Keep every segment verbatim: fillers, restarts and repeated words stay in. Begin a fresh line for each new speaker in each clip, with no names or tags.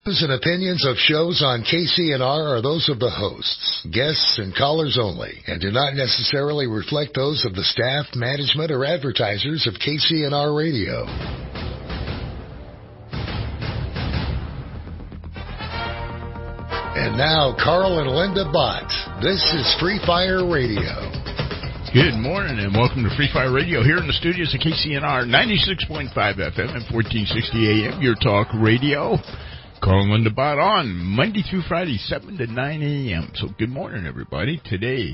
Views and opinions of shows on K C N R are those of the hosts, guests, and callers only, and do not necessarily reflect those of the staff, management, or advertisers of K C N R Radio. And now, Carl and Linda Bott. This is Free Fire Radio.
Good morning and welcome to Free Fire Radio here in the studios of K C N R ninety-six point five F M and fourteen sixty A M, your talk radio. Carl and Linda Bott on Monday through Friday, seven to nine A M So good morning, everybody. Today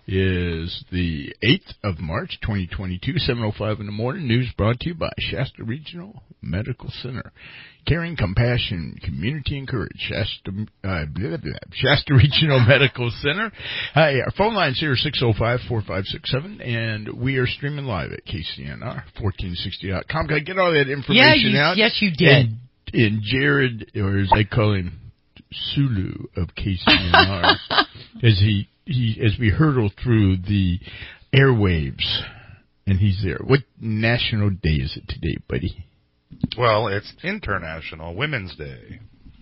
is the eighth of March, twenty twenty-two, seven oh five in the morning. News brought to you by Shasta Regional Medical Center. Caring, compassion, community, and courage. Shasta, uh, blah, blah, Shasta Regional Medical Center. Hi, our phone line's here, six oh five, four five six seven, and we are streaming live at K C N R fourteen sixty dot com. Can I get all that information
yeah, you,
out?
Yes, you did.
And, and Jared, or as I call him, Sulu of K C N R, as he, he as we hurtle through the airwaves, and he's there. What national day is it today, buddy?
Well, it's International Women's Day.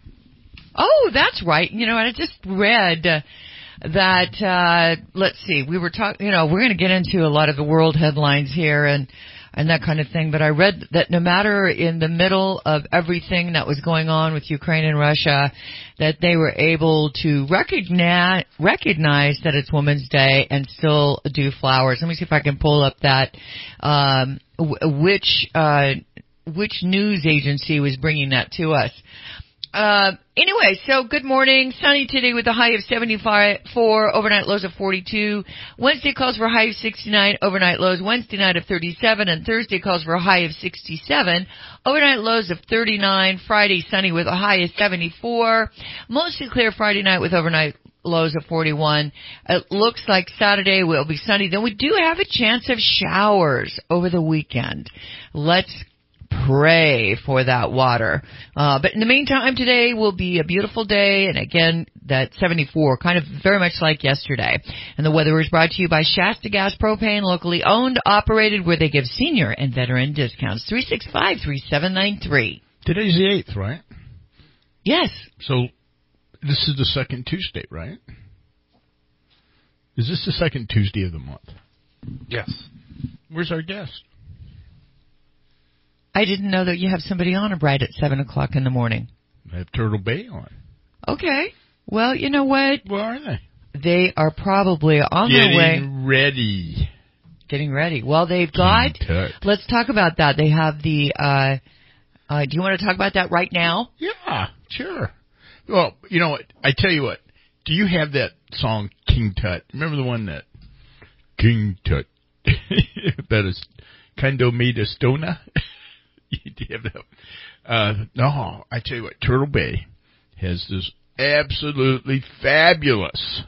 Oh, that's right. You know, I just read uh, that, uh, let's see, we were talking, you know, we're going to get into a lot of the world headlines here and, and that kind of thing, but I read that no matter in the middle of everything that was going on with Ukraine and Russia, that they were able to recognize, recognize that it's Women's Day and still do flowers. Let me see if I can pull up that, um, w- which, uh, which news agency was bringing that to us. Uh, anyway, so good morning. Sunny today with a high of seventy-four, overnight lows of forty-two. Wednesday calls for a high of sixty-nine, overnight lows Wednesday night of thirty-seven, and Thursday calls for a high of sixty-seven, overnight lows of thirty-nine. Friday sunny with a high of seventy-four. Mostly clear Friday night with overnight lows of forty-one. It looks like Saturday will be sunny. Then we do have a chance of showers over the weekend. Let's pray for that water. Uh, but in the meantime, today will be a beautiful day. And again, that seventy-four, kind of very much like yesterday. And the weather is brought to you by Shasta Gas Propane, locally owned, operated, where they give senior and veteran discounts. three six five, three seven nine three.
Today's the eighth, right?
Yes.
So this is the second Tuesday, right? Is this the second Tuesday of the month?
Yes.
Where's our guest?
I didn't know that you have somebody on right at seven o'clock in the morning.
I have Turtle Bay on.
Okay. Well, you know what?
Where are they?
They are probably on
Getting
their way.
Getting ready.
Getting ready. Well, they've got, let's talk about that. They have the, uh, uh, do you want to talk about that right now?
Yeah, sure. Well, you know what? I tell you what. Do you have that song, King Tut? Remember the one that, King Tut, that is Kendo Made Stona? You have that? Uh, no, I tell you what, Turtle Bay has this absolutely fabulous,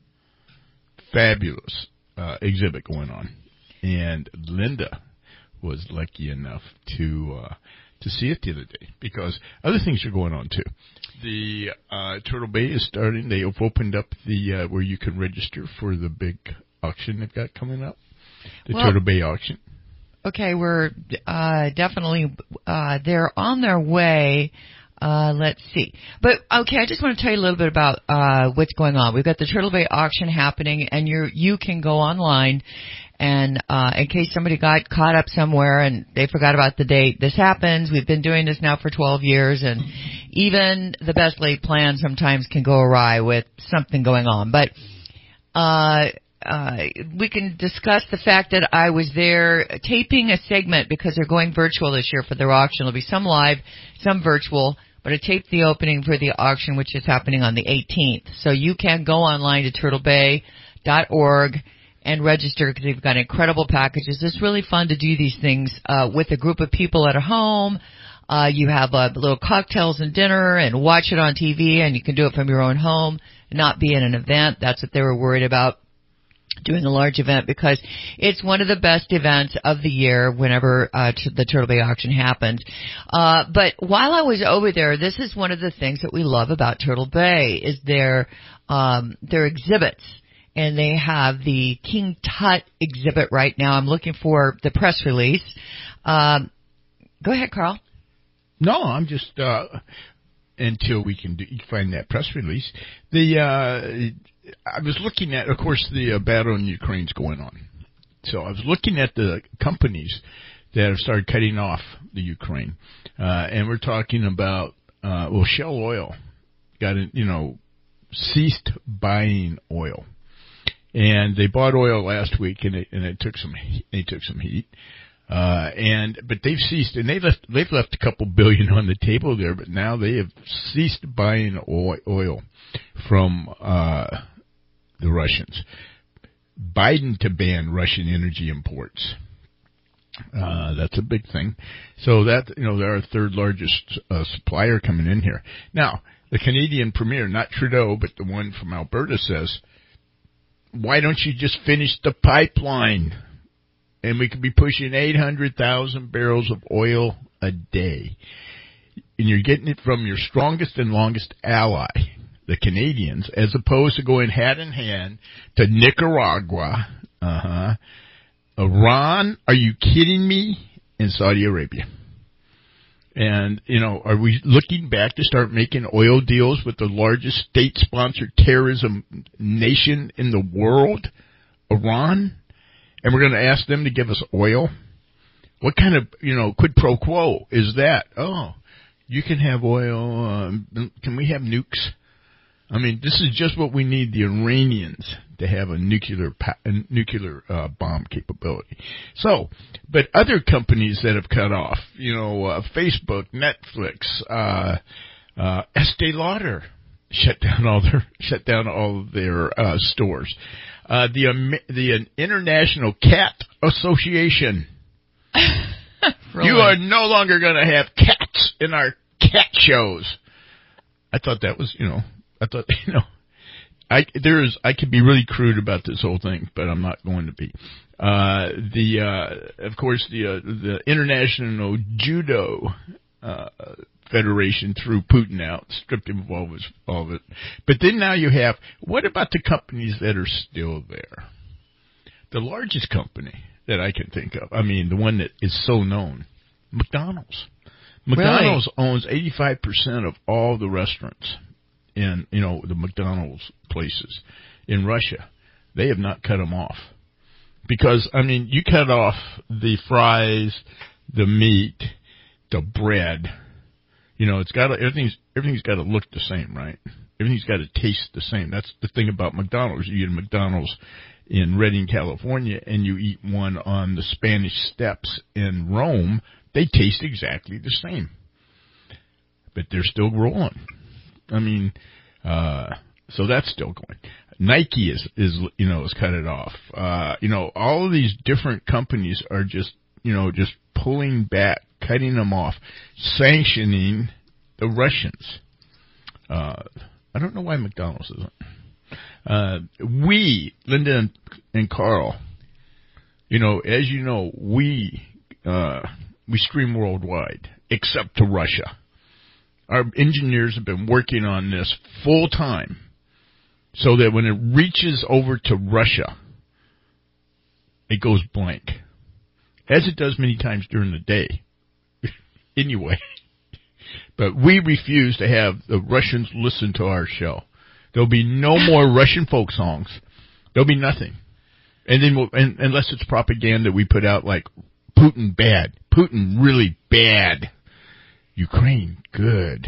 fabulous uh, exhibit going on, and Linda was lucky enough to uh, to see it the other day because other things are going on too. The uh, Turtle Bay is starting; they have opened up the uh, where you can register for the big auction they've got coming up, the well, Turtle Bay auction.
Okay, we're uh, definitely uh, they're on their way. Uh, let's see. But, okay, I just want to tell you a little bit about uh, what's going on. We've got the Turtle Bay auction happening, and you you can go online, and uh, in case somebody got caught up somewhere and they forgot about the date, this happens. We've been doing this now for twelve years, and even the best laid plans sometimes can go awry with something going on. But uh Uh, we can discuss the fact that I was there taping a segment because they're going virtual this year for their auction. There'll be some live, some virtual, but I taped the opening for the auction, which is happening on the eighteenth. So you can go online to turtle bay dot org and register because they've got incredible packages. It's really fun to do these things uh, with a group of people at home. Uh, you have uh, little cocktails and dinner and watch it on T V, and you can do it from your own home, not be in an event. That's what they were worried about, doing a large event, because it's one of the best events of the year whenever uh, t- the Turtle Bay auction happens. Uh, but while I was over there, this is one of the things that we love about Turtle Bay is their um, their exhibits. And they have the King Tut exhibit right now. I'm looking for the press release. Um, go ahead, Carl.
No, I'm just uh, until we can do, find that press release. The uh, I was looking at, of course, the uh, battle in Ukraine's going on. So I was looking at the companies that have started cutting off the Ukraine, uh, and we're talking about uh, well, Shell Oil got you know ceased buying oil, and they bought oil last week, and it and it took some they took some heat. Uh, and, but they've ceased, and they've left, they've left a couple billion on the table there, but now they have ceased buying oil from, uh, the Russians. Biden to ban Russian energy imports. Uh, that's a big thing. So that, you know, they're our third largest, uh, supplier coming in here. Now, the Canadian Premier, not Trudeau, but the one from Alberta says, why don't you just finish the pipeline? And we could be pushing eight hundred thousand barrels of oil a day. And you're getting it from your strongest and longest ally, the Canadians, as opposed to going hand in hand to Nicaragua, uh-huh, Iran, are you kidding me, and Saudi Arabia. And, you know, are we looking back to start making oil deals with the largest state-sponsored terrorism nation in the world, Iran? And we're going to ask them to give us oil? What kind of, you know, quid pro quo is that? Oh, you can have oil. Um, can we have nukes? I mean, this is just what we need the Iranians to have a nuclear a nuclear uh, bomb capability. So, but other companies that have cut off, you know, uh, Facebook, Netflix, uh, uh, Estee Lauder shut down all their shut down all of their uh, stores. Uh, the um, the uh, International Cat Association. Really? You are no longer going to have cats in our cat shows. I thought that was, you know, I thought, you know, I there is I could be really crude about this whole thing, but I'm not going to be. Uh, the uh, of course the uh, the International Judo uh, Federation threw Putin out, stripped him of all of, his, all of it. But then now you have, what about the companies that are still there? The largest company that I can think of, I mean, the one that is so known, McDonald's. McDonald's really? owns eighty-five percent of all the restaurants in, you know, the McDonald's places in Russia. They have not cut them off. Because, I mean, you cut off the fries, the meat, the bread. You know, it's got to, everything's, everything's got to look the same, right? Everything's got to taste the same. That's the thing about McDonald's. You get a McDonald's in Redding, California, and you eat one on the Spanish Steps in Rome, they taste exactly the same. But they're still rolling. I mean, uh, so that's still going. Nike is, is, you know, has cut it off. Uh, you know, all of these different companies are just, you know, just pulling back, cutting them off, sanctioning the Russians. Uh, I don't know why McDonald's isn't. Uh, we, Linda and, and Carl, you know, as you know, we, uh, we stream worldwide, except to Russia. Our engineers have been working on this full time so that when it reaches over to Russia, it goes blank. As it does many times during the day. Anyway. But we refuse to have the Russians listen to our show. There'll be no more Russian folk songs. There'll be nothing. And then we'll, and, unless it's propaganda we put out like Putin bad. Putin really bad. Ukraine good.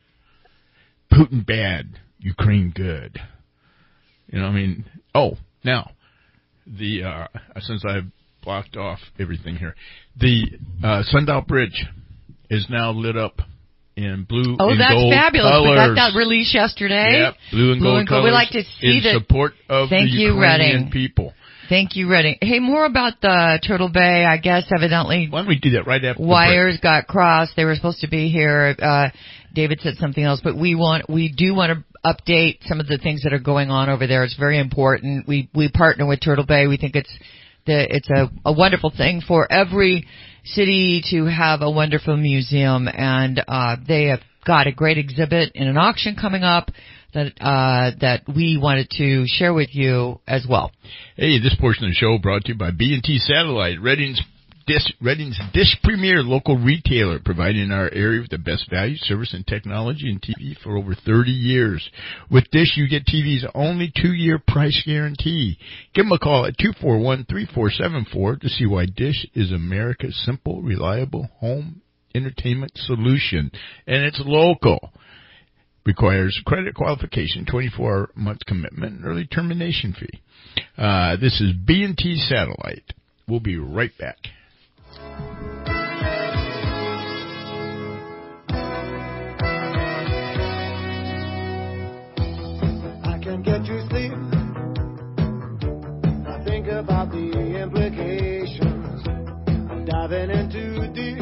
Putin bad. Ukraine good. You know, I mean, oh, now, the, uh, since I've blocked off everything here, the, uh, Sundial Bridge is now lit up in blue
oh,
and
that's
gold
fabulous.
colors.
We got that release yesterday.
Yep, blue and
blue
gold
and
colors.
We like to see
in
that.
support of
Thank
the
you,
Ukrainian
Redding.
people.
Thank you, Redding. Hey, more about the Turtle Bay. I guess evidently
Why don't we do that right after
wires
the break?
got crossed. They were supposed to be here. Uh, David said something else, but we want, we do want to update some of the things that are going on over there. It's very important. We, we partner with Turtle Bay. We think it's the, it's a, a wonderful thing for every city to have a wonderful museum, and, uh, they have got a great exhibit in an auction coming up that, uh, that we wanted to share with you as well.
Hey, this portion of the show brought to you by B and T Satellite, Redding's Dish, Reading's Dish Premier local retailer, providing our area with the best value, service, and technology in T V for over thirty years. With Dish, you get T V's only two-year price guarantee. Give them a call at two four one, three four seven four to see why Dish is America's simple, reliable home entertainment solution. And it's local. Requires credit qualification, twenty-four month commitment, and early termination fee. Uh, this is B and T Satellite. We'll be right back.
I can get you sleep. I think about the implications of diving into deep.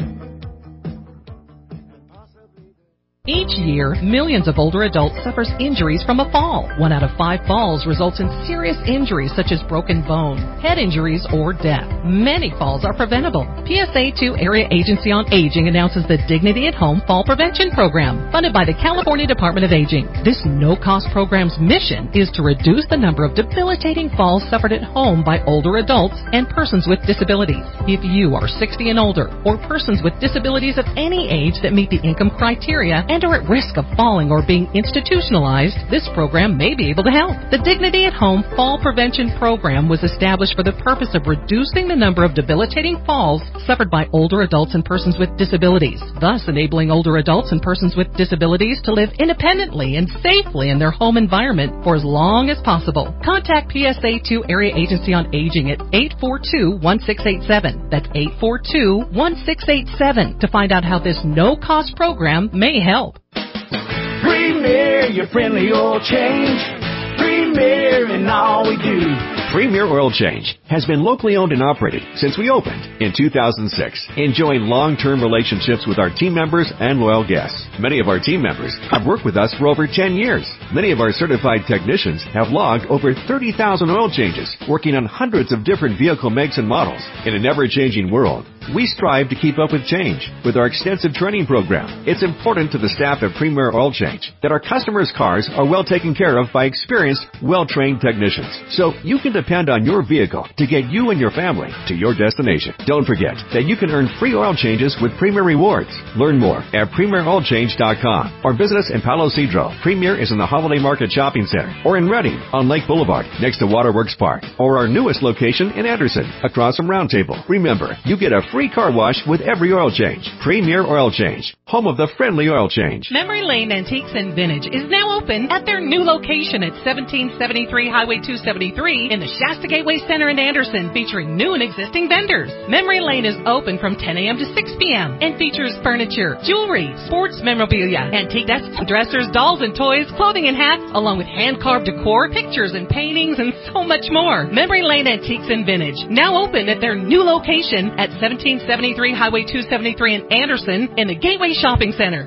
Each year, millions of older adults suffer injuries from a fall. One out of five falls results in serious injuries such as broken bone, head injuries, or death. Many falls are preventable. P S A two Area Agency on Aging announces the Dignity at Home Fall Prevention Program, funded by the California Department of Aging. This no-cost program's mission is to reduce the number of debilitating falls suffered at home by older adults and persons with disabilities. If you are sixty and older, or persons with disabilities of any age that meet the income criteria, and are at risk of falling or being institutionalized, this program may be able to help. The Dignity at Home Fall Prevention Program was established for the purpose of reducing the number of debilitating falls suffered by older adults and persons with disabilities, thus enabling older adults and persons with disabilities to live independently and safely in their home environment for as long as possible. Contact P S A two Area Agency on Aging at eight four two, one six eight seven. That's eight four two, one six eight seven to find out how this no-cost program may help.
Premier, your friendly oil change. Premier in all we do. Premier Oil Change has been locally owned and operated since we opened in two thousand six, enjoying long-term relationships with our team members and loyal guests. Many of our team members have worked with us for over ten years. Many of our certified technicians have logged over thirty thousand oil changes, working on hundreds of different vehicle makes and models. In an ever-changing world, we strive to keep up with change with our extensive training program. It's important to the staff at Premier Oil Change that our customers' cars are well taken care of by experienced, well-trained technicians, so you can depend on your vehicle to get you and your family to your destination. Don't forget that you can earn free oil changes with Premier Rewards. Learn more at premier oil change dot com or visit us in Palo Cedro. Premier is in the Holiday Market Shopping Center, or in Reading on Lake Boulevard next to Waterworks Park, or our newest location in Anderson across from Round Table. Remember, you get a free car wash with every oil change. Premier Oil Change, home of the friendly oil change.
Memory Lane Antiques and Vintage is now open at their new location at seventeen seventy-three Highway two seventy-three in the Shasta Gateway Center in Anderson, featuring new and existing vendors. Memory Lane is open from ten a.m. to six p.m. and features furniture, jewelry, sports memorabilia, antique desks, dressers, dolls and toys, clothing and hats, along with hand-carved decor, pictures and paintings, and so much more. Memory Lane Antiques and Vintage, now open at their new location at seventeen seventy-three Highway two seventy-three in Anderson in the Gateway Shopping Center.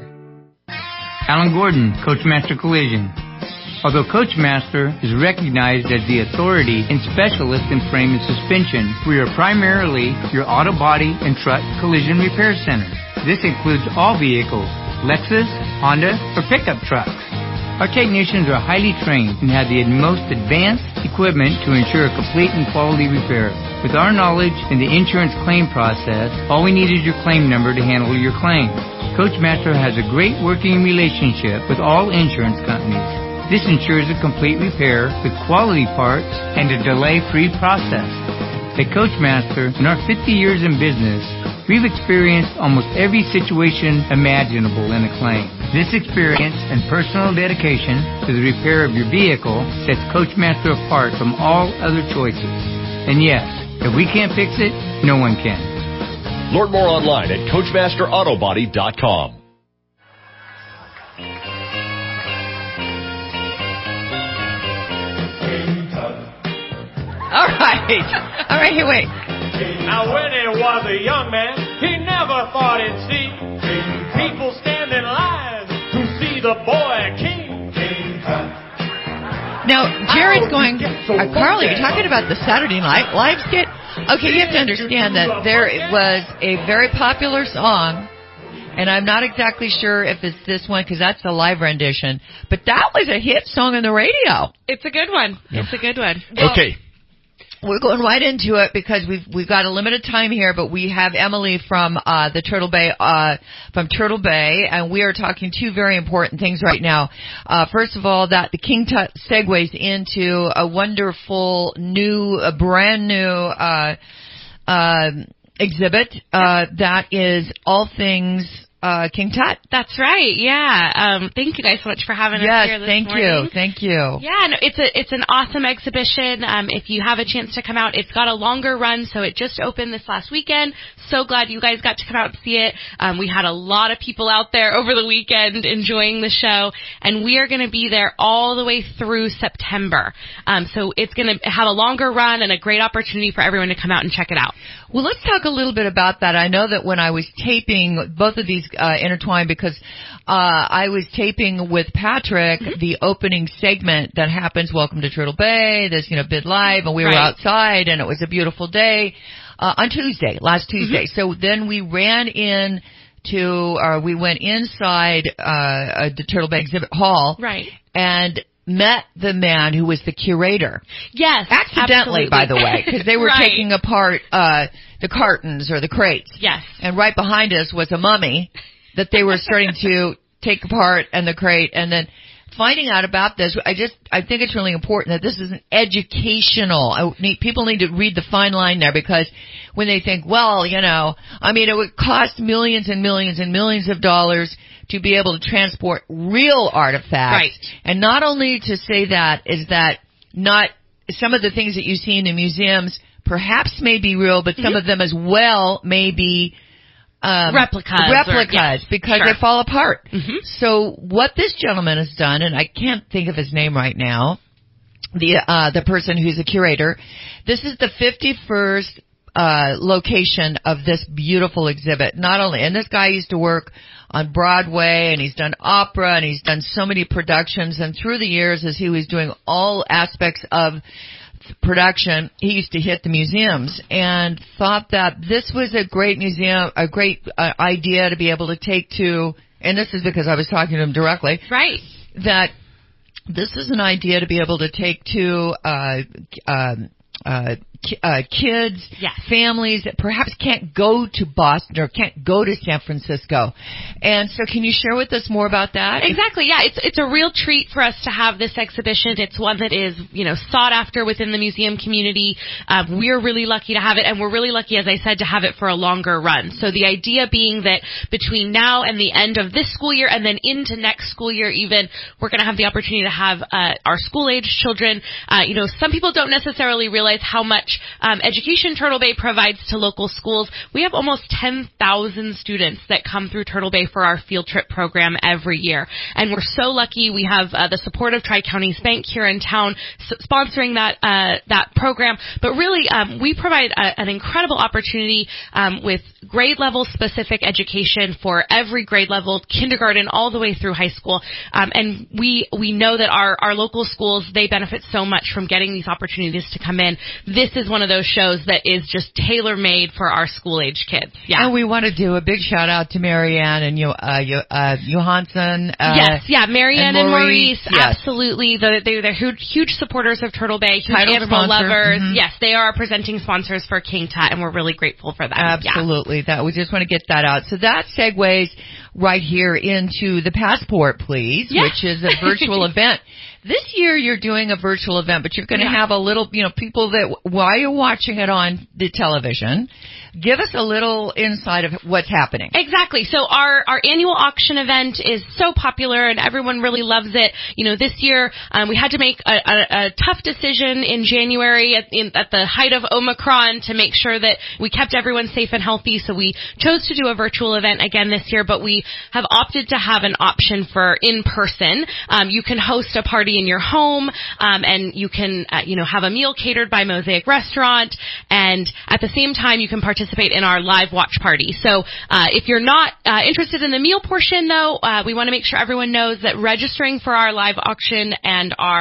Alan Gordon, Coachmaster Collision. Although Coachmaster is recognized as the authority and specialist in frame and suspension, we are primarily your auto body and truck collision repair center. This includes all vehicles, Lexus, Honda, or pickup trucks. Our technicians are highly trained and have the most advanced equipment to ensure a complete and quality repair. With our knowledge in the insurance claim process, all we need is your claim number to handle your claim. Coachmaster has a great working relationship with all insurance companies. This ensures a complete repair with quality parts and a delay-free process. At Coachmaster, in our fifty years in business, we've experienced almost every situation imaginable in a claim. This experience and personal dedication to the repair of your vehicle sets Coachmaster apart from all other choices. And yes, if we can't fix it, no one can.
Learn more online at coachmaster auto body dot com.
All right. All right, here, wait.
Now, when he was a young man, he never thought he'd see people stand in line to see the boy king.
Now, Jared's going, uh, Carly, you're talking about the Saturday Night Live skit? Okay, you have to understand that there was a very popular song, and I'm not exactly sure if it's this one because that's the live rendition, but that was a hit song on the radio.
It's a good one. It's a good one.
Well, okay.
We're going right into it because we've we've got a limited time here, but we have Emily from uh, the Turtle Bay uh, from Turtle Bay, and we are talking two very important things right now. Uh, first of all, that the King Tut segues into a wonderful new, a brand new uh, uh, exhibit uh, that is all things. Uh, King Tut.
That's right. Yeah. Um, thank you guys so much for having
yes,
us here this
thank
morning.
you. Thank you.
Yeah, no, it's a it's an awesome exhibition. Um, if you have a chance to come out, it's got a longer run, so it just opened this last weekend. So glad you guys got to come out and see it. Um, we had a lot of people out there over the weekend enjoying the show, and we are going to be there all the way through September. Um, so it's going to have a longer run and a great opportunity for everyone to come out and check it out.
Well, let's talk a little bit about that. I know that when I was taping, both of these uh, intertwined because uh, I was taping with Patrick mm-hmm. the opening segment that happens, Welcome to Turtle Bay, this, you know, Bid Live, and we right. were outside, and it was a beautiful day uh, on Tuesday, last Tuesday. Mm-hmm. So then we ran in to, or we went inside uh, the Turtle Bay Exhibit Hall.
Right.
And met the man who was the curator.
Yes,
accidentally,
absolutely.
by the way, because they were
right.
taking apart uh the cartons or the crates.
Yes.
And right behind us was a mummy that they were starting to take apart and the crate, and then finding out about this, I just I think it's really important that this is an educational. I need, people need to read the fine line there, because when they think, well, you know, I mean, it would cost millions and millions and millions of dollars to be able to transport real artifacts.
Right.
And not only to say that is that not some of the things that you see in the museums perhaps may be real, but some mm-hmm. of them as well may be um,
replicas.
Replicas,
or, yes,
because
sure.
they fall apart.
Mm-hmm.
So what this gentleman has done, and I can't think of his name right now, the uh, the person who's a curator, this is the fifty-first uh, location of this beautiful exhibit. Not only, and this guy used to work on Broadway, and he's done opera, and he's done so many productions, and through the years, as he was doing all aspects of production, he used to hit the museums and thought that this was a great museum, a great uh, idea to be able to take to, and this is because I was talking to him directly,
right?
That this is an idea to be able to take to uh, um, uh, uh, kids,
yes.
families that perhaps can't go to Boston or can't go to San Francisco. And so can you share with us more about that?
Exactly, yeah. It's it's a real treat for us to have this exhibition. It's one that is, you know, sought after within the museum community. Uh, we're really lucky to have it, and we're really lucky, as I said, to have it for a longer run. So the idea being that between now and the end of this school year and then into next school year even, we're going to have the opportunity to have uh, our school-age children. Uh, you know, some people don't necessarily realize how much Um, education Turtle Bay provides to local schools. We have almost ten thousand students that come through Turtle Bay for our field trip program every year. And we're so lucky. We have uh, the support of Tri-Counties Bank here in town s- sponsoring that uh, that program. But really, um, we provide a, an incredible opportunity um, with grade level specific education for every grade level, kindergarten all the way through high school. Um, and we we know that our, our local schools, they benefit so much from getting these opportunities to come in. This is one of those shows that is just tailor-made for our school-age kids. Yeah.
And we want to do a big shout-out to Marianne and Yo- uh, Yo- uh, Johansson. Uh,
yes, yeah, Marianne and Maurice,
and Maurice yes.
absolutely. They're, they're huge, huge supporters of Turtle Bay, huge
Title
animal
sponsor.
lovers.
Mm-hmm.
Yes, they are presenting sponsors for King Tut, and we're really grateful for that.
Absolutely.
Yeah.
That we just want to get that out. So that segues right here into the Passport, please,
yeah.
which is a virtual event. This year you're doing a virtual event, but you're going to yeah. have a little, you know, people that, while you're watching it on the television, give us a little insight of what's happening.
Exactly. So our, our annual auction event is so popular and everyone really loves it. You know, this year um, we had to make a, a, a tough decision in January at, in, at the height of Omicron to make sure that we kept everyone safe and healthy. So we chose to do a virtual event again this year, but we have opted to have an option for in-person. Um, you can host a party in your home, um, and you can, uh, you know, have a meal catered by Mosaic Restaurant, and at the same time, you can participate in our live watch party. So, uh, if you're not uh, interested in the meal portion, though, uh, we want to make sure everyone knows that registering for our live auction and our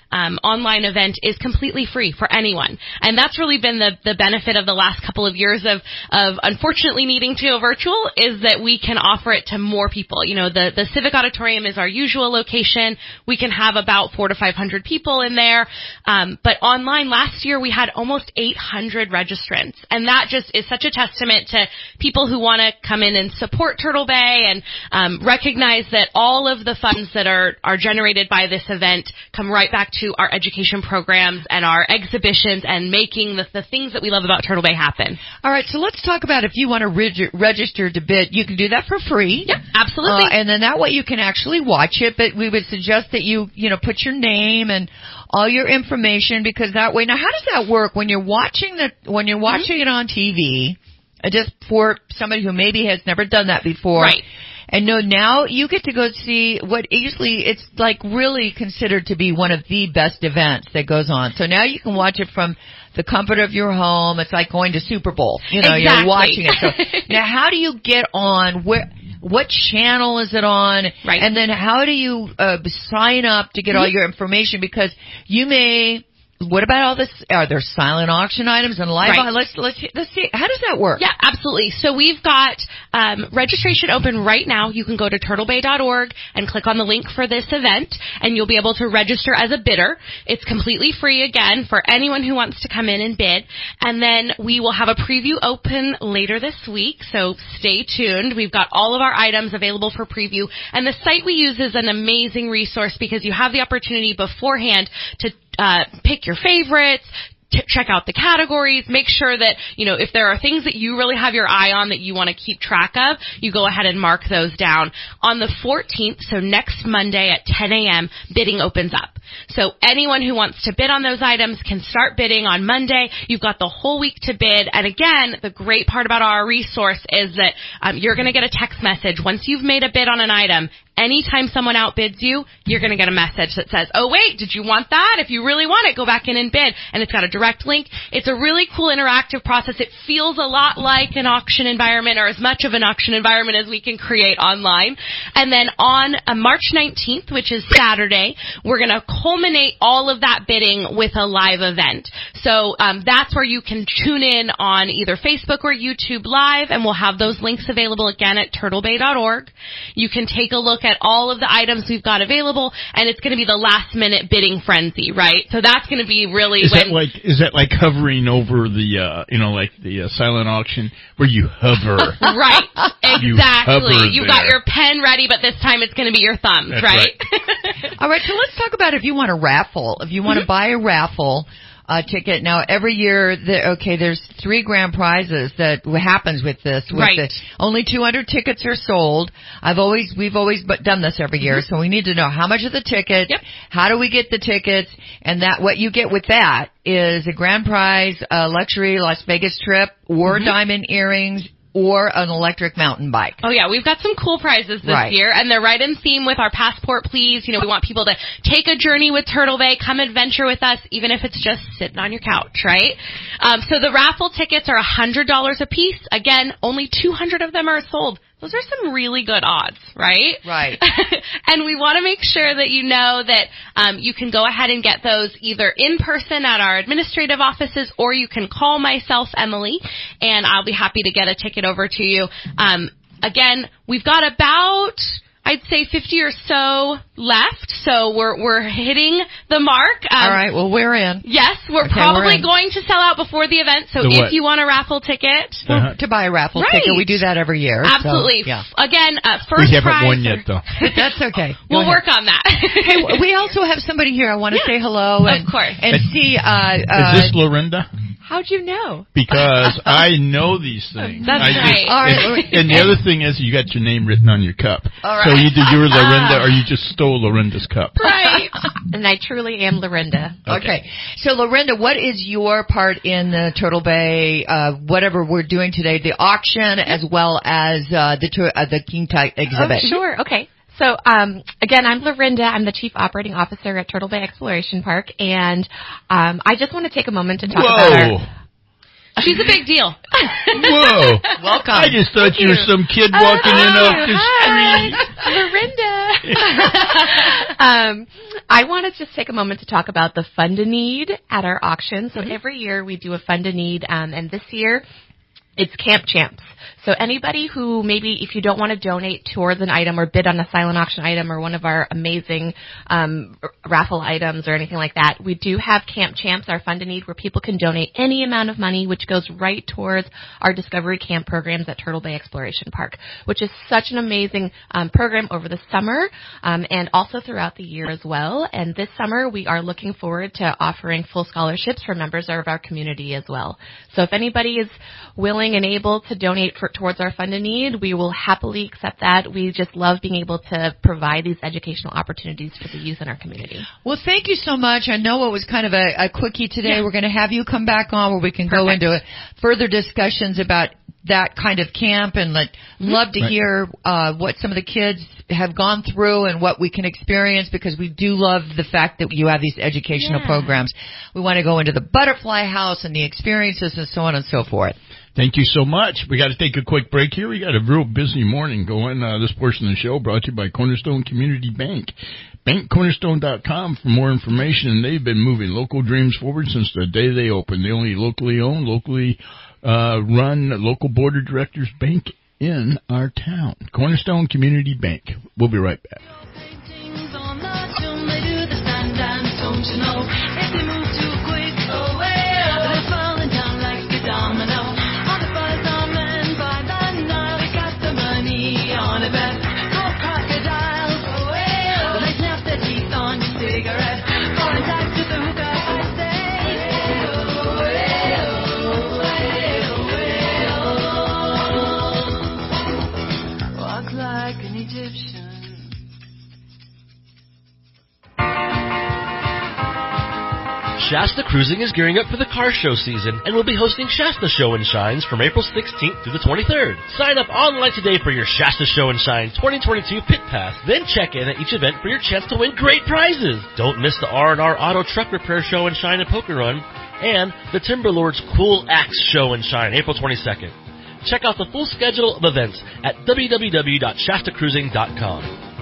um, online event is completely free for anyone. And that's really been the, the benefit of the last couple of years of, of unfortunately needing to go virtual, is that we can offer it to more people. You know, the, the Civic Auditorium is our usual location. We can have about four to five hundred people in there. Um, but online last year we had almost eight hundred registrants. And that just is such a testament to people who want to come in and support Turtle Bay and um, recognize that all of the funds that are, are generated by this event come right back to our education programs and our exhibitions and making the, the things that we love about Turtle Bay happen.
All right, so let's talk about if you want to reg- register to bid, you can do that for free.
Yep, absolutely.
Uh, and then that way you can actually watch it, but we would suggest that you, you know, put your name and all your information, because that way, now how does that work when you're watching the, when you're watching mm-hmm. it on T V, uh, just for somebody who maybe has never done that before.
Right.
And no, now you get to go see what usually it's like really considered to be one of the best events that goes on. So now you can watch it from the comfort of your home. It's like going to Super Bowl. You know,
exactly.
You're watching it. So now how do you get on? Where, what channel is it on?
Right.
And then how do you uh, sign up to get mm-hmm. all your information? Because you may... What about all this? Are there silent auction items and live?
Right.
Let's let's let's see. How does that work?
Yeah, absolutely. So we've got um, registration open right now. You can go to turtle bay dot org and click on the link for this event, and you'll be able to register as a bidder. It's completely free again for anyone who wants to come in and bid. And then we will have a preview open later this week. So stay tuned. We've got all of our items available for preview, and the site we use is an amazing resource because you have the opportunity beforehand to Uh, pick your favorites, t- check out the categories, make sure that, you know, if there are things that you really have your eye on that you want to keep track of, you go ahead and mark those down. On the fourteenth, so next Monday at ten a.m., bidding opens up. So anyone who wants to bid on those items can start bidding on Monday. You've got the whole week to bid. And again, the great part about our resource is that um, you're going to get a text message once you've made a bid on an item. Anytime someone outbids you, you're going to get a message that says, oh, wait, did you want that? If you really want it, go back in and bid. And it's got a direct link. It's a really cool interactive process. It feels a lot like an auction environment, or as much of an auction environment as we can create online. And then on uh, March nineteenth, which is Saturday, we're going to culminate all of that bidding with a live event. So um, that's where you can tune in on either Facebook or YouTube Live, and we'll have those links available again at turtle bay dot org. You can take a look at all of the items we've got available, and it's going to be the last minute bidding frenzy, right? So that's going to be really
is
when...
that like is that like hovering over the uh you know like the uh, silent auction where you hover?
Right, exactly.
You
You've got your pen ready, but this time it's going to be your thumbs,
that's
right?
right.
All right, so let's talk about if you want a raffle. If you want to buy a raffle uh, ticket. Now, every year, the, okay, there's three grand prizes that happens with this. With
right.
The, only two hundred tickets are sold. I've always, we've always done this every year, mm-hmm. so we need to know how much is the ticket,
yep.
how do we get the tickets, and that what you get with that is a grand prize, a luxury Las Vegas trip, or
mm-hmm.
diamond earrings, or an electric mountain bike.
Oh, yeah. We've got some cool prizes this
right.
year, and they're right in theme with our Passport Please. You know, we want people to take a journey with Turtle Bay, come adventure with us, even if it's just sitting on your couch, right? Um, so the raffle tickets are one hundred dollars a piece. Again, only two hundred of them are sold. Those are some really good odds, right?
Right.
And we want to make sure that you know that um, you can go ahead and get those either in person at our administrative offices, or you can call myself, Emily, and I'll be happy to get a ticket over to you. Um, again, we've got about... I'd say fifty or so left, so we're we're hitting the mark. Um,
All right, well, we're in.
Yes, we're
okay,
probably
we're
going to sell out before the event, so
the
if
what?
you want a raffle ticket...
Well, to buy a raffle
right.
ticket, we do that every year.
Absolutely.
So, yeah.
Again, uh, first
we haven't
prize...
won yet, though.
That's okay.
We'll
ahead.
work on that.
Hey, we also have somebody here. I want to
yeah.
say hello. And,
of course.
And see... Uh,
uh, Is this Lorinda?
How'd you know?
Because I know these things.
That's
I
right.
Just,
All right.
and, and the other thing is you got your name written on your cup.
All right.
So either you're Lorinda or you just stole Lorinda's cup.
Right. And I truly am Lorinda.
Okay. okay. So, Lorinda, what is your part in the Turtle Bay, uh, whatever we're doing today, the auction as well as uh, the tour, uh, the King Tut exhibit?
Oh, sure. Okay. So, um, again, I'm Lorinda. I'm the Chief Operating Officer at Turtle Bay Exploration Park, and um, I just want to take a moment to talk
Whoa.
about our...
She's a big deal.
Whoa.
Welcome.
I just thought
Thank
you were
you.
some kid walking
oh,
in off the
hi.
street.
Lorinda. um, I want to just take a moment to talk about the Fund a Need at our auction. So mm-hmm. every year we do a Fund a Need, um, and this year it's Camp Champs. So anybody who maybe, if you don't want to donate towards an item or bid on a silent auction item or one of our amazing um, raffle items or anything like that, we do have Camp Champs, our Fund a Need, where people can donate any amount of money, which goes right towards our Discovery Camp programs at Turtle Bay Exploration Park, which is such an amazing um, program over the summer um, and also throughout the year as well. And this summer we are looking forward to offering full scholarships for members of our community as well. So if anybody is willing and able to donate for, towards our Fund a Need, we will happily accept that. We just love being able to provide these educational opportunities for the youth in our community.
Well, thank you so much. I know it was kind of a, a quickie today. Yeah. We're going to have you come back on where we can Perfect. go into further discussions about that kind of camp, and let, love to right. hear uh, what some of the kids have gone through and what we can experience, because we do love the fact that you have these educational yeah. programs. We want to go into the butterfly house and the experiences and so on and so forth.
Thank you so much. We got to take a quick break here. We got a real busy morning going. Uh, this portion of the show brought to you by Cornerstone Community Bank. bank cornerstone dot com for more information. They've been moving local dreams forward since the day they opened. The only locally owned, locally uh, run, local board of directors bank in our town. Cornerstone Community Bank. We'll be right back.
Shasta Cruising is gearing up for the car show season and will be hosting Shasta Show and Shines from April sixteenth through the twenty-third. Sign up online today for your Shasta Show and Shine twenty twenty-two Pit Pass. Then check in at each event for your chance to win great prizes. Don't miss the R and R Auto Truck Repair Show and Shine and Poker Run and the Timberlords Cool Axe Show and Shine April twenty-second. Check out the full schedule of events at w w w dot shasta cruising dot com.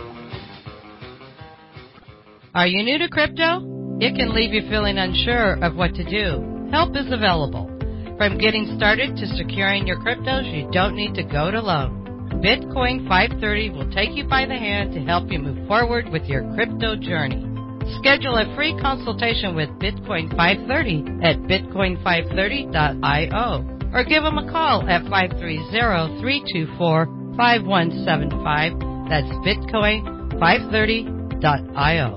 Are you new to crypto? It can leave you feeling unsure of what to do. Help is available. From getting started to securing your cryptos, you don't need to go it alone. Bitcoin five thirty will take you by the hand to help you move forward with your crypto journey. Schedule a free consultation with Bitcoin five thirty at bitcoin five thirty dot io or give them a call at five three zero, three two four, five one seven five. That's bitcoin five thirty dot io.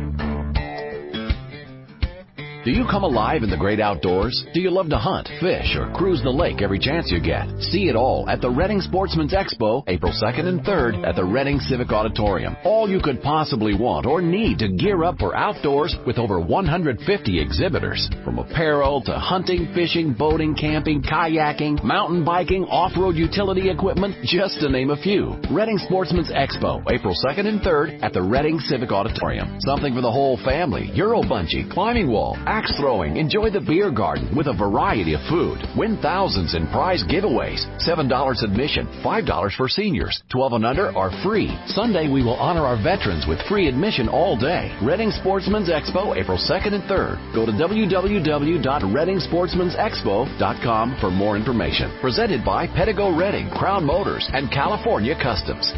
Do you come alive in the great outdoors? Do you love to hunt, fish, or cruise the lake every chance you get? See it all at the Reading Sportsman's Expo, April second and third at the Reading Civic Auditorium. All you could possibly want or need to gear up for outdoors with over one hundred fifty exhibitors. From apparel to hunting, fishing, boating, camping, kayaking, mountain biking, off-road utility equipment, just to name a few. Reading Sportsman's Expo, April second and third at the Reading Civic Auditorium. Something for the whole family. Euro bungee, climbing wall, axe throwing. Enjoy the beer garden with a variety of food. Win thousands in prize giveaways. seven dollars admission, five dollars for seniors. twelve and under are free. Sunday we will honor our veterans with free admission all day. Reading Sportsman's Expo, April second and third. Go to w w w dot reading sportsmans expo dot com for more information. Presented by Pedigo Reading, Crown Motors, and California Customs.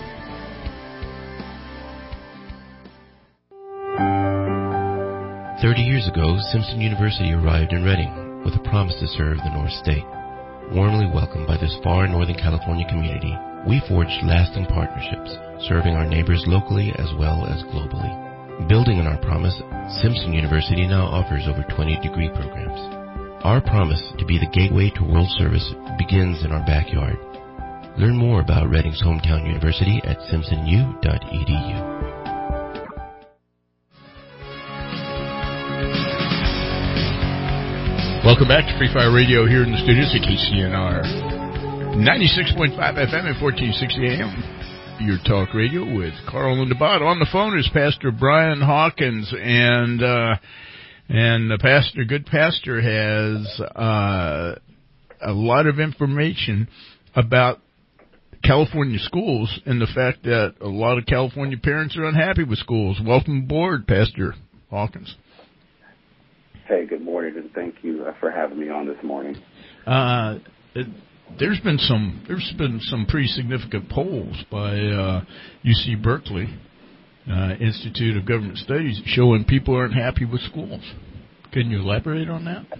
Thirty years ago, Simpson University arrived in Reading with a promise to serve the North State. Warmly welcomed by this far Northern California community, we forged lasting partnerships, serving our neighbors locally as well as globally. Building on our promise, Simpson University now offers over twenty degree programs. Our promise to be the gateway to world service begins in our backyard. Learn more about Reading's hometown university at simpson u dot e d u.
Welcome back to Free Fire Radio here in the studios at K C N R ninety-six point five F M and fourteen sixty A M. Your talk radio with Carl and Debat. On the phone is Pastor Brian Hawkins, and uh, and the pastor, good pastor, has uh, a lot of information about California schools and the fact that a lot of California parents are unhappy with schools. Welcome aboard, Pastor Hawkins.
Hey, good morning, and thank you uh, for having me on this morning.
Uh, it, there's been some there's been some pretty significant polls by uh, U C Berkeley uh, Institute of Government Studies showing people aren't happy with schools. Can you elaborate on that?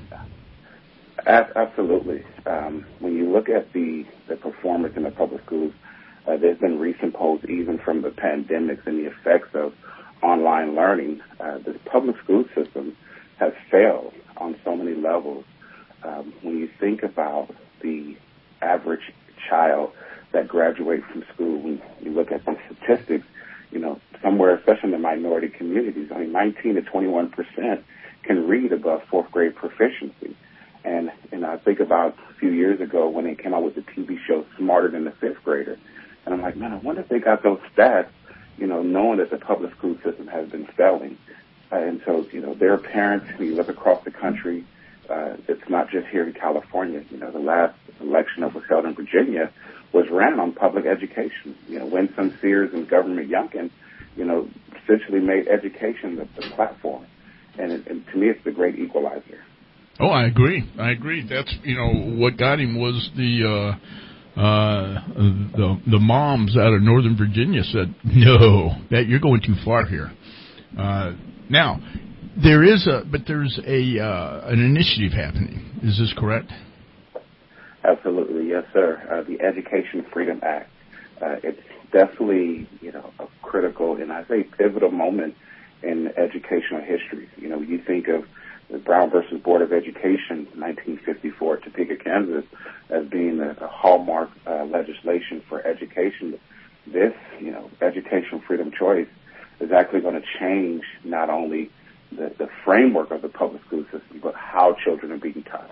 Absolutely. Um, when you look at the, the performance in the public schools, uh, there's been recent polls even from the pandemics and the effects of online learning. Uh, the public school system has failed on so many levels. Um, when you think about the average child that graduates from school, when you look at the statistics, you know, somewhere, especially in the minority communities, only nineteen to twenty-one percent can read above fourth grade proficiency. And, and I think about a few years ago when they came out with the T V show Smarter Than the Fifth Grader. And I'm like, man, I wonder if they got those stats, you know, knowing that the public school system has been failing. Uh, and so, you know, there are parents, when you look across the country, uh, it's not just here in California. You know, the last election that was held in Virginia was ran on public education. You know, Winsome Sears and Governor Youngkin, you know, essentially made education the, the platform. And, it, and to me, it's the great equalizer.
Oh, I agree. I agree. That's, you know, what got him was the uh, uh, the the moms out of Northern Virginia said, no, that you're going too far here. Uh, now, there is a, but there's a uh, an initiative happening. Is this correct?
Absolutely, yes, sir. Uh, the Education Freedom Act. Uh, it's definitely, you know, a critical and I say pivotal moment in educational history. You know, you think of the Brown versus Board of Education, nineteen fifty-four, Topeka, Kansas, as being a, a hallmark uh, legislation for education. This, you know, educational freedom choice is actually going to change not only the, the framework of the public school system, but how children are being taught.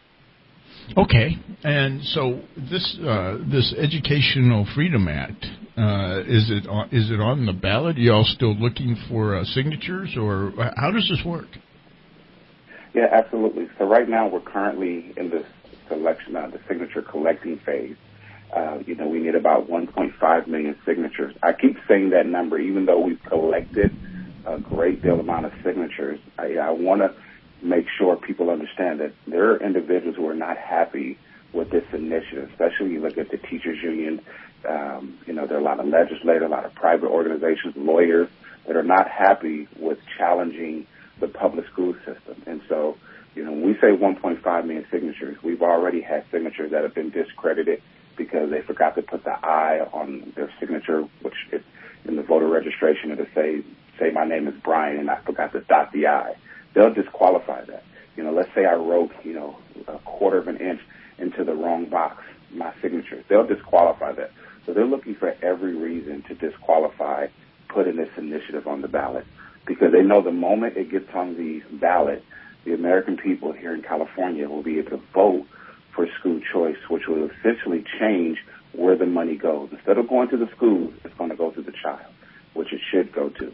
Okay, and so this uh, this Educational Freedom Act, uh, is it on, is it on the ballot? Are you all still looking for uh, signatures, or how does this work?
Yeah, absolutely. So right now we're currently in the selection, uh, the signature collecting phase. Uh, you know, we need about one point five million signatures. I keep saying that number, even though we've collected a great deal amount of signatures. I, I want to make sure people understand that there are individuals who are not happy with this initiative, especially when you look at the teachers union. Um, you know, there are a lot of legislators, a lot of private organizations, lawyers that are not happy with challenging the public school system. And so, you know, when we say one point five million signatures, we've already had signatures that have been discredited because they forgot to put the I on their signature, which is in the voter registration, it'll say, say my name is Brian, and I forgot to dot the I. They'll disqualify that. You know, let's say I wrote, you know, a quarter of an inch into the wrong box, my signature. They'll disqualify that. So they're looking for every reason to disqualify putting this initiative on the ballot, because they know the moment it gets on the ballot, the American people here in California will be able to vote for school choice, which will essentially change where the money goes. Instead of going to the schools, it's going to go to the child, which it should go to.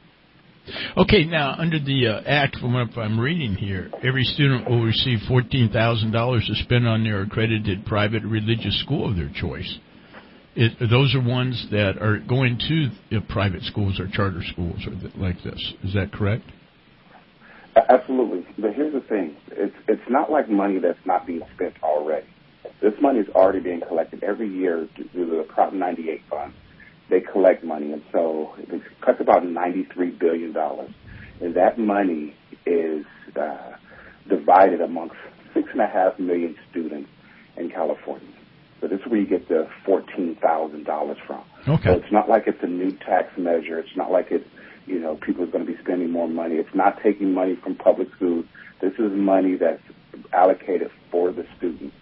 Okay, now, under the uh, Act, from what I'm reading here, every student will receive fourteen thousand dollars to spend on their accredited private religious school of their choice. It, those are ones that are going to uh, private schools or charter schools or th- like this. Is that correct?
Absolutely. But here's the thing. It's, it's not like money that's not being spent already. This money is already being collected every year through the Prop ninety-eight funds. They collect money, and so it cuts about ninety-three billion dollars. And that money is uh, divided amongst six and a half million students in California. So this is where you get the fourteen thousand dollars from.
Okay.
So it's not like it's a new tax measure. It's not like it's, you know, people are going to be spending more money. It's not taking money from public schools. This is money that's allocated for the students.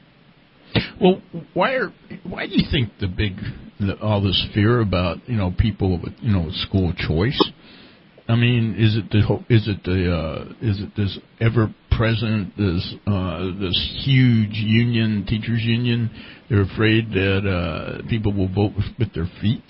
Well, why are why do you think the big the, all this fear about, you know, people with, you know, school choice? I mean, is it the is it the uh, is it this ever present this uh, this huge union, teachers union? They're afraid that uh, people will vote with their feet.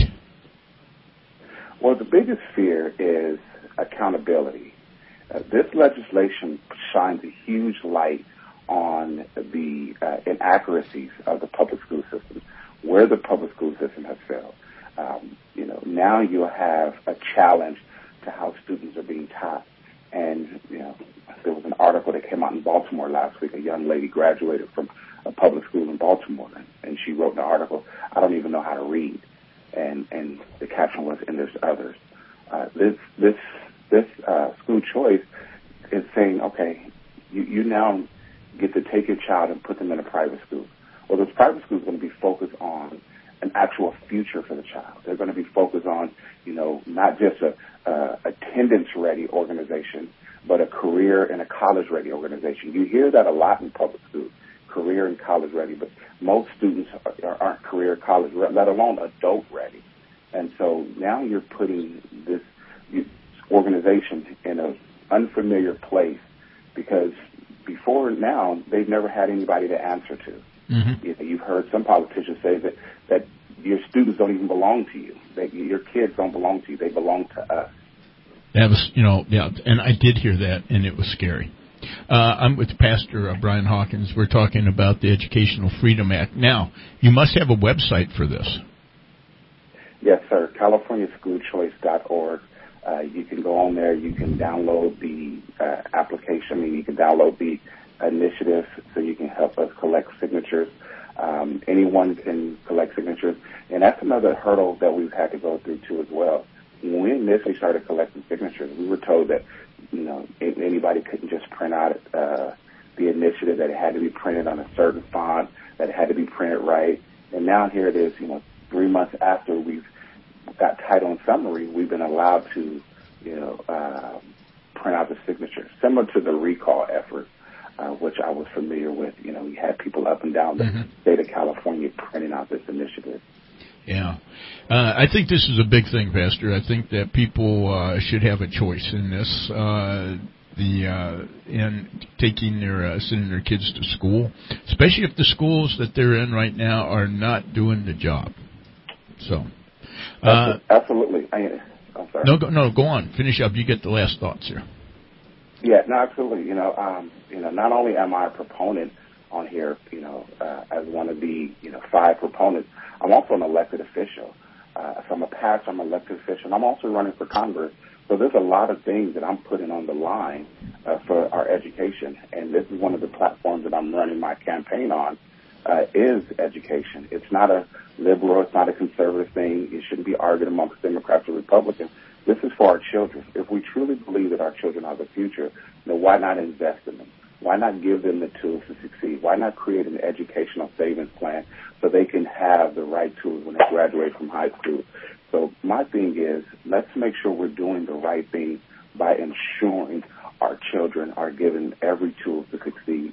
Well, the biggest fear is accountability. Uh, this legislation shines a huge light on the uh, inaccuracies of the public school system. where the public school system has failed. Um, you know, now you have a challenge to how students are being taught. And, you know, there was an article that came out in Baltimore last week. A young lady graduated from a public school in Baltimore, and she wrote in the article, "I don't even know how to read." And, and the caption was, "And there's others." Uh, this, this, this, uh, school choice is saying, okay, you, you now get to take your child and put them in a private school. Well, this private school is going to be focused on an actual future for the child. They're going to be focused on, you know, not just a, uh, attendance-ready organization, but a career and a college-ready organization. You hear that a lot in public schools, career and college-ready, but most students are, aren't career, college, let alone adult-ready. And so now you're putting this organization in an unfamiliar place because before now they've never had anybody to answer to. Mm-hmm. You know, you've heard some politicians say that, that your students don't even belong to you, that your kids don't belong to you, they belong to us.
That was, you know, yeah, and I did hear that, and it was scary. Uh, I'm with Pastor uh, Brian Hawkins. We're talking about the Educational Freedom Act. Now, you must have a website for this.
Yes, sir, california school choice dot org. Uh, you can go on there. You can download the uh, application. I mean, you can download the initiative so you can help us collect signatures. Um, anyone can collect signatures. And that's another hurdle that we've had to go through, too, as well. When we initially started collecting signatures, we were told that, you know, anybody couldn't just print out uh, the initiative, that it had to be printed on a certain font, that it had to be printed right. And now here it is, you know, three months after we've got title and summary, we've been allowed to, you know, uh, print out the signature, similar to the recall effort, uh, which I was familiar with. You know, we had people up and down the mm-hmm. state of California printing out this initiative.
Yeah. Uh, I think this is a big thing, Pastor. I think that people uh, should have a choice in this, uh, the uh, in taking their, uh, sending their kids to school, especially if the schools that they're in right now are not doing the job. So. Uh,
absolutely. I, I'm sorry.
No, go, no, go on. Finish up. You get the last thoughts here.
Yeah, no, absolutely. You know, um, you know, not only am I a proponent on here, you know, uh, as one of the, you know, five proponents, I'm also an elected official. Uh, so I'm a pastor, I'm an elected official, and I'm also running for Congress. So there's a lot of things that I'm putting on the line uh, for our education, and this is one of the platforms that I'm running my campaign on. Uh, is education. It's not a liberal, it's not a conservative thing. It shouldn't be argued amongst Democrats or Republicans. This is for our children. If we truly believe that our children are the future, then why not invest in them? Why not give them the tools to succeed? Why not create an educational savings plan so they can have the right tools when they graduate from high school? So my thing is, let's make sure we're doing the right thing by ensuring our children are given every tool to succeed.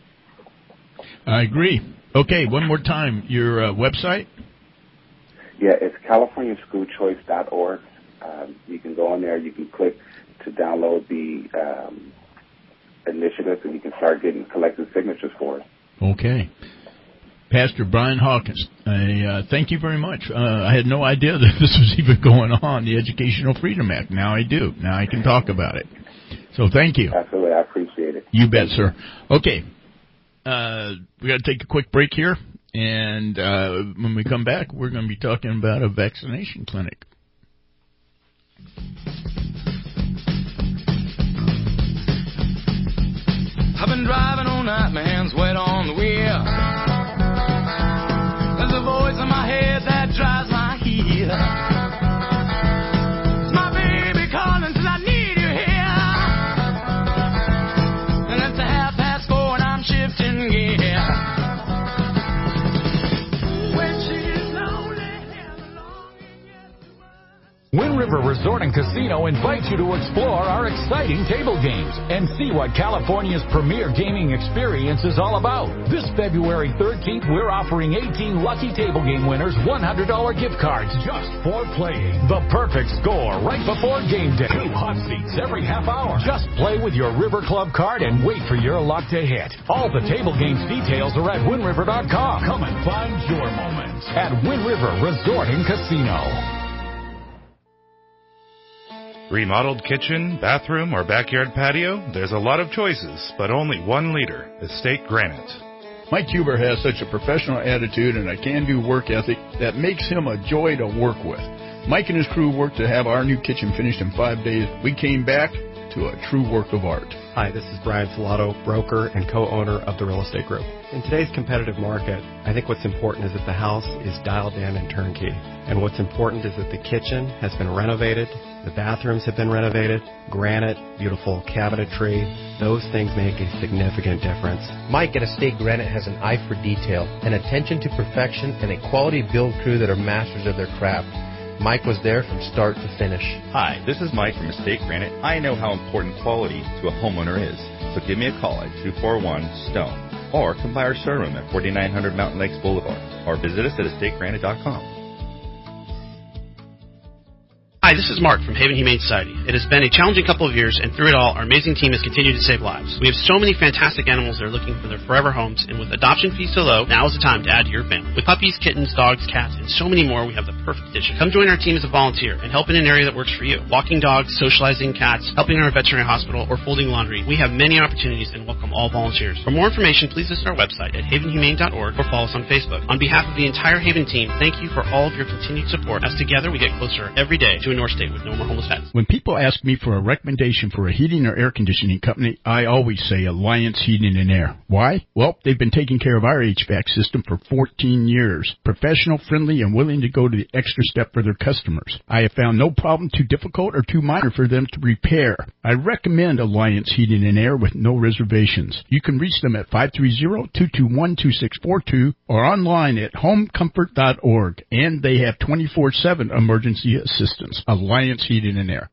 I agree. Okay, one more time, your uh, website?
Yeah, it's california school choice dot org. Um, you can go on there. You can click to download the um, initiative, and you can start getting collecting signatures for us.
Okay. Pastor Brian Hawkins, I, uh, thank you very much. Uh, I had no idea that this was even going on, the Educational Freedom Act. Now I do. Now I can talk about it. So thank you.
Absolutely. I appreciate it.
You bet, sir. Okay. Uh, we got to take a quick break here, and uh, when we come back, we're going to be talking about a vaccination clinic.
I've been driving all night, my hands wet on the wheel. There's a voice in my head that drives my heel. It's my baby calling, says I need you here. And it's a half past four and I'm shifting gear. When she's lonely and the longing gets to us.
Wind River Resort and Casino invites you to explore our exciting table games and see what California's premier gaming experience is all about. This February thirteenth, we're offering eighteen lucky table game winners one hundred dollars gift cards just for playing. The perfect score right before game day. Two hot seats every half hour. Just play with your River Club card and wait for your luck to hit. All the table games details are at wind river dot com. Come and find your moment at Wind River Resort and Casino.
Remodeled kitchen, bathroom, or backyard patio? There's a lot of choices, but only one leader, Estate Granite.
Mike Huber has such a professional attitude and a can-do work ethic that makes him a joy to work with. Mike and his crew worked to have our new kitchen finished in five days. We came back to a true work of art.
Hi, this is Brian Filato, broker and co-owner of the Real Estate Group. In today's competitive market, I think what's important is that the house is dialed in and turnkey. And what's important is that the kitchen has been renovated, the bathrooms have been renovated, granite, beautiful cabinetry. Those things make a significant difference.
Mike at Estate Granite has an eye for detail, an attention to perfection, and a quality build crew that are masters of their craft. Mike was there from start to finish.
Hi, this is Mike from Estate Granite. I know how important quality to a homeowner is, so give me a call at two four one STONE or come by our showroom at forty-nine hundred Mountain Lakes Boulevard or visit us at estate granite dot com.
Hi, this is Mark from Haven Humane Society. It has been a challenging couple of years, and through it all, our amazing team has continued to save lives. We have so many fantastic animals that are looking for their forever homes, and with adoption fees so low, now is the time to add to your family. With puppies, kittens, dogs, cats, and so many more, we have the perfect addition. Come join our team as a volunteer and help in an area that works for you. Walking dogs, socializing cats, helping in our veterinary hospital, or folding laundry. We have many opportunities and welcome all volunteers. For more information, please visit our website at haven humane dot org or follow us on Facebook. On behalf of the entire Haven team, thank you for all of your continued support, as together we get closer every day to a North State with no more homeless pets.
When people ask me for a recommendation for a heating or air conditioning company, I always say Alliance Heating and Air. Why? Well, they've been taking care of our H V A C system for fourteen years. Professional, friendly, and willing to go to the extra step for their customers. I have found no problem too difficult or too minor for them to repair. I recommend Alliance Heating and Air with no reservations. You can reach them at five three zero, two two one, two six four two or online at home comfort dot org. And they have twenty-four seven emergency assistance. Alliance Heating and Air.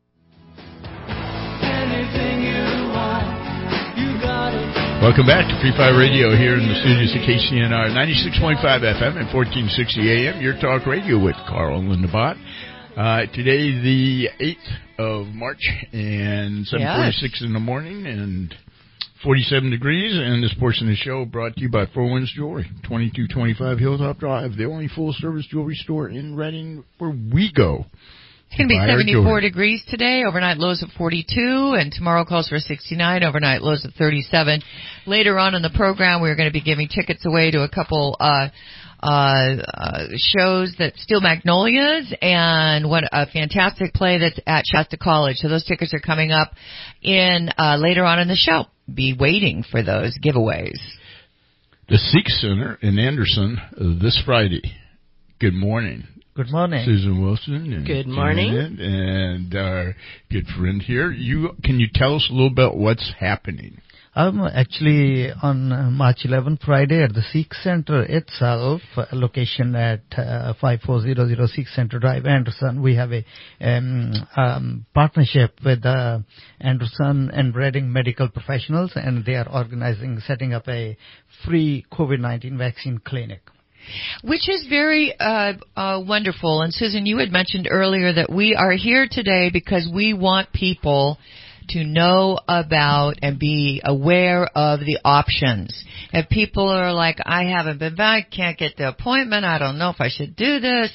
Welcome back to Free Fire Radio here in the studios of K C N R ninety-six point five F M and fourteen sixty A M. Your talk radio with Carl and Linda Bott. Uh, today, the eighth of March, and seven forty-six yes. in the morning, and forty-seven degrees. And this portion of the show brought to you by Four Winds Jewelry, twenty-two twenty-five Hilltop Drive, the only full-service jewelry store in Reading where we go.
It's going to be seventy-four degrees today, overnight lows of forty-two, and tomorrow calls for sixty-nine, overnight lows of thirty-seven. Later on in the program, we're going to be giving tickets away to a couple uh, uh, uh shows that Steel Magnolias and what a fantastic play that's at Shasta College. So those tickets are coming up in uh, later on in the show. Be waiting for those giveaways.
The Sikh Center in Anderson uh, this Friday. Good morning.
Good morning.
Susan Wilson. And
good morning.
Janet and our good friend here. You Can you tell us a little bit what's happening?
Um, actually, on uh, March eleventh, Friday, at the Sikh Center itself, uh, location at uh, five four zero zero Sikh Center Drive, Anderson, we have a um, um, partnership with uh, Anderson and Reading Medical Professionals, and they are organizing, setting up a free COVID nineteen vaccine clinic.
Which is very uh, uh, wonderful. And Susan, you had mentioned earlier that we are here today because we want people to know about and be aware of the options. If people are like, I haven't been back, can't get the appointment, I don't know if I should do this.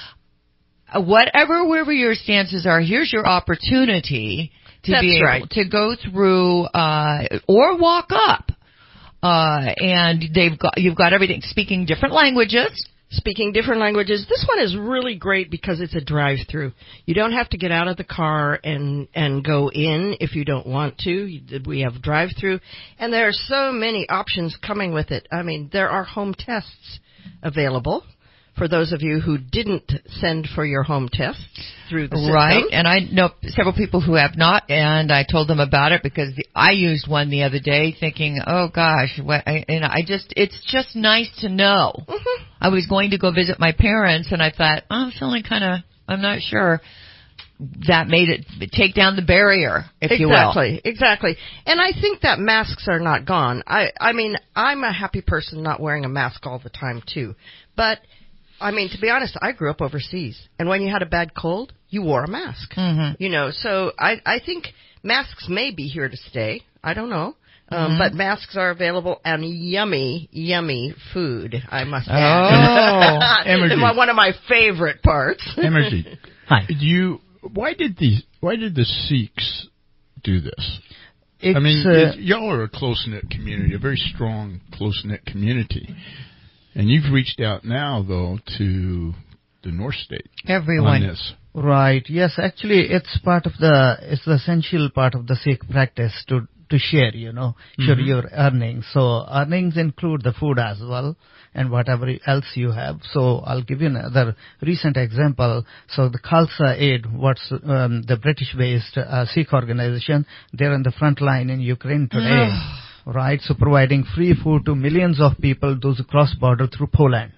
Whatever, wherever your stances are, here's your opportunity to
That's
be able
right.
to go through uh, or walk up. Uh, and they've got, you've got everything, speaking different languages.
Speaking different languages. This one is really great because it's a drive-through. You don't have to get out of the car and, and go in if you don't want to. We have drive-through. And there are so many options coming with it. I mean, there are home tests available for those of you who didn't send for your home tests through the system.
Right, and I know several people who have not, and I told them about it because the, I used one the other day thinking, oh gosh, what, I, and I just, it's just nice to know.
Mm-hmm.
I was going to go visit my parents, and I thought, oh, I'm feeling kind of, I'm not sure. That made it, take down the barrier, if
exactly,
you will.
Exactly, exactly. And I think that masks are not gone. I, I mean, I'm a happy person not wearing a mask all the time, too. But I mean, to be honest, I grew up overseas, and when you had a bad cold, you wore a mask.
Mm-hmm.
You know, so I, I think masks may be here to stay. I don't know. Um,
Mm-hmm.
but masks are available and yummy, yummy food, I must
Oh,
add.
Emergy.
One of my favorite parts.
Emergy. Hi. Do you, why did the, why did the Sikhs do this?
It's,
I mean,
uh,
it, y'all are a close-knit community, a very strong, close-knit community. And you've reached out now, though, to the North State
Everyone.
on this.
Right. Yes, actually, it's part of the, it's the essential part of the Sikh practice to, to share, you know, share
Mhm.
your earnings. So earnings include the food as well and whatever else you have. So I'll give you another recent example. So the Khalsa Aid, what's um, the British-based uh, Sikh organization, they're on the front line in Ukraine today, right? So providing free food to millions of people, those who cross border through Poland.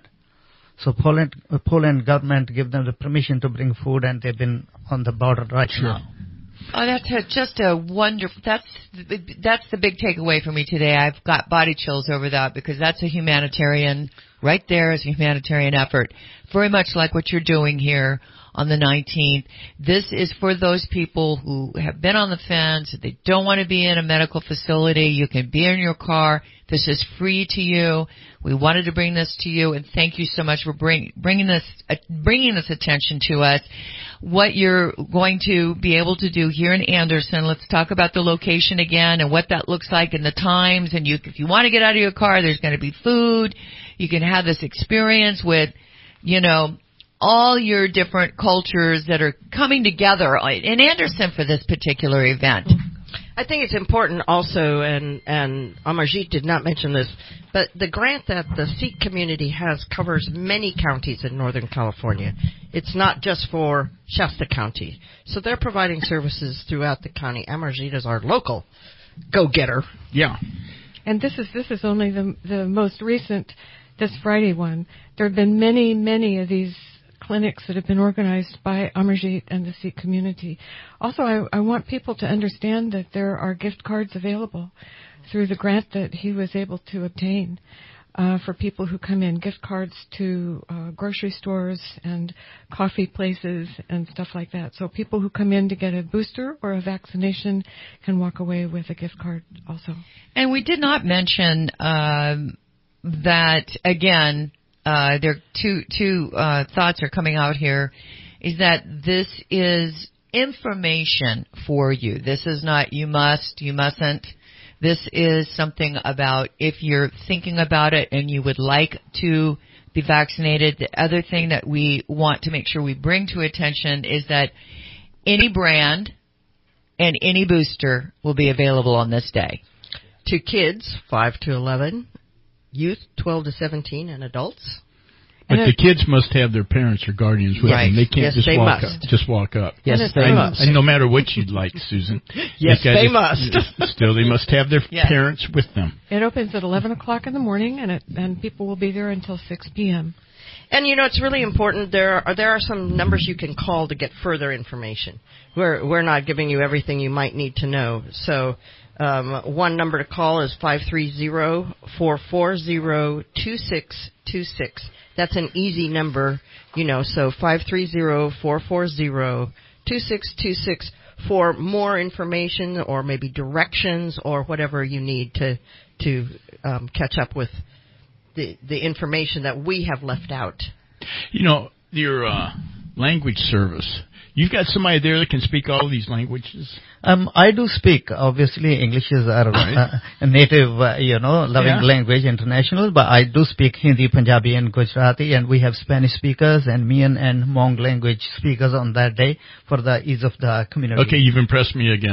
So Poland, uh, Poland government give them the permission to bring food, and they've been on the border right now.
Oh, that's a, just a wonderful. That's that's the big takeaway for me today. I've got body chills over that because that's a humanitarian. Right there is a humanitarian effort, very much like what you're doing here on the nineteenth. This is for those people who have been on the fence. They don't want to be in a medical facility. You can be in your car. This is free to you. We wanted to bring this to you, and thank you so much for bring, bringing this uh, bringing this attention to us. What you're going to be able to do here in Anderson, let's talk about the location again and what that looks like and the times. And you, if you want to get out of your car, there's going to be food. You can have this experience with, you know, all your different cultures that are coming together in Anderson for this particular event.
I think it's important also, and, and Amarjeet did not mention this, but the grant that the Sikh community has covers many counties in Northern California. It's not just for Shasta County. So they're providing services throughout the county. Amarjeet is our local go-getter.
Yeah.
And this is this is only the the most recent, this Friday one. There have been many, many of these clinics that have been organized by Amarjeet and the Sikh community. Also, I, I want people to understand that there are gift cards available through the grant that he was able to obtain uh, for people who come in, gift cards to uh, grocery stores and coffee places and stuff like that. So people who come in to get a booster or a vaccination can walk away with a gift card also.
And we did not mention um, that, again, Uh, there are two, two, uh, thoughts are coming out here, is that this is information for you. This is not you must, you mustn't. This is something about if you're thinking about it and you would like to be vaccinated. The other thing that we want to make sure we bring to attention is that any brand and any booster will be available on this day.
To kids, five to eleven. Youth, twelve to seventeen, and adults.
But
and
the kids must have their parents or guardians with
right.
them. They can't
yes,
just
they
walk
must.
up. Just walk up.
Yes,
and
they
and,
must.
And no matter what you'd like, Susan.
Yes,
they,
they
just,
must.
Still, they must have their
yes.
parents with them.
It opens at eleven o'clock in the morning, and it, and people will be there until six p.m.
And, you know, it's really important. There are there are some numbers you can call to get further information. We're, we're not giving you everything you might need to know. So um, one number to call is five three zero, four four zero, two six two six. That's an easy number, you know, so five three zero, four four zero, two six two six for more information or maybe directions or whatever you need to to um, catch up with the the information that we have left out.
You know, your uh, language service, you've got somebody there that can speak all these languages?
Um, I do speak. Obviously, English is our
right.
uh, a native, uh, you know, loving
yeah.
language, international. But I do speak Hindi, Punjabi, and Gujarati, and we have Spanish speakers and Mian and Hmong language speakers on that day for the ease of the community.
Okay, you've impressed me again.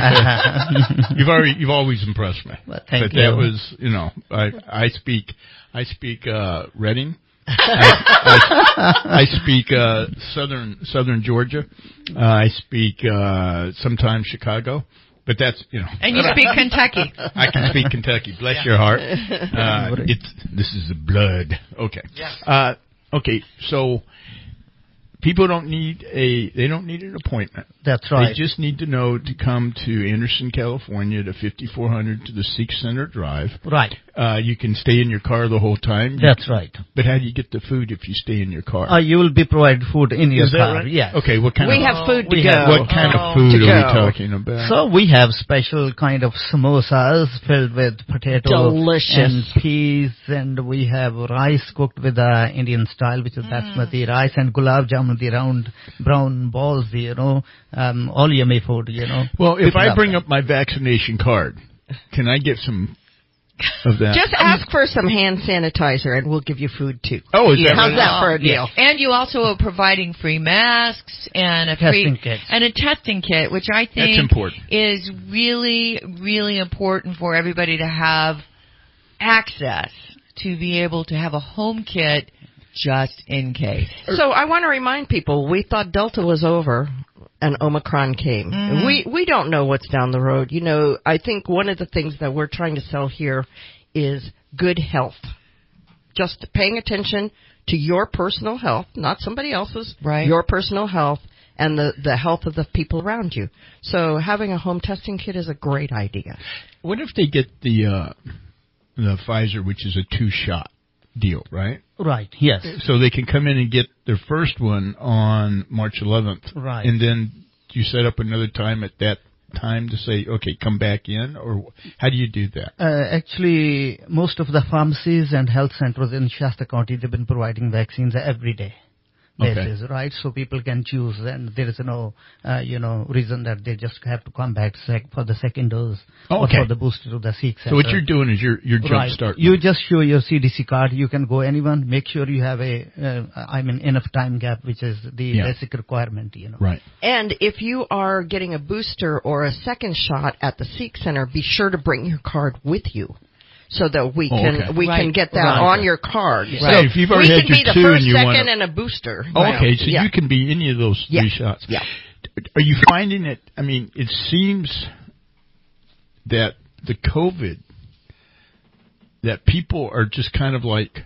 Okay. you've already, you've always impressed me.
Well, thank
but
you.
that was, you know, I, I speak, I speak uh, Reading. I, I, I speak uh, southern southern Georgia. Uh, I speak uh, sometimes Chicago, but that's you know.
And you speak Kentucky.
I can speak Kentucky. Bless
yeah.
your heart. Uh, it's this is the blood. Okay.
Yeah.
Uh, okay. So people don't need a they don't need an appointment.
That's right.
They just need to know to come to Anderson, California, to fifty-four hundred to the Sikh Center Drive.
Right.
Uh, you can stay in your car the whole time.
That's right.
But how do you get the food if you stay in your car?
Uh, you will be provided food in your
Is that
car.
right?
Yes.
Okay. What kind
we
of
have food to
we
go.
Have,
what kind
oh,
of food
to
are we
go.
talking about?
So we have special kind of samosas filled with potato
Delicious.
and peas, and we have rice cooked with the Indian style, which is
Mm.
basmati rice, and gulab jamun know, the round brown balls, you know, um, all yummy food, you know.
Well, if
People
I
love
bring
that.
up my vaccination card, can I get some of that?
Just ask for some hand sanitizer, and we'll give you food too.
Oh, is
yeah.
that
How's
what
that for a
Yeah.
deal?
And you also are providing free masks and a
Testing
free
kits.
and a testing kit, which I think
That's important.
is really, really important for everybody to have access to be able to have a home kit just in case.
So I want to remind people, we thought Delta was over and Omicron came.
Mhm.
We we don't know what's down the road. You know, I think one of the things that we're trying to sell here is good health. Just paying attention to your personal health, not somebody else's,
right.
your personal health and the, the health of the people around you. So having a home testing kit is a great idea.
What if they get the uh, the Pfizer, which is a two-shot deal, right?
Right, yes.
So they can come in and get their first one on March eleventh.
Right.
And then you set up another time at that time to say, okay, come back in? Or how do you do that?
Uh, actually, most of the pharmacies and health centers in Shasta County, they've been providing vaccines every day.
Okay.
Basis, right? So people can choose, and there is no, uh, you know, reason that they just have to come back sec- for the second dose
Oh,
or
okay.
for the booster to the Sikh center.
So what you're doing is you're you're
Right.
jumpstart.
You just show your C D C card. You can go anyone. Make sure you have a, uh, I mean, enough time gap, which is the
Yeah.
basic requirement. You know.
Right.
And if you are getting a booster or a second shot at the Sikh Center, be sure to bring your card with you, so that we
Oh,
can
okay.
we
Right.
can get that
Right.
on your card.
Right.
So
So if you've already
we
had
can
your
be the
two
first,
and you
second,
wanna-
and a booster.
Oh, okay, so
yeah.
you can be any of those
Yeah.
three shots.
Yeah.
Are you finding it? I mean, it seems that the COVID, that people are just kind of like,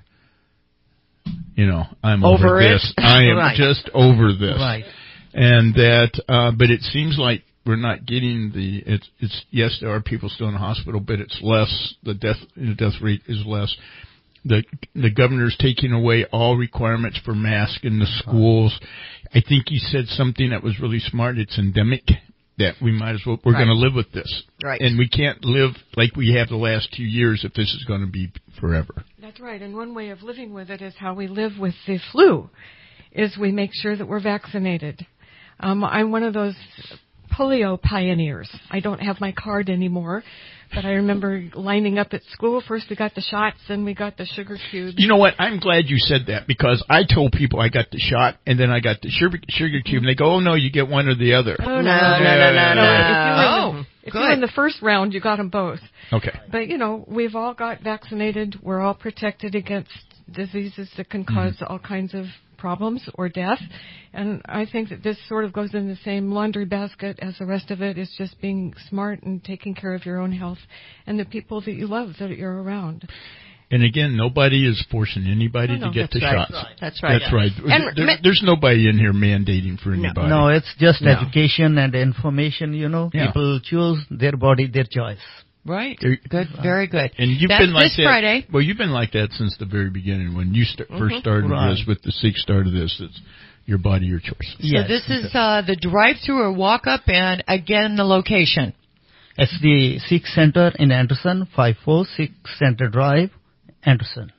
you know, I'm over,
Over it?
this. I am
Right.
just over this.
Right.
And that, uh, but it seems like we're not getting the, it's, it's, yes, there are people still in the hospital, but it's less, the death, the death rate is less. The, the governor's taking away all requirements for masks in the schools. I think he said something that was really smart. It's endemic, that we might as well, we're
Right.
going to live with this.
Right.
And we can't live like we have the last two years if this is going to be forever.
That's right. And one way of living with it is how we live with the flu, is we make sure that we're vaccinated. Um, I'm one of those polio pioneers. I don't have my card anymore, but I remember lining up at school. First we got the shots, then we got the sugar cubes.
You know what? I'm glad you said that, because I told people I got the shot and then I got the sugar, sugar cube, and they go, oh, no, you get one or the other.
Oh,
No, no, no, no, no.
If you were in the,
Oh,
if you were in
good.
the first round, you got them both.
Okay.
But, you know, we've all got vaccinated. We're all protected against diseases that can cause
Mm-hmm.
all kinds of problems or death. And I think that this sort of goes in the same laundry basket as the rest of it. Is just being smart and taking care of your own health and the people that you love that you're around.
And again, nobody is forcing anybody
No, no,
to get the
that's right.
shots.
That's right.
That's right.
And
There-
ma-
there's nobody in here mandating for anybody.
No, it's just
No.
education and information. You know,
Yeah.
people choose their body, their choice.
Right.
There-
Good. Very good.
And you've
That's
been like
this
that.
Friday.
Well, you've been like that since the very beginning when you st- first
Mhm.
started
Right.
this with the Sikh started this. It's your body, your choice.
Yes.
So this is uh, the drive-through or walk-up, and again the location.
It's the Sikh Center in Anderson, five four six Center Drive, Anderson.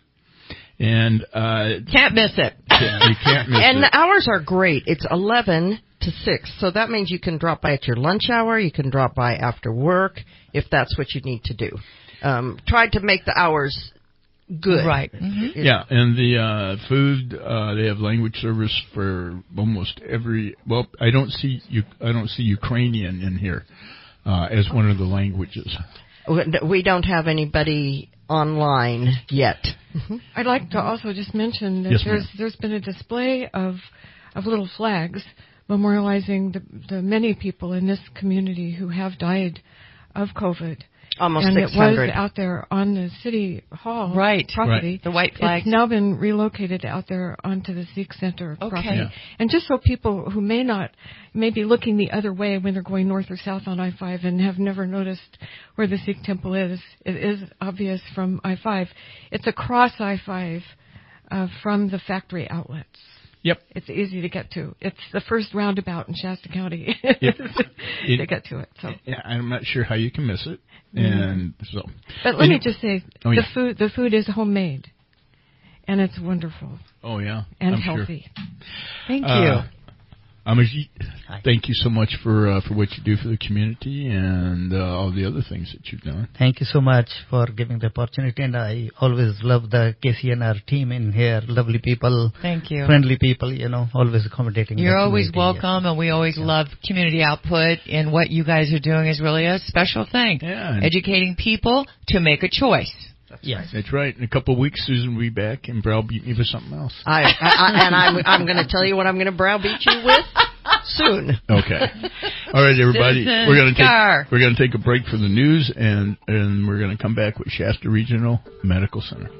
And uh,
Can't miss it.
you can't miss
And
it.
the hours are great. It's eleven to six, so that means you can drop by at your lunch hour. You can drop by after work if that's what you need to do. Um, try to make the hours good.
Right. Mm-hmm.
Yeah, and the uh, food, uh, they have language service for almost every. Well, I don't see you. I don't see Ukrainian in here uh, as one of the languages.
We don't have anybody online yet.
I'd like to also just mention that
Yes,
there's
ma'am.
there's been a display of of little flags memorializing the, the many people in this community who have died of COVID.
Almost
and
six
it was
hundred.
out there on the city hall
Right.
property.
Right. The white flags.
It's now been relocated out there onto the Sikh Center
Okay.
property.
Yeah.
And just so people who may not, may be looking the other way when they're going north or south on I five and have never noticed where the Sikh temple is, it is obvious from I five. It's across I five uh, from the factory outlets.
Yep.
It's easy to get to. It's the first roundabout in Shasta County
Yep.
to get to it. So.
Yeah, I'm not sure how you can miss it.
Mhm.
And so,
But let
and
me
it-
just say,
Oh,
the
yeah.
food the food is homemade. and it's wonderful.
Oh, yeah.
And
I'm
healthy.
Sure.
Thank you.
Uh, Amarjeet, thank you so much for uh, for what you do for the community and uh, all the other things that you've done.
Thank you so much for giving the opportunity, and I always love the K C N R team in here. Lovely people.
Thank you.
Friendly people, you know, always accommodating.
You're
the
always
community,
welcome, and we always yeah. love community output, and what you guys are doing is really a special thing.
Yeah.
Educating people to make a choice.
That's yes. right. That's right. In a couple of weeks, Susan will be back and browbeat me for something else.
I, I, I and I'm I'm going to tell you what I'm going to browbeat you with soon.
Okay. All right, everybody.
Susan
we're going to
Scar.
take we're going to take a break for the news, and and we're going to come back with Shasta Regional Medical Center.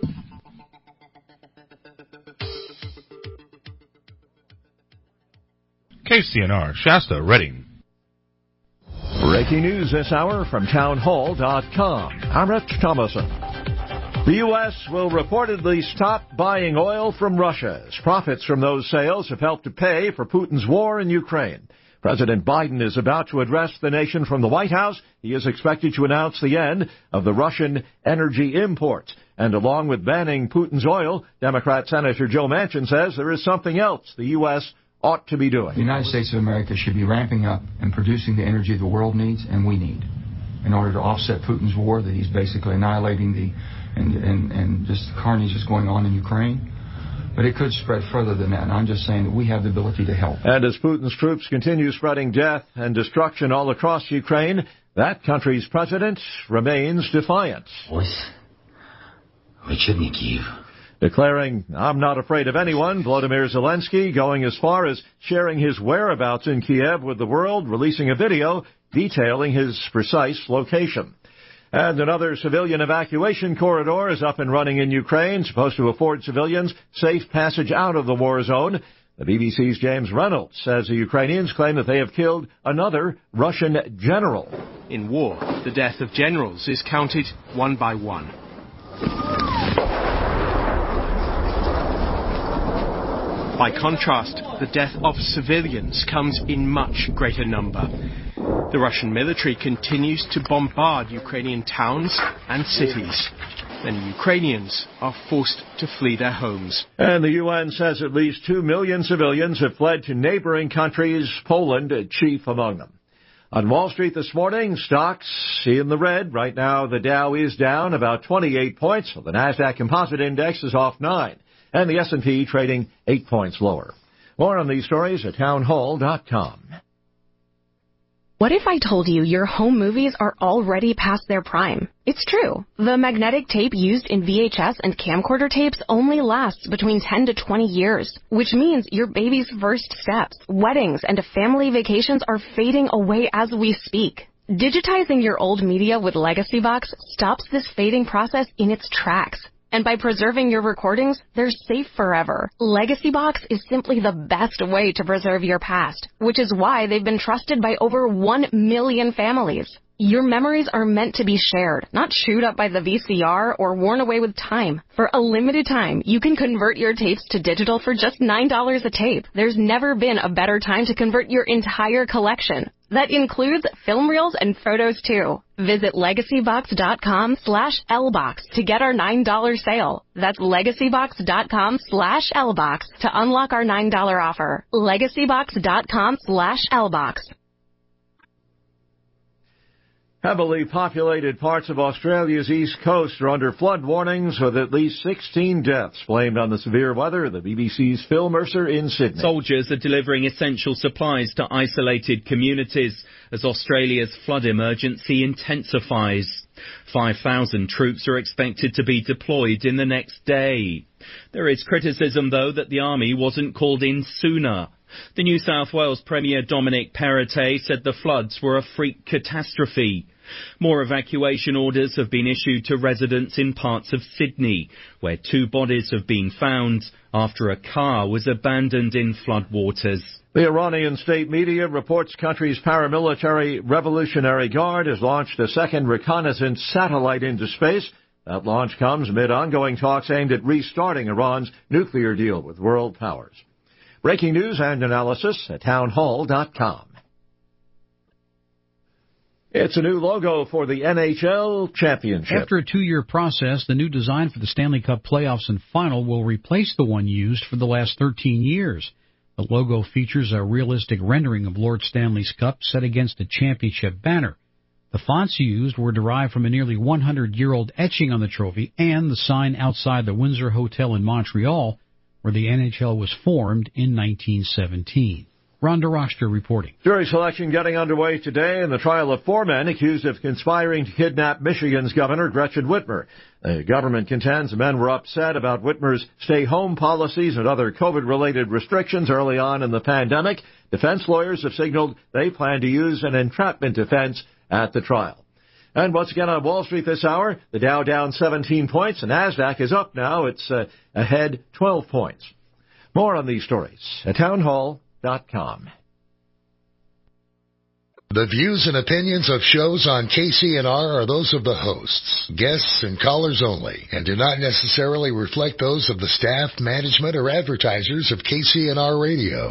K C N R, Shasta, Reading.
Breaking news this hour from town hall dot com. I'm Rich Thomason. The U S will reportedly stop buying oil from Russia, as profits from those sales have helped to pay for Putin's war in Ukraine. President Biden is about to address the nation from the White House. He is expected to announce the end of the Russian energy imports. And along with banning Putin's oil, Democrat Senator Joe Manchin says there is something else the U S ought to be doing.
The United States of America should be ramping up and producing the energy the world needs and we need in order to offset Putin's war that he's basically annihilating the and, and, and just the carnage that's going on in Ukraine. But it could spread further than that, and I'm just saying that we have the ability to help.
And as Putin's troops continue spreading death and destruction all across Ukraine, that country's president remains defiant. Declaring, I'm not afraid of anyone, Volodymyr Zelensky going as far as sharing his whereabouts in Kiev with the world, releasing a video detailing his precise location. And another civilian evacuation corridor is up and running in Ukraine, supposed to afford civilians safe passage out of the war zone. The B B C's James Reynolds says the Ukrainians claim that they have killed another Russian general.
In war, the death of generals is counted one by one. By contrast, the death of civilians comes in much greater number. The Russian military continues to bombard Ukrainian towns and cities. Many Ukrainians are forced to flee their homes.
And the U N says at least two million civilians have fled to neighboring countries, Poland chief among them. On Wall Street this morning, stocks in the red. Right now, the Dow is down about twenty-eight points. The NASDAQ Composite Index is off nine. And the S and P trading eight points lower. More on these stories at town hall dot com.
What if I told you your home movies are already past their prime? It's true. The magnetic tape used in V H S and camcorder tapes only lasts between ten to twenty years, which means your baby's first steps, weddings, and family vacations are fading away as we speak. Digitizing your old media with LegacyBox stops this fading process in its tracks. And by preserving your recordings, they're safe forever. LegacyBox is simply the best way to preserve your past, which is why they've been trusted by over one million families. Your memories are meant to be shared, not chewed up by the V C R or worn away with time. For a limited time, you can convert your tapes to digital for just nine dollars a tape. There's never been a better time to convert your entire collection. That includes film reels and photos too. Visit LegacyBox.com slash LBox to get our nine dollars sale. That's LegacyBox.com slash LBox to unlock our nine dollars offer. LegacyBox.com slash LBox.
Heavily populated parts of Australia's east coast are under flood warnings with at least sixteen deaths blamed on the severe weather. The B B C's Phil Mercer in Sydney.
Soldiers are delivering essential supplies to isolated communities as Australia's flood emergency intensifies. five thousand troops are expected to be deployed in the next day. There is criticism, though, that the army wasn't called in sooner. The New South Wales Premier Dominic Perrottet said the floods were a freak catastrophe. More evacuation orders have been issued to residents in parts of Sydney, where two bodies have been found after a car was abandoned in floodwaters.
The Iranian state media reports country's paramilitary Revolutionary Guard has launched a second reconnaissance satellite into space. That launch comes amid ongoing talks aimed at restarting Iran's nuclear deal with world powers. Breaking news and analysis at town hall dot com. It's a new logo for the N H L Championship.
After a two-year process, the new design for the Stanley Cup playoffs and final will replace the one used for the last thirteen years. The logo features a realistic rendering of Lord Stanley's Cup set against a championship banner. The fonts used were derived from a nearly one hundred year old etching on the trophy and the sign outside the Windsor Hotel in Montreal, where the N H L was formed in nineteen seventeen. Ron DeRoster reporting.
Jury selection getting underway today in the trial of four men accused of conspiring to kidnap Michigan's Governor Gretchen Whitmer. The government contends the men were upset about Whitmer's stay-home policies and other COVID-related restrictions early on in the pandemic. Defense lawyers have signaled they plan to use an entrapment defense at the trial. And once again on Wall Street this hour, the Dow down seventeen points. The NASDAQ is up now. It's uh, ahead twelve points. More on these stories at townhall dot com.
The views and opinions of shows on K C N R are those of the hosts, guests, and callers only, and do not necessarily reflect those of the staff, management, or advertisers of K C N R Radio.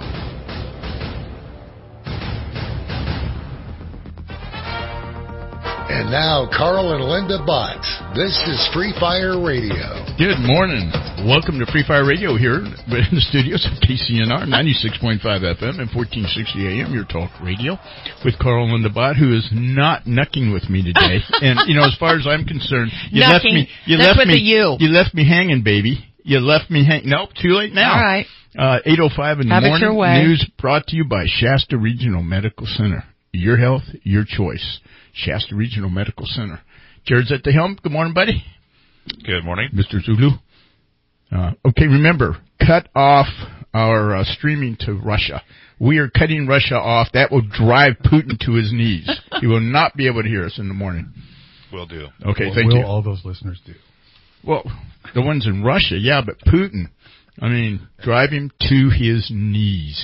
And now, Carl and Linda Bott. This is Free Fire Radio.
Good morning. Welcome to Free Fire Radio here in the studios of K C N R, ninety-six point five F M and fourteen sixty A M, your talk radio, with Carl and Linda Bott, who is not nucking with me today. And, you know, as far as I'm concerned, you
Nucking.
left me, you
That's
left
with
me,
the U.
you left me hanging, baby. You left me hanging. Nope, too late now.
All right.
Uh, eight oh five in the
Have it
morning.
your way.
News brought to you by Shasta Regional Medical Center. Your health, your choice. Shasta Regional Medical Center. Jared's at the helm. Good morning, buddy.
Good morning.
Mister Zulu. Uh, okay, remember, cut off our uh, streaming to Russia. We are cutting Russia off. That will drive Putin to his knees. He will not be able to hear us in the morning.
Will do.
Okay,
Well,
thank
will
you.
all those listeners do?
Well, the ones in Russia, yeah, but Putin, I mean, drive him to his knees.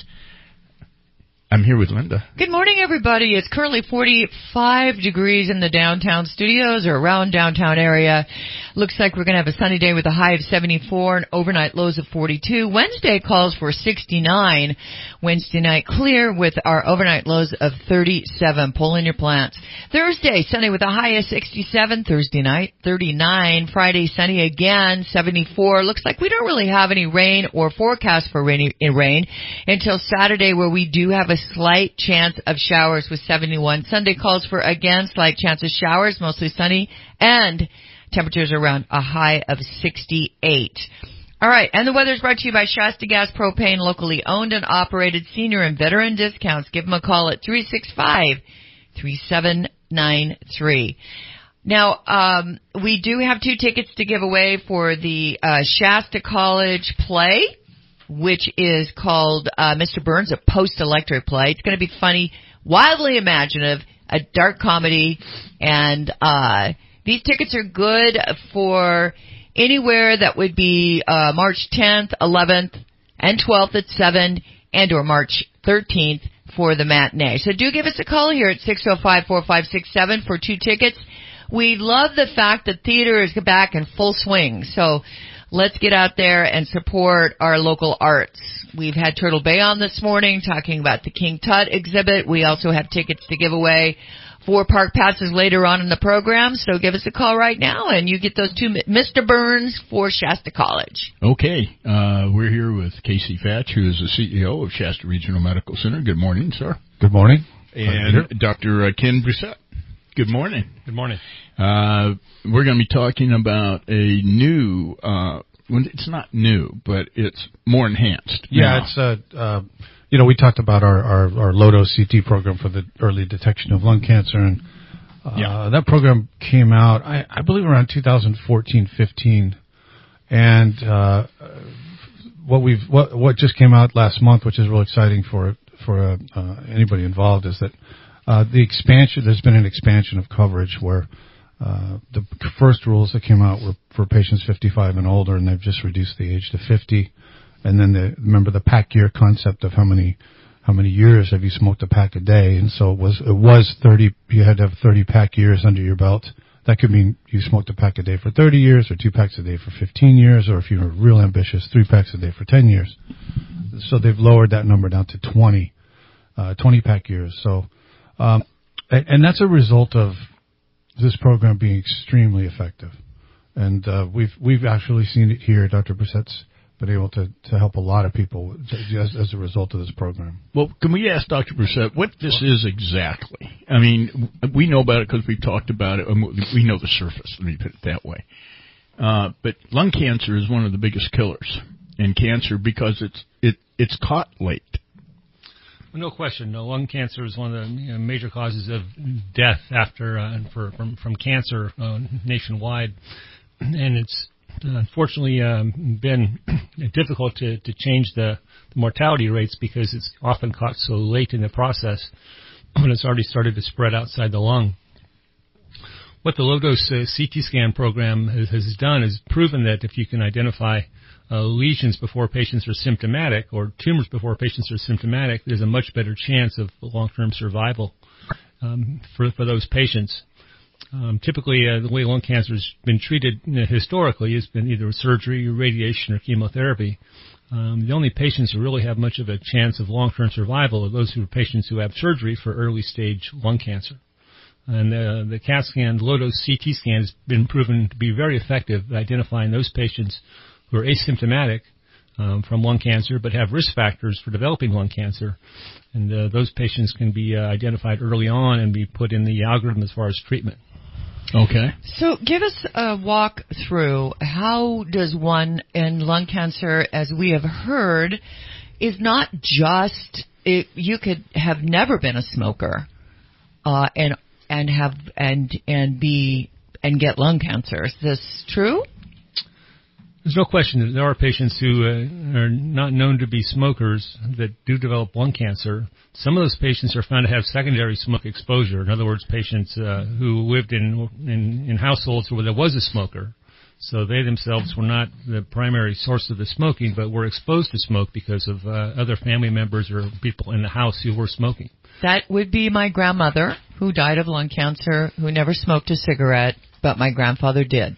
I'm here with Linda.
Good morning, everybody. It's currently forty-five degrees in the downtown studios or around downtown area. Looks like we're going to have a sunny day with a high of seventy-four and overnight lows of forty-two. Wednesday calls for sixty-nine. Wednesday night clear with our overnight lows of thirty-seven. Pull in your plants. Thursday, sunny with a high of sixty-seven. Thursday night, thirty-nine. Friday, sunny again, seventy-four. Looks like we don't really have any rain or forecast for rainy, rain until Saturday, where we do have a slight chance of showers with seventy-one. Sunday calls for, again, slight chance of showers, mostly sunny, and temperatures around a high of sixty-eight. All right, and the weather's brought to you by Shasta Gas Propane, locally owned and operated, senior and veteran discounts. Give them a call at three six five, three seven nine three. Now, um, we do have two tickets to give away for the uh, Shasta College play, which is called uh, Mister Burns, a post-electric play. It's going to be funny, wildly imaginative, a dark comedy, and uh these tickets are good for anywhere that would be uh March tenth, eleventh, and twelfth at seven, and or March thirteenth for the matinee. So do give us a call here at six oh five, four five six seven for two tickets. We love the fact that theater is back in full swing, so let's get out there and support our local arts. We've had Turtle Bay on this morning talking about the King Tut exhibit. We also have tickets to give away for park passes later on in the program, so give us a call right now, and you get those two, Mister Burns for Shasta College.
Okay, uh, we're here with Casey Fatch, who is the C E O of Shasta Regional Medical Center. Good morning, sir.
Good morning.
And Doctor Ken Brissett. Good morning.
Good morning.
Uh, we're going to be talking about a new, uh, well, it's not new, but it's more enhanced.
Yeah,
now.
it's, uh, uh, you know, we talked about our, our, our Lodo C T program for the early detection of lung cancer, and uh, yeah. that program came out, I, I believe, around two thousand fourteen, fifteen, and uh, what we've what what just came out last month, which is real exciting for for uh, uh, anybody involved, is that uh, the expansion. There's been an expansion of coverage where uh, the first rules that came out were for patients fifty-five and older, and they've just reduced the age to fifty. And then the, remember the pack year concept of how many, how many years have you smoked a pack a day? And so it was, it was thirty, you had to have thirty pack years under your belt. That could mean you smoked a pack a day for thirty years, or two packs a day for fifteen years, or if you were real ambitious, three packs a day for ten years. So they've lowered that number down to twenty, uh, twenty pack years. So, um, and, and that's a result of this program being extremely effective. And uh, we've we've actually seen it here. Doctor Brissett's been able to, to help a lot of people as, as a result of this program.
Well, can we ask Doctor Brissett what this is exactly? I mean, we know about it because we've talked about it. We know the surface, let me put it that way. Uh, but lung cancer is one of the biggest killers in cancer because it's it it's caught late.
Well, no question. No, lung cancer is one of the you know, major causes of death after uh, for, from, from cancer uh, nationwide. And it's unfortunately um, been difficult to, to change the, the mortality rates because it's often caught so late in the process when it's already started to spread outside the lung. What the low-dose uh, C T scan program has, has done is proven that if you can identify uh, lesions before patients are symptomatic or tumors before patients are symptomatic, there's a much better chance of long-term survival um, for, for those patients. Um, typically, uh, the way lung cancer has been treated you know, historically has been either surgery, radiation, or chemotherapy. Um, the only patients who really have much of a chance of long-term survival are those who are patients who have surgery for early-stage lung cancer. And uh, the CAT scan, low-dose C T scan, has been proven to be very effective at identifying those patients who are asymptomatic um, from lung cancer but have risk factors for developing lung cancer. And uh, those patients can be uh, identified early on and be put in the algorithm as far as treatment.
Okay.
So give us a walk through how does one in lung cancer, as we have heard, is not just it, you could have never been a smoker uh, and and have and and be and get lung cancer. Is this true?
There's no question that there are patients who uh, are not known to be smokers that do develop lung cancer. Some of those patients are found to have secondary smoke exposure. In other words, patients uh, who lived in, in in households where there was a smoker. So they themselves were not the primary source of the smoking, but were exposed to smoke because of uh, other family members or people in the house who were smoking.
That would be my grandmother, who died of lung cancer, who never smoked a cigarette, but my grandfather did.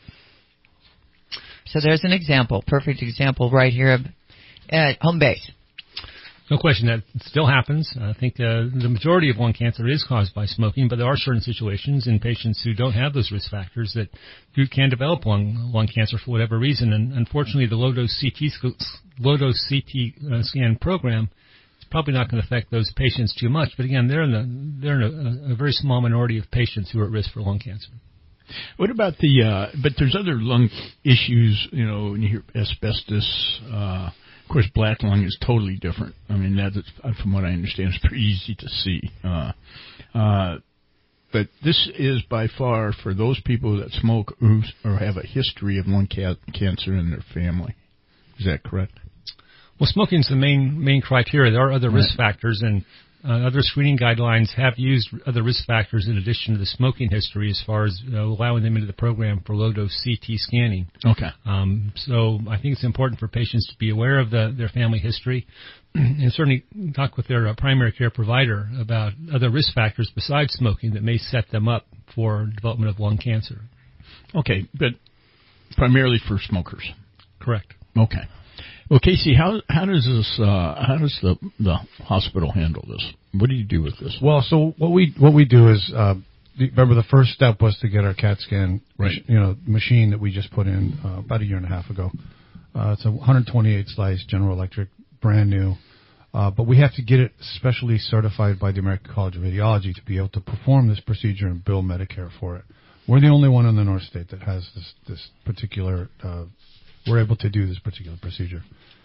So there's an example, perfect example right here at home base.
No question that still happens. I think uh, the majority of lung cancer is caused by smoking, but there are certain situations in patients who don't have those risk factors that do, can develop lung lung cancer for whatever reason. And unfortunately, the low-dose C T low-dose C T uh, scan program is probably not going to affect those patients too much. But again, they're in the they're in a, a very small minority of patients who are at risk for lung cancer.
What about the, uh, but there's other lung issues, you know, when you hear asbestos, uh, of course, black lung is totally different. I mean, that is, from what I understand, is pretty easy to see. Uh, uh, but this is by far for those people that smoke or have a history of lung ca- cancer in their family. Is that correct?
Well, smoking is the main main criteria. There are other
right.
risk factors, and Uh, other screening guidelines have used other risk factors in addition to the smoking history as far as uh, allowing them into the program for low-dose C T scanning.
Okay.
Um, so I think it's important for patients to be aware of the, their family history and certainly talk with their uh, primary care provider about other risk factors besides smoking that may set them up for development of lung cancer.
Okay, but primarily for smokers.
Correct.
Okay. Well, Casey, how how does this uh, how does the the hospital handle this? What do you do with this?
Well, so what we what we do is uh, remember the first step was to get our CAT scan,
right.
you know, machine that we just put in uh, about a year and a half ago. Uh, it's a one twenty-eight slice General Electric, brand new, uh, but we have to get it specially certified by the American College of Radiology to be able to perform this procedure and bill Medicare for it. We're the only one in the North State that has this this particular. Uh, we're able to do this particular procedure.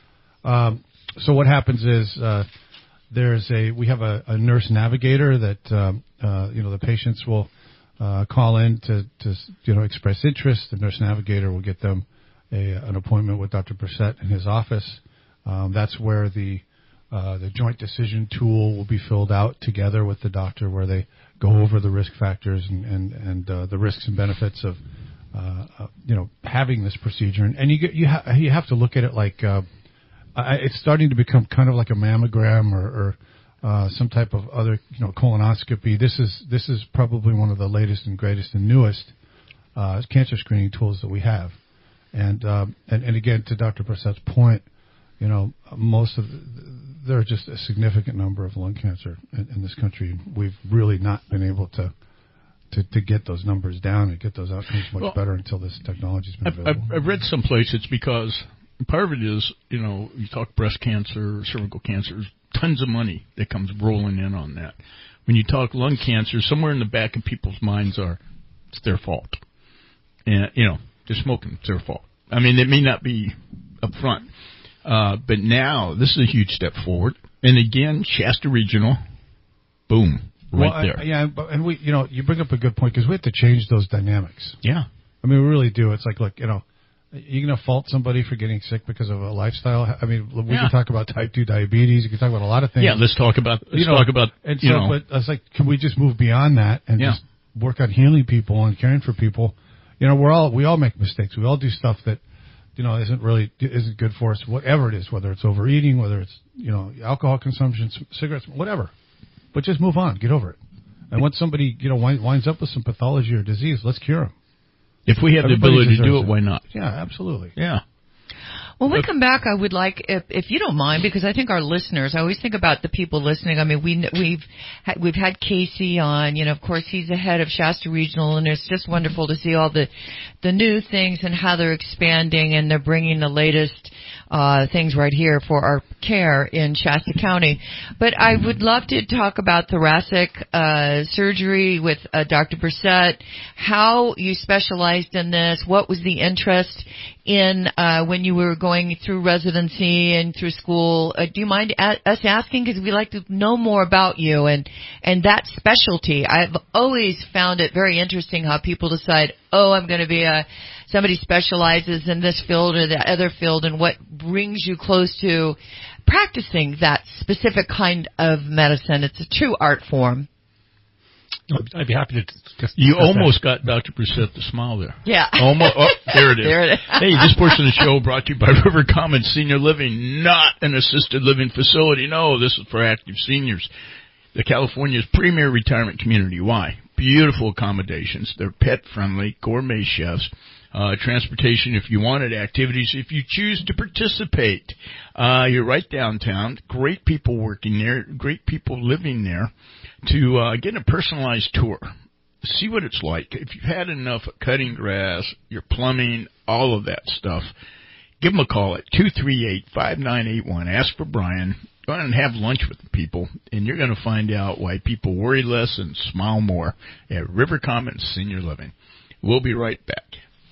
Um, so what happens is uh, there's a we have a, a nurse navigator that um, uh, you know the patients will uh, call in to, to you know express interest. The nurse navigator will get them a, an appointment with Doctor Brissett in his office. Um, that's where the uh, the joint decision tool will be filled out together with the doctor, where they go over the risk factors and and, and uh, the risks and benefits of uh, uh, you know having this procedure. And, and you get you ha- you have to look at it like. Uh, I, it's starting to become kind of like a mammogram or, or uh, some type of other, you know, colonoscopy. This is this is probably one of the latest and greatest and newest uh, cancer screening tools that we have. And um, and, and again, to Doctor Brissett's point, you know, most of the, there are just a significant number of lung cancer in, in this country. We've really not been able to, to, to get those numbers down and get those outcomes much
well,
better until this technology's been
I've,
available.
I've, I've read someplace it's because part of it is, you know, you talk breast cancer, cervical cancer, there's tons of money that comes rolling in on that. When you talk lung cancer, somewhere in the back of people's minds are, it's their fault. And, you know, they're smoking, it's their fault. I mean, it may not be up front. Uh, but now, this is a huge step forward. And again, Shasta Regional, boom, right
well,
there.
I, yeah, but, and we, you know, you bring up a good point because we have to change those dynamics.
Yeah.
I mean, we really do. It's like, look, you know, you're going to fault somebody for getting sick because of a lifestyle. I mean, we
yeah.
can talk about type two diabetes. You can talk about a lot of things.
Yeah, let's talk about, let's
you know,
talk about,
and
you
so,
know.
But it's like, can we just move beyond that and
yeah.
just work on healing people and caring for people? You know, we're all, we all make mistakes. We all do stuff that, you know, isn't really, isn't good for us, whatever it is, whether it's overeating, whether it's, you know, alcohol consumption, cigarettes, whatever. But just move on, get over it. And once somebody, you know, winds up with some pathology or disease, let's cure them.
If we have
Everybody
the ability to do it,
it,
why not?
Yeah, absolutely.
Yeah.
When we come back, I would like, if, if you don't mind, because I think our listeners, I always think about the people listening. I mean, we, we've had, we've had Casey on, you know, of course, he's the head of Shasta Regional, and it's just wonderful to see all the, the new things and how they're expanding, and they're bringing the latest uh, things right here for our care in Shasta County. But I would love to talk about thoracic uh, surgery with uh, Doctor Brissett, how you specialized in this, what was the interest in uh, when you were going through residency and through school. Uh, do you mind a- us asking? Because we like to know more about you and, and that specialty. I've always found it very interesting how people decide, oh, I'm going to be a, somebody specializes in this field or the other field, and what brings you close to practicing that specific kind of medicine. It's a true art form.
I'd be happy to just.
You almost that. got Doctor Brissett to smile there.
Yeah.
Almost. Oh, there it is.
There it is.
Hey, this portion of the show brought to you by River Commons Senior Living, not an assisted living facility. No, this is for active seniors. The California's premier retirement community. Why? Beautiful accommodations. They're pet friendly, gourmet chefs. Uh, transportation if you wanted, activities if you choose to participate. Uh, you're right downtown. Great people working there. Great people living there. To uh, get a personalized tour, see what it's like. If you've had enough cutting grass, your plumbing, all of that stuff, give them a call at two three eight, five nine eight one. Ask for Brian. Go out and have lunch with the people, and you're going to find out why people worry less and smile more at River Commons Senior Living. We'll be right back.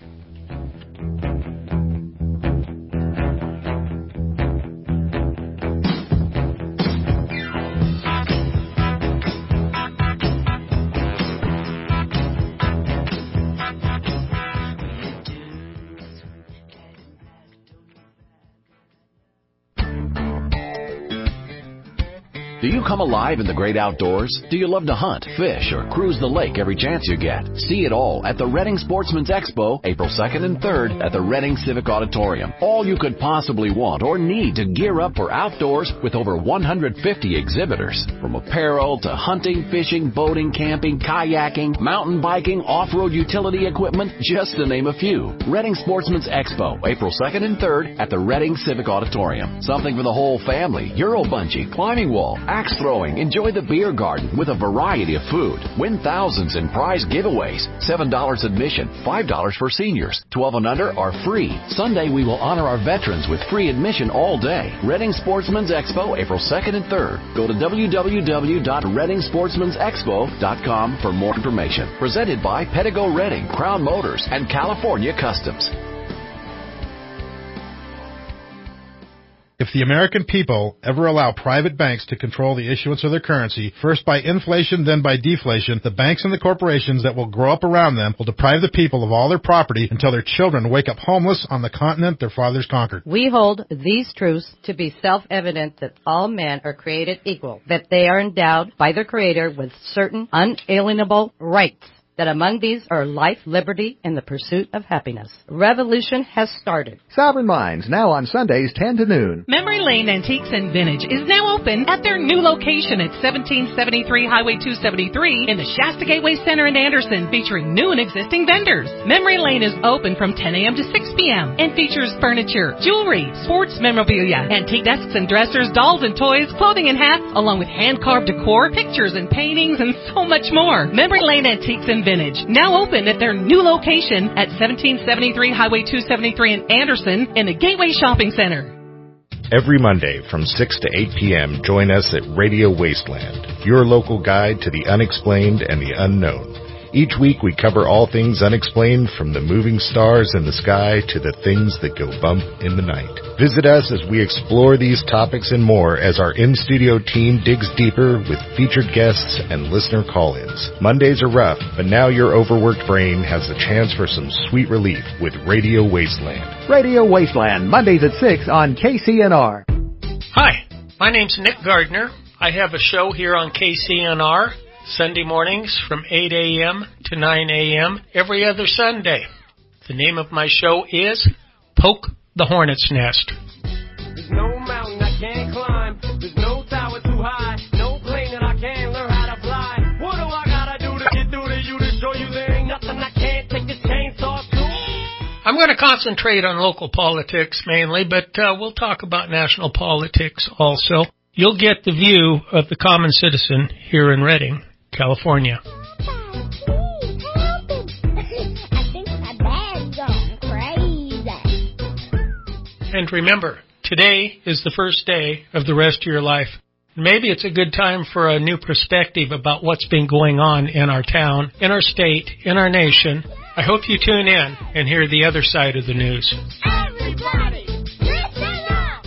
Do you come alive in the great outdoors? Do you love to hunt, fish, or cruise the lake every chance you get? See it all at the Reading Sportsman's Expo, April second and third at the Reading Civic Auditorium. All you could possibly want or need to gear up for outdoors with over one hundred fifty exhibitors. From apparel to hunting, fishing, boating, camping, kayaking, mountain biking, off-road utility equipment, just to name a few. Reading Sportsman's Expo, April second and third at the Reading Civic Auditorium. Something for the whole family. Euro bungee, climbing wall, axe throwing. Enjoy the beer garden with a variety of food. Win thousands in prize giveaways. seven dollars admission, five dollars for seniors. twelve and under are free. Sunday we will honor our veterans with free admission all day. Reading Sportsman's Expo, April second and third. Go to w w w dot reading sportsmans expo dot com for more information. Presented by Pedigo Reading, Crown Motors, and California Customs.
If the American people ever allow private banks to control the issuance of their currency, first by inflation, then by deflation, the banks and the corporations that will grow up around them will deprive the people of all their property until their children wake up homeless on the continent their fathers conquered.
We hold these truths to be self-evident that all men are created equal, that they are endowed by their Creator with certain unalienable rights, that among these are life, liberty, and the pursuit of happiness. Revolution has started.
Sovereign Minds, now on Sundays, ten to noon.
Memory Lane Antiques and Vintage is now open at their new location at seventeen seventy-three Highway two seventy-three in the Shasta Gateway Center in Anderson, featuring new and existing vendors. Memory Lane is open from ten a.m. to six p.m. and features furniture, jewelry, sports memorabilia, antique desks and dressers, dolls and toys, clothing and hats, along with hand-carved decor, pictures and paintings, and so much more. Memory Lane Antiques and Vintage, now open at their new location at seventeen seventy-three Highway two seventy-three in Anderson in the Gateway Shopping Center.
Every Monday from six to eight p.m., join us at Radio Wasteland, your local guide to the unexplained and the unknown. Each week we cover all things unexplained, from the moving stars in the sky to the things that go bump in the night. Visit us as we explore these topics and more as our in-studio team digs deeper with featured guests and listener call-ins. Mondays are rough, but now your overworked brain has the chance for some sweet relief with Radio Wasteland.
Radio Wasteland, Mondays at six on K C N R.
Hi, my name's Nick Gardner. I have a show here on K C N R. Sunday mornings from eight a.m. to nine a.m. every other Sunday. The name of my show is Poke the Hornet's Nest.
There's no mountain I can't climb. There's no tower too high. No plane that I can't learn how to fly. What do I gotta do to get through to you to show you there ain't nothing I can't take this chainsaw to?
I'm going to concentrate on local politics mainly, but uh, we'll talk about national politics also. You'll get the view of the common citizen here in Redding, California. And remember, today is the first day of the rest of your life. Maybe it's a good time for a new perspective about what's been going on in our town, in our state, in our nation. I hope you tune in and hear the other side of the news.
Everybody, listen up!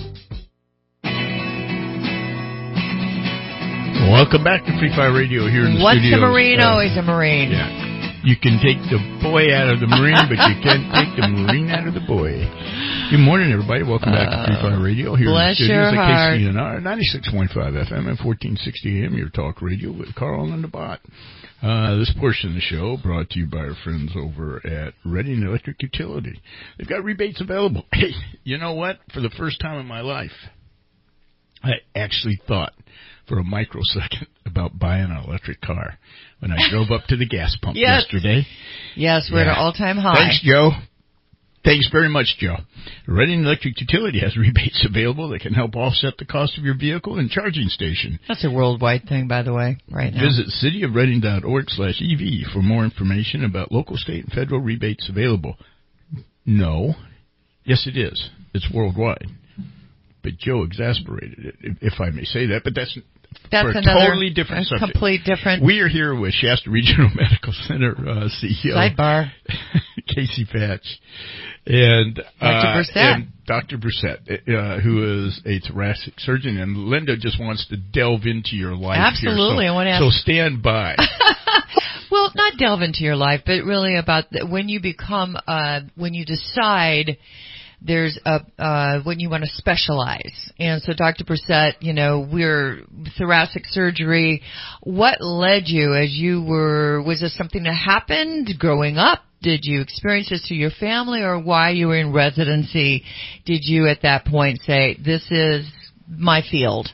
Welcome back to Free Fire Radio here in the
What's
studios.
a Marine?
Uh,
Always a Marine.
Yeah. You can take the boy out of the Marine, but you can't take the Marine out of the boy. Good morning, everybody. Welcome back to Free Fire Radio here
Bless
in the
your
studios at
heart.
K C N R, ninety-six point five F M and fourteen sixty A M, your talk radio with Carl and the Bot. Uh, this portion of the show brought to you by our friends over at Redding Electric Utility. They've got rebates available. Hey, you know what? For the first time in my life, I actually thought for a microsecond about buying an electric car when I drove up to the gas pump
Yes.
yesterday.
Yes, we're
Yeah.
at an all-time high.
Thanks, Joe. Thanks very much, Joe. Redding Electric Utility has rebates available that can help offset the cost of your vehicle and charging station.
That's a worldwide thing, by the way, right now.
Visit cityofredding.org slash EV for more information about local, state, and federal rebates available. No. Yes, it is. It's worldwide. But Joe exasperated it, if I may say that. But that's,
That's
for a
another
totally different
a
subject.
complete different.
We are here with Shasta Regional Medical Center uh, C E O.
Sidebar.
Casey Patch. And
Doctor
uh,
Brissett.
and Doctor Brissett, uh, who is a thoracic surgeon. And Linda just wants to delve into your life
Absolutely.
here. So,
I want to ask.
so stand by.
Well, not delve into your life, but really about the, when you become, uh, when you decide there's a, uh, when you want to specialize. And so, Doctor Brissett, you know, we're thoracic surgery. What led you as you were, was this something that happened growing up? Did you experience this through your family, or while you were in residency, did you at that point say, this is my field?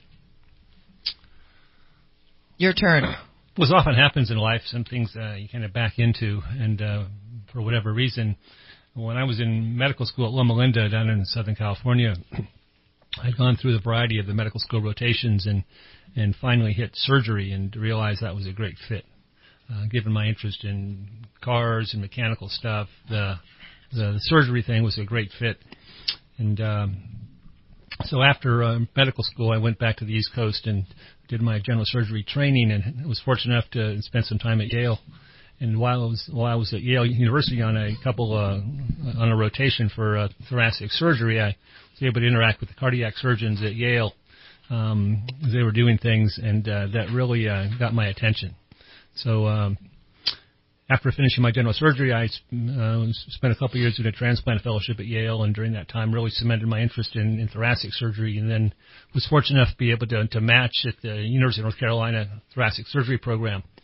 Your turn.
What often happens in life, some things uh, you kind of back into, and uh, for whatever reason, when I was in medical school at Loma Linda down in Southern California, I'd gone through the variety of the medical school rotations and, and finally hit surgery and realized that was a great fit. Uh, given my interest in cars and mechanical stuff, the, the, the surgery thing was a great fit. And um, so after uh, medical school, I went back to the East Coast and did my general surgery training, and was fortunate enough to spend some time at Yale. And while I was while I was at Yale University on a couple uh, on a rotation for uh, thoracic surgery, I was able to interact with the cardiac surgeons at Yale um, as they were doing things, and uh, that really uh, got my attention. So um, after finishing my general surgery, I uh, spent a couple of years doing a transplant fellowship at Yale, and during that time really cemented my interest in, in thoracic surgery, and then was fortunate enough to be able to, to match at the University of North Carolina thoracic surgery program.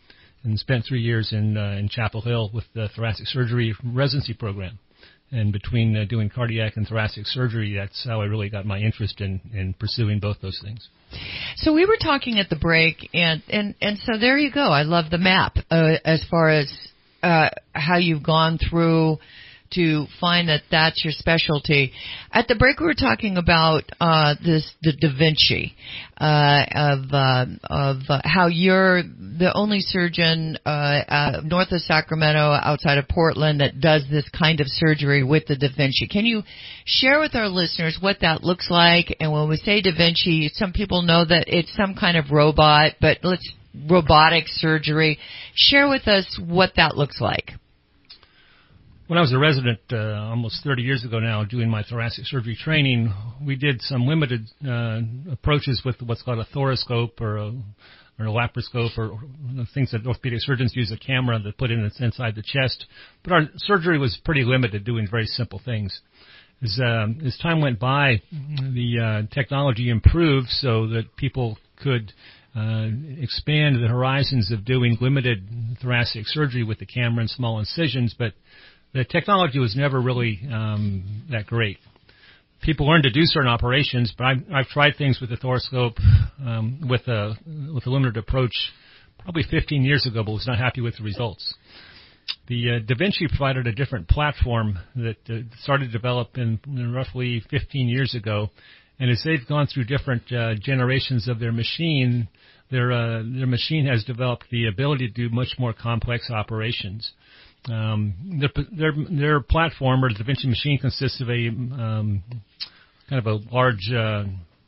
and spent three years in uh, in Chapel Hill with the thoracic surgery residency program. And between uh, doing cardiac and thoracic surgery, that's how I really got my interest in, in pursuing both those things.
So we were talking at the break, and, and, and so there you go. I love the map uh, as far as uh, how you've gone through to find that that's your specialty. At the break, we were talking about uh, this the Da Vinci uh, of uh, of uh, how you're the only surgeon uh, uh, north of Sacramento, outside of Portland, that does this kind of surgery with the Da Vinci. Can you share with our listeners what that looks like? And when we say Da Vinci, some people know that it's some kind of robot, but let's robotic surgery. Share with us what that looks like.
When I was a resident uh, almost thirty years ago now doing my thoracic surgery training, we did some limited uh, approaches with what's called a thoracoscope or a, or a laparoscope, or things that orthopedic surgeons use, a camera that put in inside the chest. But our surgery was pretty limited, doing very simple things. As, um, as time went by, the uh, technology improved so that people could uh, expand the horizons of doing limited thoracic surgery with the camera and small incisions, but the technology was never really um, that great. People learned to do certain operations, but I've, I've tried things with the thoracoscope um, with a with a limited approach probably fifteen years ago, but was not happy with the results. The uh, Da Vinci provided a different platform that uh, started to develop in, in roughly fifteen years ago, and as they've gone through different uh, generations of their machine, their uh, their machine has developed the ability to do much more complex operations. Um, their, their, their platform, or the Da Vinci machine, consists of a um, kind of a large uh,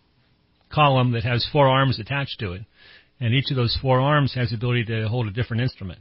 column that has four arms attached to it, and each of those four arms has the ability to hold a different instrument.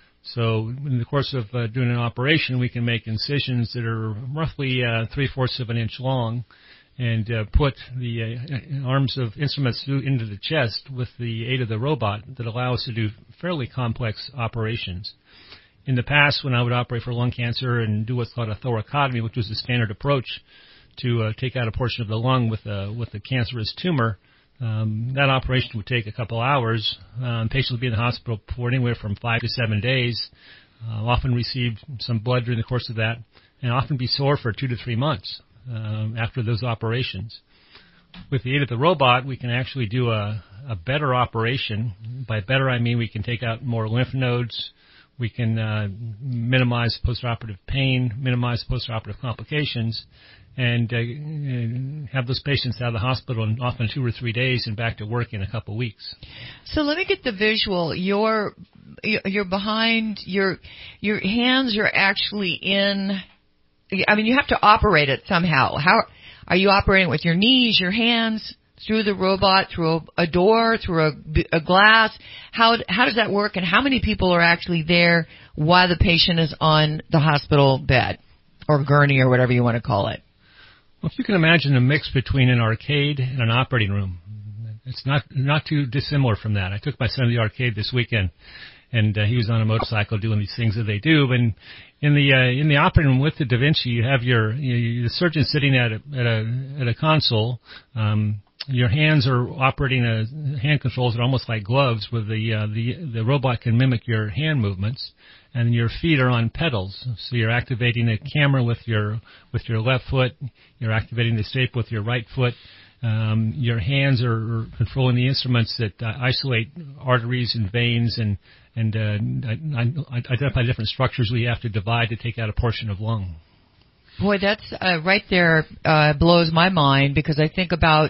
So in the course of uh, doing an operation, we can make incisions that are roughly uh, three-fourths of an inch long, and uh, put the uh, arms of instruments through into the chest with the aid of the robot that allow us to do fairly complex operations. In the past, when I would operate for lung cancer and do what's called a thoracotomy, which was the standard approach to uh, take out a portion of the lung with a with a cancerous tumor, um, that operation would take a couple hours. Um, patients would be in the hospital for anywhere from five to seven days, uh, often receive some blood during the course of that, and often be sore for two to three months um, after those operations. With the aid of the robot, we can actually do a, a better operation. By better, I mean we can take out more lymph nodes. We can uh, minimize postoperative pain, minimize postoperative complications, and, uh, and have those patients out of the hospital in often two or three days and back to work in a couple of weeks.
So let me get the visual. You're you're behind. Your your hands are actually in. I mean, you have to operate it somehow. How are you operating with your knees, your hands? Through the robot, through a, a door, through a, a glass? How how does that work, and how many people are actually there while the patient is on the hospital bed or gurney or whatever you want to call it?
Well, if you can imagine a mix between an arcade and an operating room, it's not not too dissimilar from that. I took my son to the arcade this weekend, and uh, he was on a motorcycle doing these things that they do. And in the uh, in the operating room with the Da Vinci, you have your you, the surgeon sitting at a at a at a console. Um, Your hands are operating as hand controls that are almost like gloves, where the uh, the the robot can mimic your hand movements, and your feet are on pedals. So you're activating the camera with your with your left foot. You're activating the tape with your right foot. Um, your hands are controlling the instruments that uh, isolate arteries and veins and and uh, identify different structures we have to divide to take out a portion of lung.
Boy, that's uh, right there uh, blows my mind, because I think about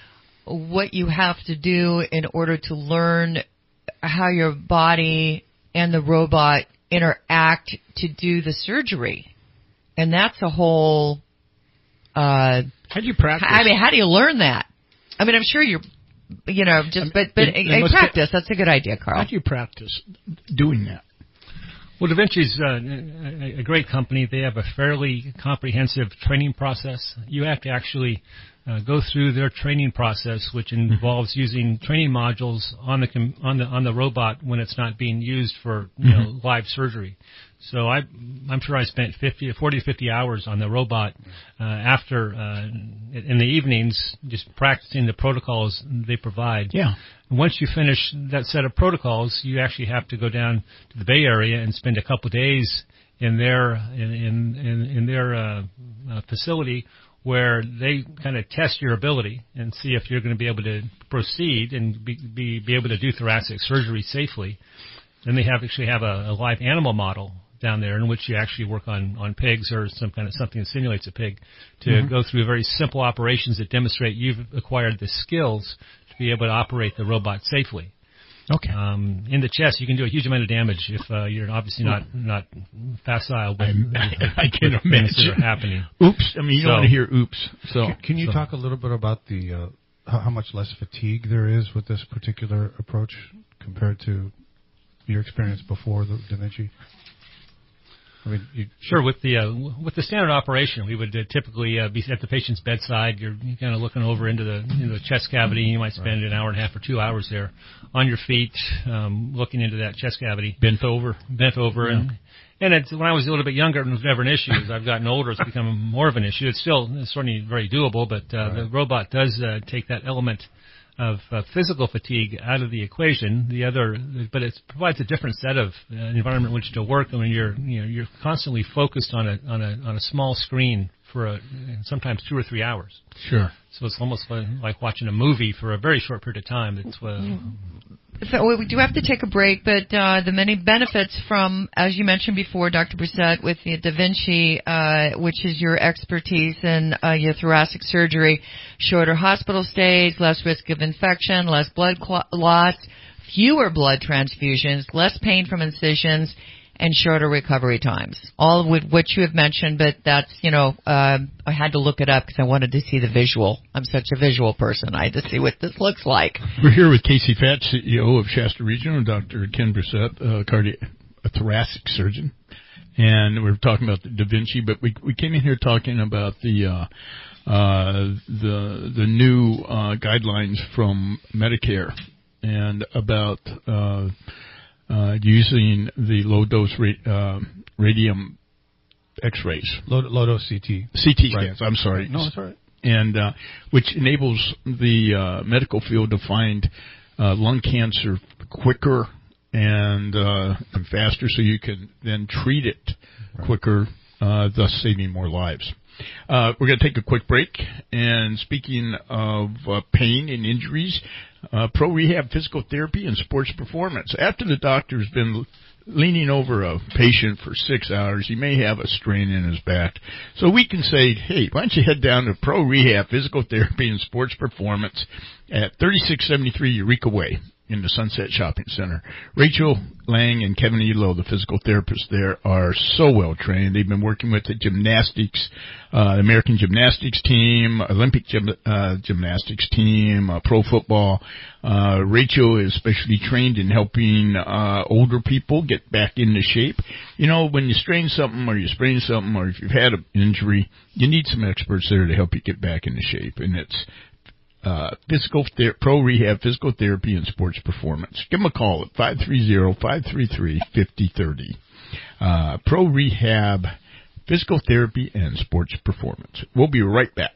what you have to do in order to learn how your body and the robot interact to do the surgery. And that's a whole... Uh,
how do you practice?
I mean, how do you learn that? I mean, I'm sure you're, you know, just, but, but
it,
a,
it
a practice, get, that's a good idea, Carl.
How do you practice doing that?
Well, Da Vinci's uh, a, a great company. They have a fairly comprehensive training process. You have to actually uh, go through their training process, which involves using training modules on the com- on the on the robot when it's not being used for you mm-hmm. know live surgery. So I, I'm sure I spent fifty, forty, fifty hours on the robot uh, after uh, in the evenings, just practicing the protocols they provide.
Yeah.
Once you finish that set of protocols, you actually have to go down to the Bay Area and spend a couple of days in their in in, in, in their uh, uh, facility, where they kind of test your ability and see if you're going to be able to proceed and be be, be able to do thoracic surgery safely. Then they have actually have a, a live animal model down there in which you actually work on, on pigs or some kind of something that simulates a pig to mm-hmm. go through very simple operations that demonstrate you've acquired the skills to be able to operate the robot safely.
Okay.
Um, in the chest, you can do a huge amount of damage if uh, you're obviously not not facile. But
I, I can imagine
that are happening.
Oops. I mean, you
so,
don't want to hear oops. So,
can, can you
so.
talk a little bit about the uh, how, how much less fatigue there is with this particular approach compared to your experience before the Da Vinci? I mean, you,
sure. With the uh, with the standard operation, we would uh, typically uh, be at the patient's bedside. You're, you're kind of looking over into the into the chest cavity. You might spend right. an hour and a half or two hours there, on your feet, um, looking into that chest cavity,
bent over,
bent over,
yeah.
and and it's, when I was a little bit younger, it was never an issue. As I've gotten older, it's become more of an issue. It's still it's certainly very doable, but uh, right. the robot does uh, take that element of uh, physical fatigue out of the equation. The other, but it provides a different set of uh, environment in which to work. I mean, you're you know you're constantly focused on a on a on a small screen for a, sometimes two or three hours.
Sure.
So it's almost like, like watching a movie for a very short period of time. It's uh,
so we do have to take a break, but uh, the many benefits from, as you mentioned before, Doctor Broussette, with the Da Vinci, uh, which is your expertise in uh, your thoracic surgery, shorter hospital stays, less risk of infection, less blood clot loss, fewer blood transfusions, less pain from incisions, and shorter recovery times. All of which you have mentioned, but that's, you know, uh, I had to look it up because I wanted to see the visual. I'm such a visual person. I had to see what this looks like.
We're here with Casey Fatt, C E O of Shasta Regional, and Doctor Ken Broussette, uh, cardi- a thoracic surgeon. And we were talking about the Da Vinci, but we we came in here talking about the uh, uh, the the new uh, guidelines from Medicare and about uh, uh, using the low dose ra- uh, radium X-rays,
low, low dose C T,
C T
right.
scans. I'm sorry,
no, that's all right.
And uh, which enables the uh, medical field to find uh, lung cancer quicker and, uh, and faster, so you can then treat it quicker, uh, thus saving more lives. Uh, we're going to take a quick break. And speaking of uh, pain and injuries, uh, Pro Rehab Physical Therapy and Sports Performance. After the doctor's been leaning over a patient for six hours, he may have a strain in his back. So we can say, hey, why don't you head down to Pro Rehab Physical Therapy and Sports Performance at thirty-six seventy-three Eureka Way in the Sunset Shopping Center. Rachel Lang and Kevin Elo, the physical therapists there, are so well trained. They've been working with the gymnastics, uh, the American gymnastics team, Olympic gym, uh, gymnastics team, uh, pro football. Uh, Rachel is specially trained in helping uh, older people get back into shape. You know, when you strain something or you sprain something or if you've had an injury, you need some experts there to help you get back into shape. And it's Uh, physical ther- Pro Rehab Physical Therapy and Sports Performance. Give them a call at five three zero, five three three, five zero three zero. Uh, Pro Rehab Physical Therapy and Sports Performance. We'll be right back.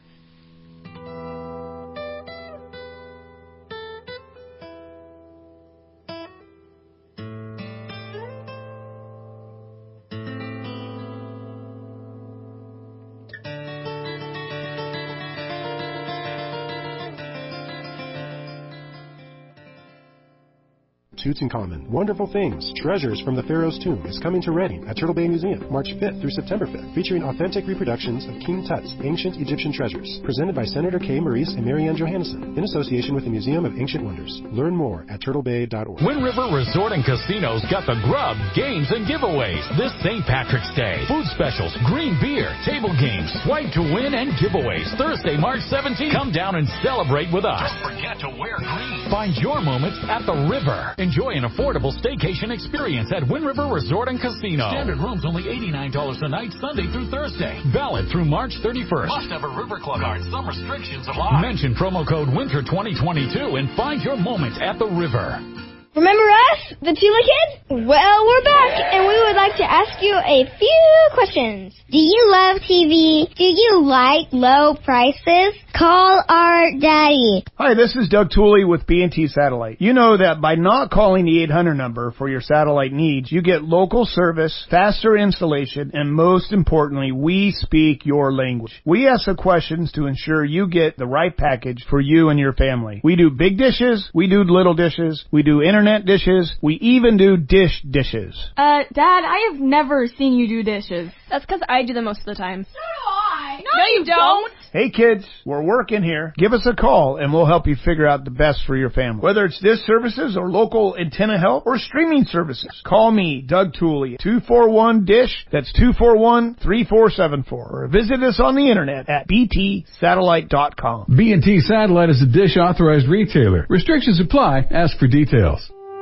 Tutankhamun, Wonderful Things, Treasures from the Pharaoh's Tomb is coming to Reading at Turtle Bay Museum March fifth through September fifth, featuring authentic reproductions of King Tut's ancient Egyptian treasures, presented by Senator Kay Maurice and Marianne Johannesson, in association with the Museum of Ancient Wonders. Learn more at turtle bay dot org.
Wind River Resort and Casinos got the grub, games, and giveaways this Saint Patrick's Day. Food specials, green beer, table games, swipe to win, and giveaways. Thursday, March seventeenth. Come down and celebrate with us.
Don't forget to wear green.
Find your moments at the river. Enjoy Enjoy an affordable staycation experience at Wind River Resort and Casino. Standard rooms only eighty-nine dollars a night, Sunday through Thursday. Valid through March thirty-first. Must have a River Club card. Some restrictions apply. Mention promo code Winter twenty twenty-two and find your moment at the river.
Remember us, the Tula Kids? Well, we're back, and we would like to ask you a few questions. Do you love T V? Do you like low prices? Call our daddy.
Hi, this is Doug Tooley with B and T Satellite. You know that by not calling the eight hundred number for your satellite needs, you get local service, faster installation, and most importantly, we speak your language. We ask the questions to ensure you get the right package for you and your family. We do big dishes, we do little dishes, we do internet dishes, we even do dish dishes.
Uh, Dad, I have never seen you do dishes. That's because I do them most of the time.
So do I.
No, no you don't.
Hey kids, we're working here. Give us a call and we'll help you figure out the best for your family. Whether it's dish services or local antenna help or streaming services, call me, Doug Tooley, two four one DISH. That's two four one, three four seven four. Or visit us on the internet at b t satellite dot com.
B and T Satellite is a DISH authorized retailer. Restrictions apply. Ask for details.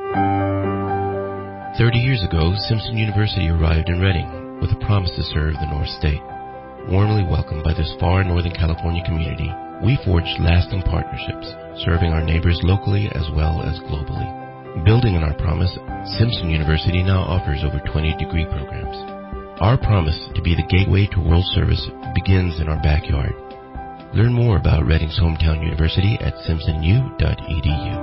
Thirty years ago, Simpson University arrived in Reading with a promise to serve the North State. Warmly welcomed by this far Northern California community, we forged lasting partnerships, serving our neighbors locally as well as globally. Building on our promise, Simpson University now offers over twenty degree programs. Our promise to be the gateway to world service begins in our backyard. Learn more about Reading's hometown university at simpson u dot e d u.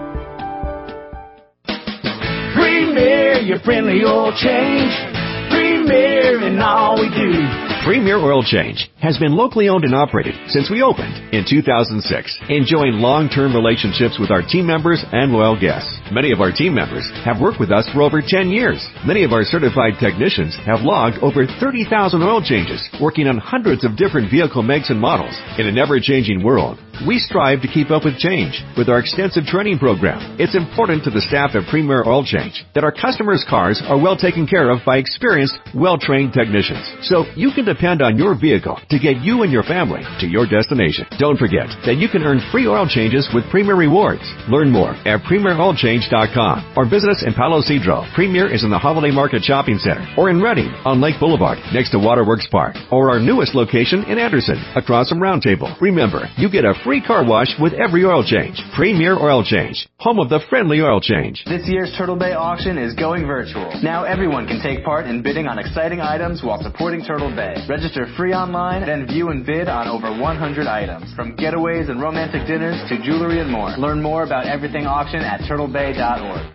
Premier, your friendly oil change. Premier in all we do.
Premier Oil Change has been locally owned and operated since we opened in two thousand six, enjoying long-term relationships with our team members and loyal guests. Many of our team members have worked with us for over ten years. Many of our certified technicians have logged over thirty thousand oil changes, working on hundreds of different vehicle makes and models. In an ever-changing world, we strive to keep up with change with our extensive training program. It's important to the staff at Premier Oil Change that our customers' cars are well taken care of by experienced, well-trained technicians. So you can depend on your vehicle to get you and your family to your destination. Don't forget that you can earn free oil changes with Premier Rewards. Learn more at premier oil change dot com or visit us in Palo Cedro. Premier is in the Holiday Market Shopping Center or in Reading on Lake Boulevard next to Waterworks Park or our newest location in Anderson across from Round Table. Remember, you get a free car wash with every oil change. Premier Oil Change, home of the friendly oil change.
This year's Turtle Bay auction is going virtual. Now everyone can take part in bidding on exciting items while supporting Turtle Bay. Register free online, then view and bid on over one hundred items, from getaways and romantic dinners to jewelry and more. Learn more about everything auction at turtle bay dot org.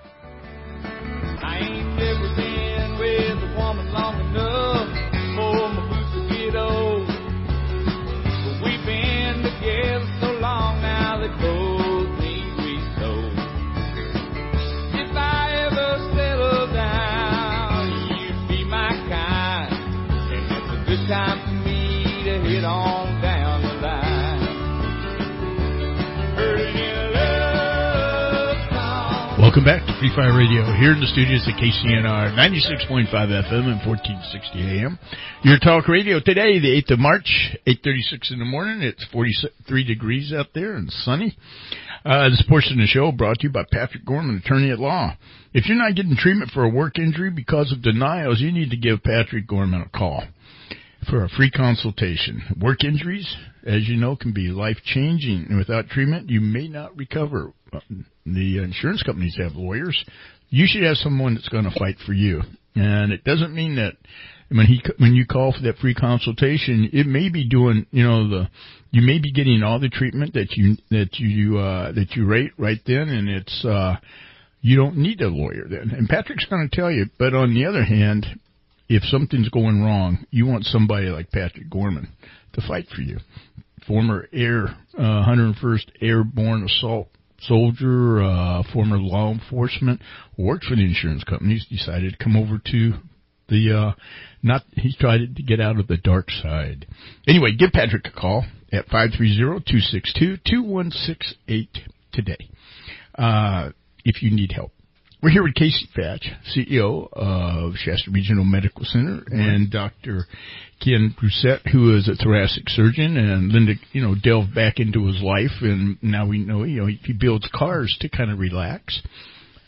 I ain't never been with a woman long enough for my boots to get old. But we've been together so long now that both need restored. If I ever settle down, you'd be my kind, and it's a good time for me to hit on down the line. Heard your love song.
Welcome back to Free Fire Radio here in the studios at K C N R ninety-six point five F M and fourteen sixty A M. Your talk radio today, the eighth of March, eight thirty-six in the morning. It's forty-three degrees out there and sunny. Uh, this portion of the show brought to you by Patrick Gorman, attorney at law. If you're not getting treatment for a work injury because of denials, you need to give Patrick Gorman a call for a free consultation. Work injuries, as you know, can be life-changing, and without treatment, you may not recover. The insurance companies have lawyers. You should have someone that's going to fight for you. And it doesn't mean that when he when you call for that free consultation, it may be doing, you know, the you may be getting all the treatment that you that you uh, that you rate right then, and it's uh, you don't need a lawyer then. And Patrick's going to tell you. But on the other hand, if something's going wrong, you want somebody like Patrick Gorman to fight for you. Former Air uh, one hundred first Airborne Assault soldier, uh, former law enforcement, worked for the insurance companies, decided to come over to the, uh, not, he tried to get out of the dark side. Anyway, give Patrick a call at five three zero, two six two, two one six eight today, uh, if you need help. We're here with Casey Fatch, C E O of Shasta Regional Medical Center, and Doctor Ken Brusette, who is a thoracic surgeon, and Linda, you know, delved back into his life, and now we know, you know, he builds cars to kind of relax.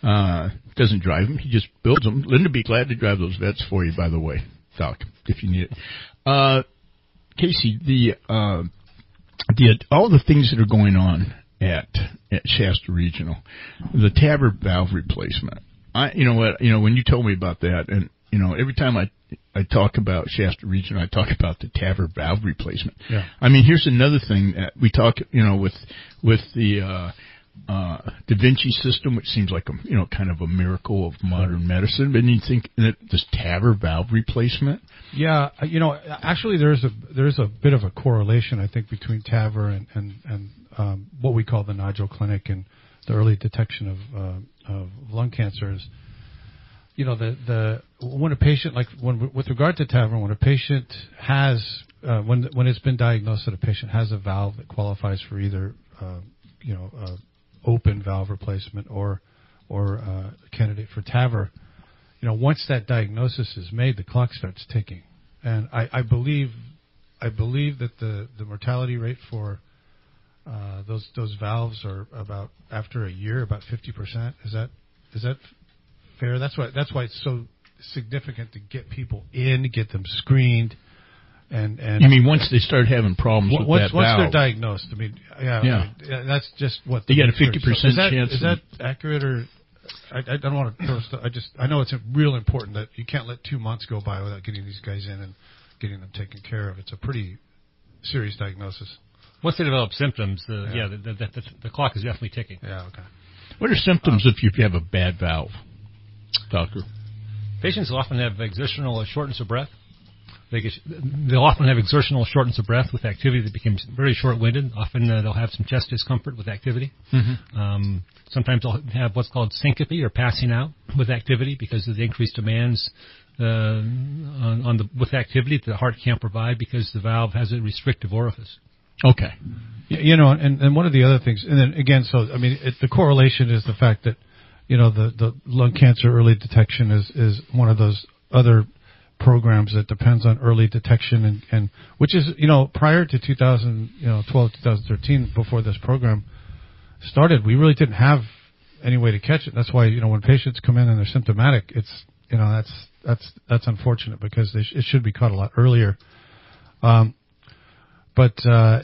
Uh, doesn't drive them. He just builds them. Linda would be glad to drive those vets for you, by the way, Doc, if you need it. Uh, Casey, the, uh, the, all the things that are going on at, at Shasta Regional, the TAVR valve replacement. I, you know what, you know, when you told me about that, and, you know, every time I, I talk about Shasta Regional, I talk about the TAVR valve replacement.
Yeah.
I mean, here's another thing that we talk, you know, with, with the, uh, Uh, Da Vinci system, which seems like a, you know, kind of a miracle of modern medicine. But you think that this TAVR valve replacement?
Yeah, you know, actually there's a, there's a bit of a correlation, I think, between TAVR and, and, and, um, what we call the nodule clinic and the early detection of, uh, of lung cancers. You know, the, the, when a patient, like when, with regard to TAVR, when a patient has, uh, when, when it's been diagnosed that a patient has a valve that qualifies for either, uh, you know, uh, open valve replacement or or uh, candidate for TAVR, you know, once that diagnosis is made, the clock starts ticking, and I, I believe I believe that the, the mortality rate for uh, those those valves are about after a year about fifty percent. Is that is that fair? That's why that's why it's so significant to get people in, get them screened. And, and
you mean once they start having problems with
once,
that
once
valve?
Once they're diagnosed, I mean, yeah,
yeah.
I mean, that's just what
they get a fifty percent
so
chance.
Is that accurate, or I, I don't want to? I just I know it's real important that you can't let two months go by without getting these guys in and getting them taken care of. It's a pretty serious diagnosis.
Once they develop symptoms, uh, yeah, yeah the, the, the, the clock is definitely ticking.
Yeah, okay.
What are symptoms um, if you have a bad valve, doctor?
Patients will often have exertional shortness of breath. They get, they'll often have exertional shortness of breath with activity that becomes very short-winded. Often uh, they'll have some chest discomfort with activity.
Mm-hmm.
Um, sometimes they'll have what's called syncope or passing out with activity because of the increased demands uh, on, on the with activity that the heart can't provide because the valve has a restrictive orifice.
Okay.
You know, and, and one of the other things, and then again, so I mean, it, the correlation is the fact that, you know, the, the lung cancer early detection is, is one of those other programs that depends on early detection and, and which is, you know, prior to two thousand twelve, two thousand thirteen, before this program started, we really didn't have any way to catch it. That's why, you know, when patients come in and they're symptomatic, it's, you know, that's, that's, that's unfortunate because they sh- it should be caught a lot earlier. Um, but, uh,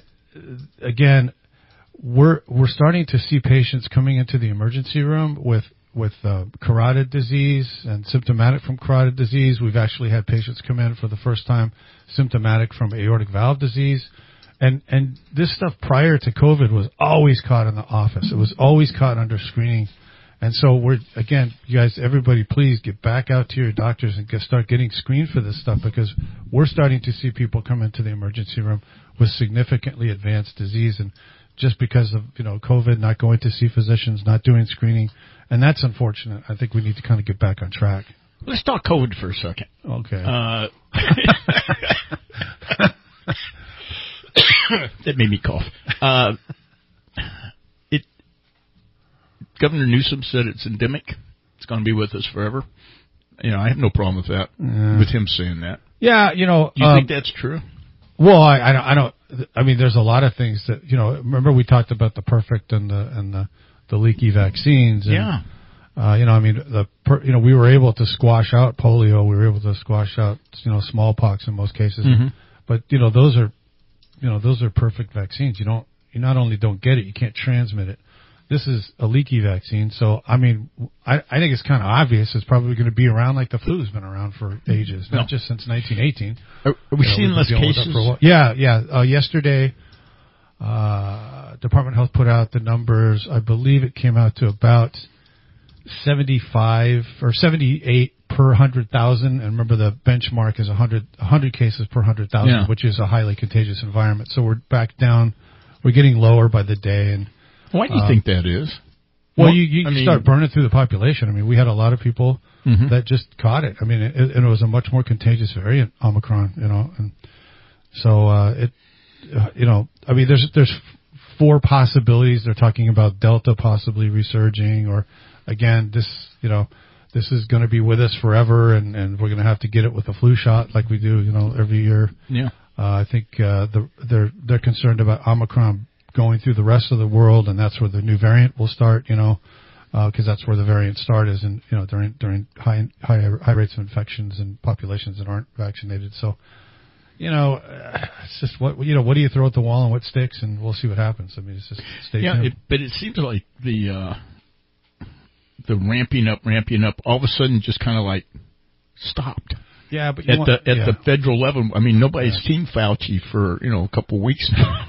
again, we're, we're starting to see patients coming into the emergency room with, with uh, carotid disease and symptomatic from carotid disease. We've actually had patients come in for the first time symptomatic from aortic valve disease. And and this stuff prior to COVID was always caught in the office. It was always caught under screening. And so we're, again, you guys, everybody, please get back out to your doctors and get, start getting screened for this stuff because we're starting to see people come into the emergency room with significantly advanced disease. And just because of, you know, COVID, not going to see physicians, not doing screening. And that's unfortunate. I think we need to kind of get back on track.
Let's talk COVID for a second.
Okay.
Uh, that made me cough. Uh, it, Governor Newsom said it's endemic. It's going to be with us forever. You know, I have no problem with that,
yeah.
with him saying that.
Yeah, you know.
Do you
um,
think that's true?
Well, I, I don't, I don't, I mean, there's a lot of things that, you know, remember we talked about the perfect and the, and the, the leaky vaccines. And,
yeah.
Uh, you know, I mean, the, per, you know, we were able to squash out polio. We were able to squash out, you know, smallpox in most cases.
Mm-hmm.
But, you know, those are, you know, those are perfect vaccines. You don't, you not only don't get it, you can't transmit it. This is a leaky vaccine. So, I mean, I, I think it's kind of obvious it's probably going to be around like the flu's been around for ages, not no. just since nineteen eighteen.
Are, are we you know, seeing less cases?
Yeah, yeah. Uh, yesterday, uh, Department of Health put out the numbers. I believe it came out to about seventy-five or seventy-eight per one hundred thousand. And remember, the benchmark is one hundred, one hundred cases per one hundred thousand, yeah. which is a highly contagious environment. So we're back down. We're getting lower by the day. And
why do you um, think that is?
Well, you, you I mean, start burning through the population. I mean, we had a lot of people mm-hmm. that just caught it. I mean, it, and it was a much more contagious variant, Omicron, you know. And so, uh, it, uh, you know, I mean, there's, there's four possibilities. They're talking about Delta possibly resurging, or again, this, you know, this is going to be with us forever, and, and we're going to have to get it with a flu shot like we do, you know, every year.
Yeah.
Uh, I think, uh, the, they're, they're concerned about Omicron going through the rest of the world, and that's where the new variant will start, you know. because uh, that's where the variants start is, in, you know, during during high high high rates of infections in populations that aren't vaccinated. So, you know, uh, it's just what you know. What do you throw at the wall and what sticks, and we'll see what happens. I mean, it's just stay
yeah,
tuned.
It, but it seems like the uh, the ramping up, ramping up, all of a sudden just kind of like stopped.
Yeah, but you
at
want,
the at
yeah.
the federal level, I mean, nobody's yeah. seen Fauci for you know a couple of weeks now.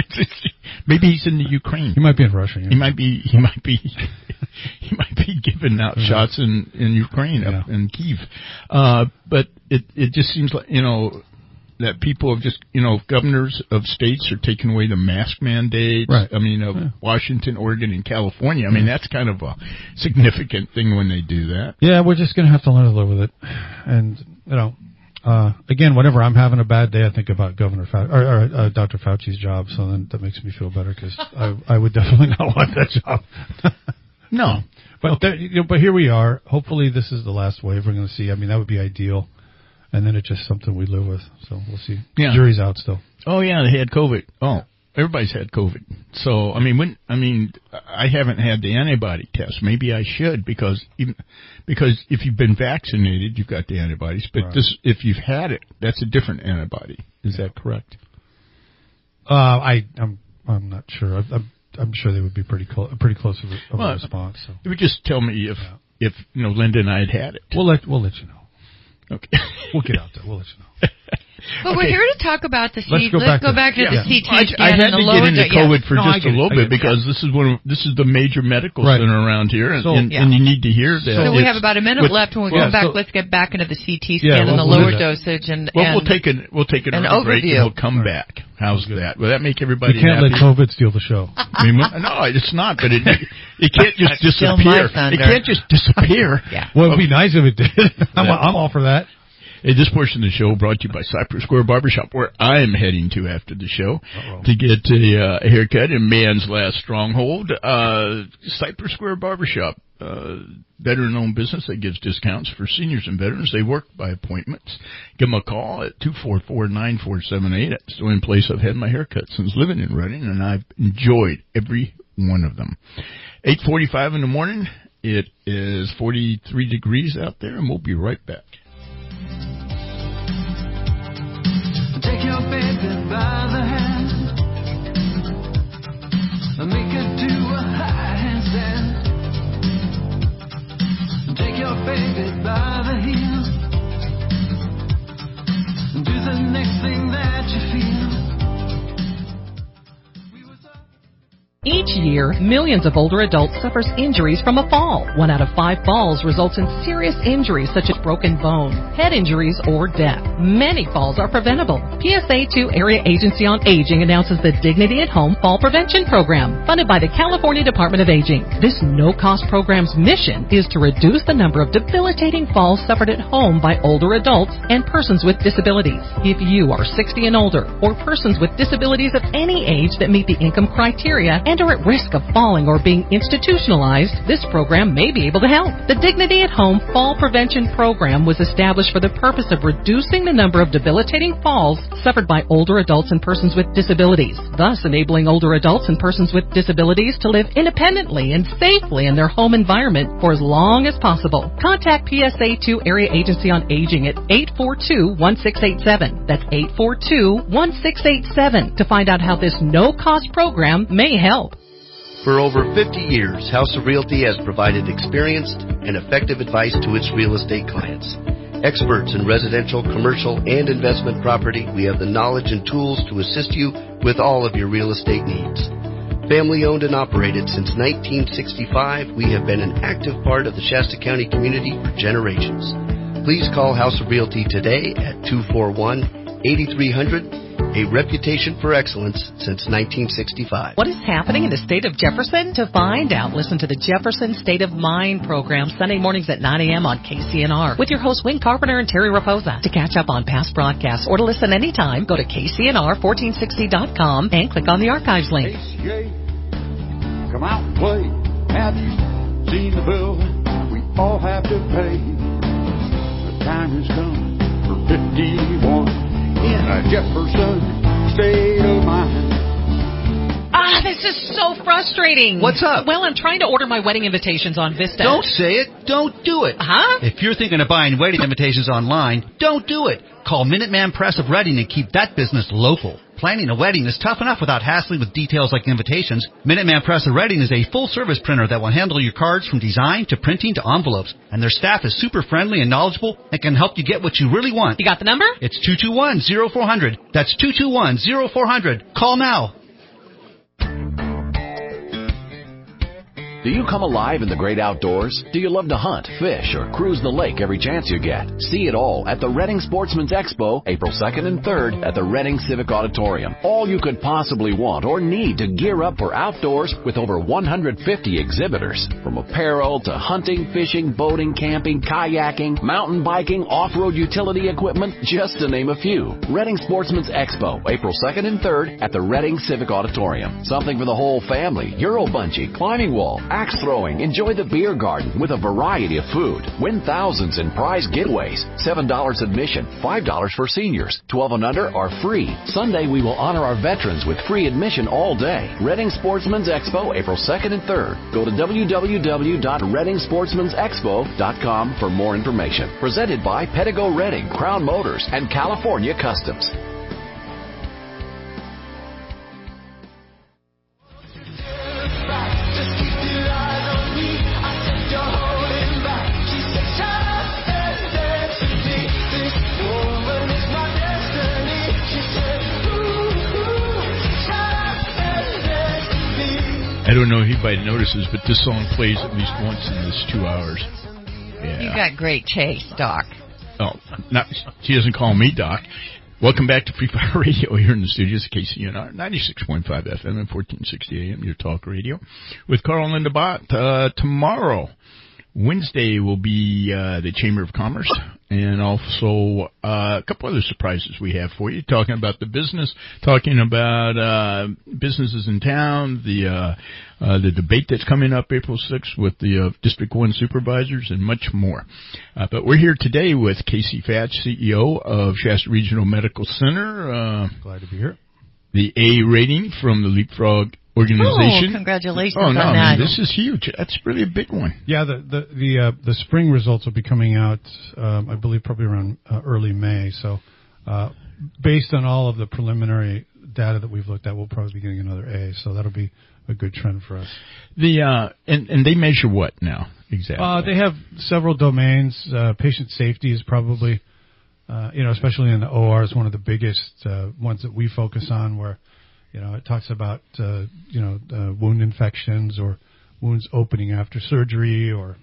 Maybe he's in the Ukraine.
He might be in Russia. Yeah.
He might be. He might be. He might be giving out yeah. shots in in Ukraine yeah. up in Kyiv. Uh, but it it just seems like you know that people have just you know governors of states are taking away the mask mandates.
Right.
I mean, of yeah. Washington, Oregon, and California. I mean, that's kind of a significant thing when they do that.
Yeah, we're just going to have to learn to live with it, and you know. Uh, again, whenever I'm having a bad day, I think about Governor Fau- or, or uh, Doctor Fauci's job, so then that makes me feel better because I, I would definitely not want that job.
No,
but there, you know, but here we are. Hopefully, this is the last wave we're going to see. I mean, that would be ideal, and then it's just something we live with. So we'll see.
Yeah.
Jury's out still.
Oh yeah, they had COVID. Oh, everybody's had COVID. So I mean, when I mean, I haven't had the antibody test. Maybe I should because even. Because if you've been vaccinated, you've got the antibodies. But
right.
this, if you've had it, that's a different antibody. Is that correct?
Uh, I, I'm, I'm not sure. I'm, I'm, I'm sure they would be pretty close, pretty close of a, of
well,
a response. So.
You would just tell me if, yeah. if you know, Linda and I had had it.
We'll let, we'll let you know.
Okay.
We'll get out there. We'll let you know.
But okay. we're here to talk about the C T.
Let's go
Let's
back
go
to,
back to
yeah.
the C T
I,
scan.
I had
and
to
the
get into COVID
yeah.
for
no,
just a little bit because
yeah.
this is one of this is the major medical
right.
center around here, and,
so,
and,
yeah.
and you need to hear that.
So we have about a minute
with,
left. When we
well,
come back,
so,
let's get back into the C T
yeah,
scan
we'll,
and the
we'll
lower dosage and,
well,
and
we'll take an we'll take an,
an
break and we'll come
right.
back. How's that? Will that make everybody?
We can't
happy?
let COVID steal the show.
I mean, no, it's not. But it it can't just
Still
disappear.
my
It can't just disappear.
yeah.
Well, it'd be nice if it did. I'm, I'm all for that.
Hey, this portion of the show brought to you by Cypress Square Barbershop, where I am heading to after the show Uh-oh. to get a, uh, a haircut in man's last stronghold. Uh, Cypress Square Barbershop, uh, veteran-owned business that gives discounts for seniors and veterans. They work by appointments. Give them a call at two four four, nine four seven eight. That's the only place I've had my haircut since living in Reading, and I've enjoyed every one of them. eight forty-five in the morning. It is forty-three degrees out there, and we'll be right back.
Take your baby by the hand, make her do a high handstand. Take your baby by the heel, do the next thing that you feel.
Each year, millions of older adults suffer injuries from a fall. One out of five falls results in serious injuries such as broken bone, head injuries, or death. Many falls are preventable. P S A two Area Agency on Aging announces the Dignity at Home Fall Prevention Program, funded by the California Department of Aging. This no-cost program's mission is to reduce the number of debilitating falls suffered at home by older adults and persons with disabilities. If you are sixty and older, or persons with disabilities of any age that meet the income criteria and are at risk of falling or being institutionalized, this program may be able to help. The Dignity at Home Fall Prevention Program was established for the purpose of reducing the number of debilitating falls suffered by older adults and persons with disabilities, thus enabling older adults and persons with disabilities to live independently and safely in their home environment for as long as possible. Contact P S A two Area Agency on Aging at eight four two, one six eight seven. That's eight four two, one six eight seven to find out how this no-cost program may help.
For over fifty years, House of Realty has provided experienced and effective advice to its real estate clients. Experts in residential, commercial, and investment property, we have the knowledge and tools to assist you with all of your real estate needs. Family owned and operated since nineteen sixty-five, we have been an active part of the Shasta County community for generations. Please call House of Realty today at two four one, eight three zero zero. A reputation for excellence since nineteen sixty-five.
What is happening in the state of Jefferson? To find out, listen to the Jefferson State of Mind program Sunday mornings at nine a.m. on K C N R with your hosts Wayne Carpenter and Terry Raposa. To catch up on past broadcasts or to listen anytime, go to K C N R fourteen sixty dot com and click on the archives link.
A C A, come out and play. Have you seen the bill we all have to pay? The time has come for fifty-one. In a Jefferson State of Mind.
Ah, this This is so frustrating.
What's up?
Well, I'm trying to order my wedding invitations on Vista.
Don't say it. Don't do it.
Huh?
If you're thinking of buying wedding invitations online, don't do it. Call Minuteman Press of Reading and keep that business local. Planning a wedding is tough enough without hassling with details like invitations. Minuteman Press of Reading is a full-service printer that will handle your cards from design to printing to envelopes. And their staff is super friendly and knowledgeable and can help you get what you really want.
You got the number?
It's two two one, zero four zero zero. That's two two one, zero four zero zero. Call now.
Do you come alive in the great outdoors? Do you love to hunt, fish, or cruise the lake every chance you get? See it all at the Reading Sportsman's Expo, April second and third at the Reading Civic Auditorium. All you could possibly want or need to gear up for outdoors with over one hundred fifty exhibitors. From apparel to hunting, fishing, boating, camping, kayaking, mountain biking, off-road utility equipment, just to name a few. Reading Sportsman's Expo, April second and third at the Reading Civic Auditorium. Something for the whole family. Euro bungee, climbing wall, axe throwing. Enjoy the beer garden with a variety of food. Win thousands in prize giveaways. seven dollars admission, five dollars for seniors. twelve and under are free. Sunday we will honor our veterans with free admission all day. Reading Sportsman's Expo, April second and third. Go to w w w dot reading sportsmans expo dot com for more information. Presented by Pedigo Reading, Crown Motors, and California Customs.
I don't know if anybody notices, but this song plays at least once in this two hours. Yeah.
You got great taste, Doc.
Oh, not, she doesn't call me Doc. Welcome back to Free Fire Radio here in the studios at K C N R, ninety-six point five F M and fourteen sixty A M, your talk radio, with Carl and Linda Bott. Uh, tomorrow, Wednesday, will be uh, the Chamber of Commerce, and also uh, a couple other surprises we have for you, talking about the business, talking about uh, businesses in town, the uh, uh, the debate that's coming up April sixth with the uh, District one supervisors, and much more. Uh, but we're here today with Casey Fatch, C E O of Shasta Regional Medical Center. Uh,
Glad to be here.
The A rating from the Leapfrog organization.
Oh, congratulations
oh, no,
on
man,
that.
this is huge. That's really a big one.
Yeah, the the the, uh, the spring results will be coming out, um, I believe, probably around uh, early May. So, uh, based on all of the preliminary data that we've looked at, we'll probably be getting another A. So that'll be a good trend for us.
The uh, and and they measure what now exactly?
Uh, they have several domains. Uh, patient safety is probably, uh, you know, especially in the O R, is one of the biggest uh, ones that we focus on, where you know, it talks about, uh, you know, uh, wound infections or wounds opening after surgery, or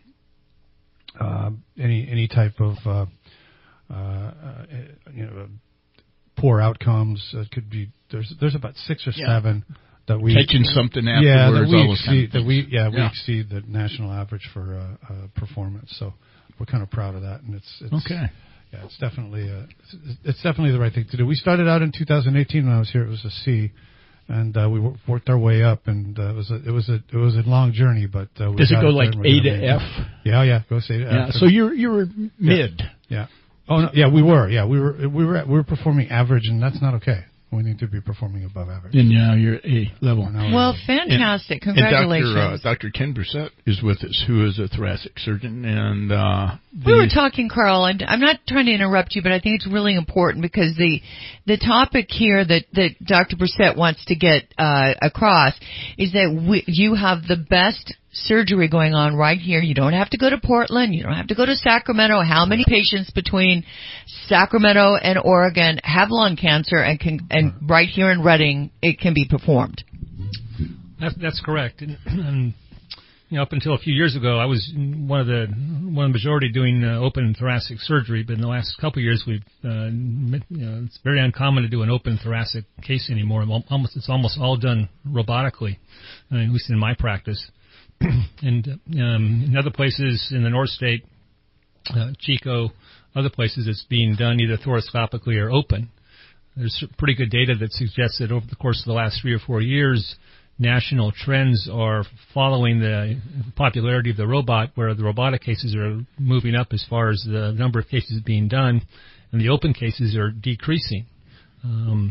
uh, any any type of, uh, uh, you know, poor outcomes. It could be there's there's about six or
yeah.
seven that we
catching something afterwards.
Yeah, that we
all
exceed.
That
we yeah,
yeah
we exceed the national average for uh, uh, performance. So we're kind of proud of that, and it's, it's
okay.
Yeah, it's definitely a, it's definitely the right thing to do. We started out in two thousand eighteen when I was here. It was a C. And uh, we worked our way up, and uh, it was a it was a it was a long journey. But uh, we
does it go
it
like A to F?
Yeah, yeah, go say
yeah.
F.
So you're you were mid.
Yeah. yeah. Oh no, yeah, we were. Yeah, we were we were we were performing average, and that's not okay. We need to be performing above average.
And now you're A level.
Well, fantastic! And, Congratulations.
And Doctor Uh, Doctor Ken Brissett is with us, who is a thoracic surgeon, and uh,
we were talking, Carl. And I'm not trying to interrupt you, but I think it's really important because the the topic here that that Doctor Brissett wants to get uh, across is that we, you have the best surgery going on right here. You don't have to go to Portland. You don't have to go to Sacramento. How many patients between Sacramento and Oregon have lung cancer, and can and right here in Reading it can be performed?
That's, that's correct. And, and you know, up until a few years ago, I was one of the one of the majority doing uh, open thoracic surgery. But in the last couple of years, we've uh, you know, it's very uncommon to do an open thoracic case anymore. Almost it's almost all done robotically, uh, at least in my practice. and um, in other places in the North State, uh, Chico, other places, it's being done either thoracoscopically or open. There's pretty good data that suggests that over the course of the last three or four years, national trends are following the popularity of the robot, where the robotic cases are moving up as far as the number of cases being done, and the open cases are decreasing. Um,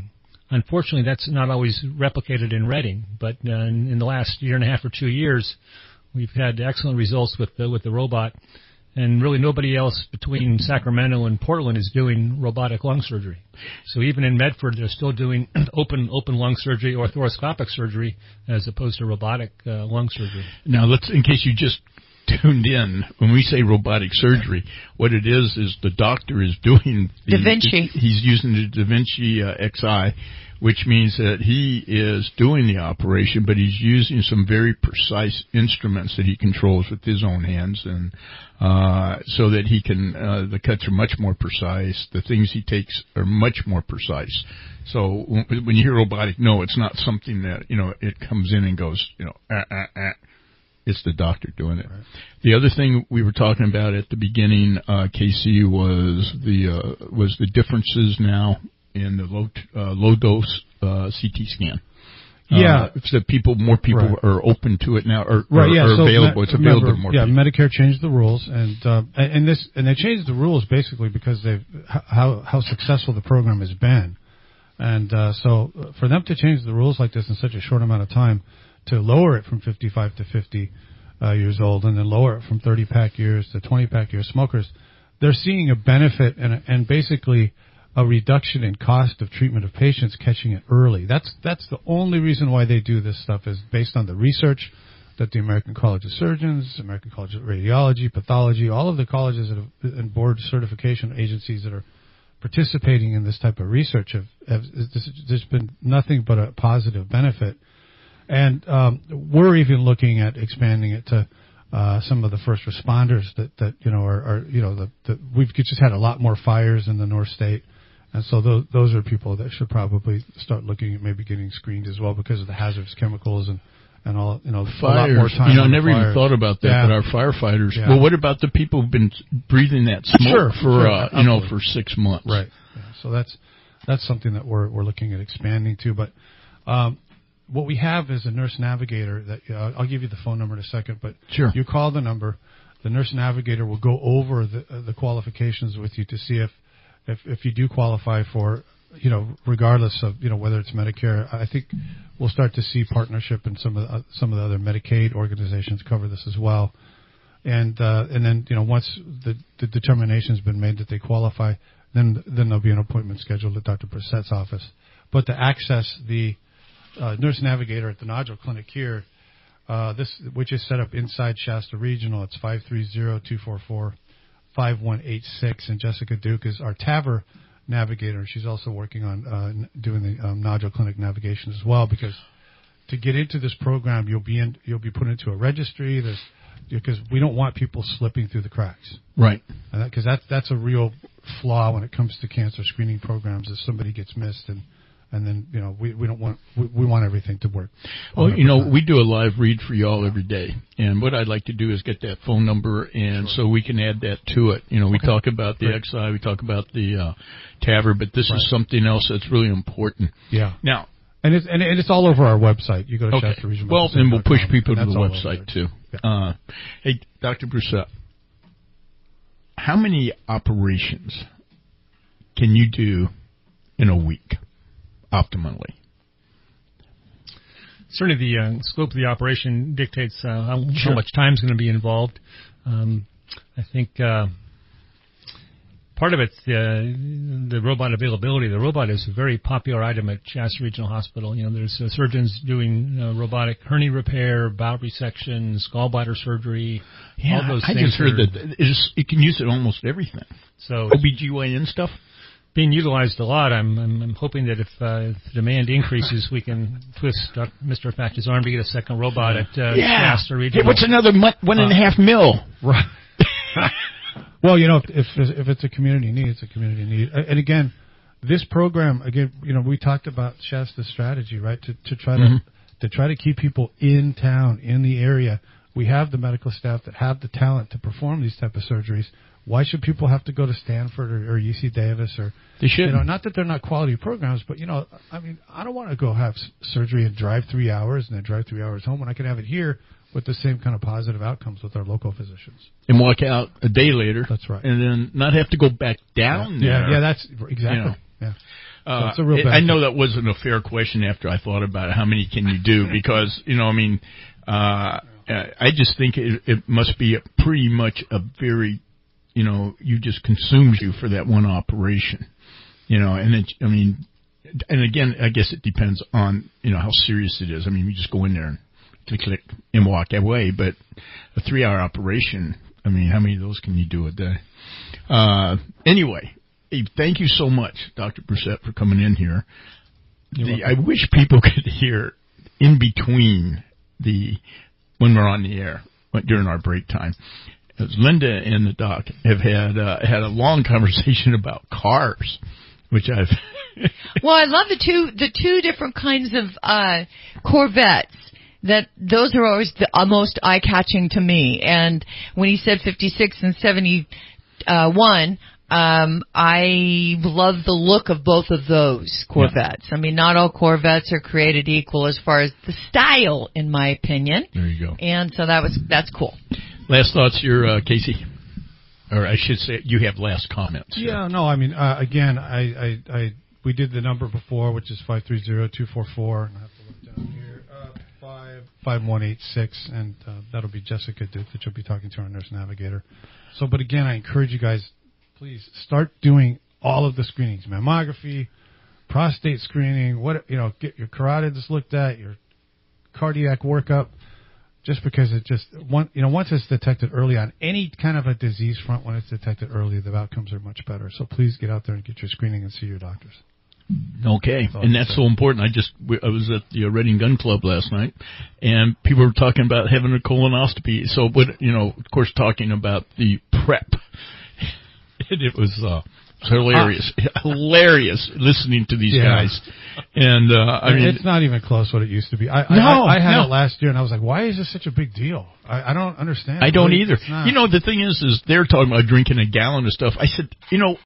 unfortunately, that's not always replicated in Reading. But uh, in, in the last year and a half or two years, we've had excellent results with the, with the robot. And really nobody else between Sacramento and Portland is doing robotic lung surgery. So even in Medford, they're still doing open open lung surgery or thoracoscopic surgery as opposed to robotic uh, lung surgery.
Now, let's, in case you just tuned in, when we say robotic surgery, what it is is the doctor is doing the,
Da Vinci.
He's using the Da Vinci uh, X I, which means that he is doing the operation, but he's using some very precise instruments that he controls with his own hands, and uh, so that he can, uh, the cuts are much more precise. The things he takes are much more precise. So when you hear robotic, no, it's not something that, you know, it comes in and goes, you know, ah, ah, ah. It's the doctor doing it. Right. The other thing we were talking about at the beginning, uh, Casey, was the uh, was the differences now in the low uh, low dose uh, C T scan.
Yeah,
uh, so people more people
right.
are open to it now, or,
right,
or,
yeah,
or
so
available.
Me-
it's available
remember,
to more
yeah,
people.
Medicare changed the rules, and uh, and this and they changed the rules basically because they've how how successful the program has been, and uh, so for them to change the rules like this in such a short amount of time, to lower it from fifty-five to fifty uh, years old, and then lower it from thirty pack years to twenty pack years smokers, they're seeing a benefit and and basically a reduction in cost of treatment of patients catching it early. That's that's the only reason why they do this stuff, is based on the research that the American College of Surgeons, American College of Radiology, Pathology, all of the colleges that have, and board certification agencies that are participating in this type of research have, have there's been nothing but a positive benefit. And um, we're even looking at expanding it to uh, some of the first responders that, that you know are, are you know the, the, we've just had a lot more fires in the North State, and so those those are people that should probably start looking at maybe getting screened as well because of the hazardous chemicals and, and all you know
fires.
A lot more time.
You know, I
on
never
fires.
even thought about that.
Yeah.
But our firefighters.
Yeah.
Well, what about the people who've been breathing that smoke
sure,
for
sure,
uh, you know for six months?
Right. Yeah. So that's that's something that we're we're looking at expanding to, but. Um, What we have is a nurse navigator that uh, I'll give you the phone number in a second, but
sure.
You call the number. The nurse navigator will go over the, uh, the qualifications with you to see if, if if you do qualify for, you know, regardless of you know whether it's Medicare. I think we'll start to see partnership and some of the, uh, some of the other Medicaid organizations cover this as well, and uh, and then you know once the, the determination's been made that they qualify, then then there'll be an appointment scheduled at Doctor Pressett's office. But to access the Uh, nurse navigator at the Nodule Clinic here, uh, this which is set up inside Shasta Regional. It's five three zero, two four four, five one eight six, and Jessica Duke is our TAVR navigator. She's also working on uh, doing the um, Nodule Clinic navigation as well, because to get into this program, you'll be in, you'll be put into a registry. There's because we don't want people slipping through the cracks,
right?
Because that, that's that's a real flaw when it comes to cancer screening programs. If somebody gets missed and And then, you know, we, we don't want, we, we want everything to work.
Well, you know, we do a live read for y'all every day. And what I'd like to do is get that phone number, and sure. so we can add that to it. You know, we okay. talk about the Great. X I, we talk about the uh, TAVR, but this right. is something else that's really important.
Yeah.
Now,
and it's, and it's all over our website. You go to
okay.
Shasta Regional.
Well, and we'll push people to the website, too.
Yeah.
Uh, hey, Doctor Broussard, how many operations can you do in a week? Optimally.
Certainly the uh, scope of the operation dictates uh, how,
sure.
how much time is going to be involved. Um, I think uh, part of it's the, the robot availability. The robot is a very popular item at Shasta Regional Hospital. You know, there's uh, surgeons doing uh, robotic hernia repair, bowel resection, gallbladder surgery,
yeah,
all those
I
things.
just heard
are,
that it, is, it can use it almost everything.
So
O B G Y N stuff?
Being utilized a lot. I'm, I'm, I'm hoping that if, uh, if demand increases, we can twist Doctor Mister Factor's arm to get a second robot at uh,
yeah.
Shasta Regional.
Hey, what's another one, one and a half mil?
Right. Well, you know, if if it's a community need, it's a community need. And again, this program, again, you know, we talked about Shasta's strategy, right? To to try
mm-hmm.
to to try to keep people in town, in the area. We have the medical staff that have the talent to perform these type of surgeries. Why should people have to go to Stanford or, or U C Davis or
they should?
You know, not that they're not quality programs, but you know, I mean, I don't want to go have s- surgery and drive three hours and then drive three hours home when I can have it here with the same kind of positive outcomes with our local physicians.
And walk out a day later.
That's right.
And then not have to go back down
yeah.
there.
Yeah, yeah, that's exactly.
You know.
Yeah.
Uh,
so it's a real
I
benefit.
know that wasn't a fair question after I thought about it. How many can you do? Because, you know, I mean, uh, I just think it, it must be a pretty much a very, you know, you just consumes you for that one operation. You know, and it, I mean, and again, I guess it depends on, you know, how serious it is. I mean, you just go in there and click, click, and walk away. But a three-hour operation, I mean, how many of those can you do a day? Uh, anyway, hey, thank you so much, Doctor Brissett, for coming in here. The, I wish people could hear in between the when we're on the air during our break time. As Linda and the doc have had uh, had a long conversation about cars, which I've.
Well, I love the two the two different kinds of uh, Corvettes. That those are always the uh, most eye catching to me. And when he said fifty-six and seventy-one, um, I love the look of both of those Corvettes. Yeah. I mean, not all Corvettes are created equal as far as the style, in my opinion.
There you go.
And so that was that's cool.
Last thoughts here, uh, Casey? Or I should say, you have last comments.
Yeah, no, I mean, uh, again, I, I, I, we did the number before, which is five three zero, two four four, and I have to look down here, uh, five five one eight six, and uh, that'll be Jessica Duke that you'll be talking to, our nurse navigator. So, but again, I encourage you guys, please start doing all of the screenings, mammography, prostate screening, what, you know, get your carotids looked at, your cardiac workup. Just because it just, one, you know, once it's detected early on any kind of a disease front, when it's detected early, the outcomes are much better. So please get out there and get your screening and see your doctors.
Okay, that's and that's so important. I just, I was at the Reading Gun Club last night, and people were talking about having a colonoscopy. So, what, you know, of course, talking about the prep. And it was uh, hilarious, uh, hilarious listening to these
yeah.
guys. And uh, I mean,
it's not even close what it used to be. I,
no,
I, I had
no.
it last year, and I was like, "Why is this such a big deal?" I, I don't understand.
I don't
really,
either. You know, the thing is, is they're talking about drinking a gallon of stuff. I said, you know,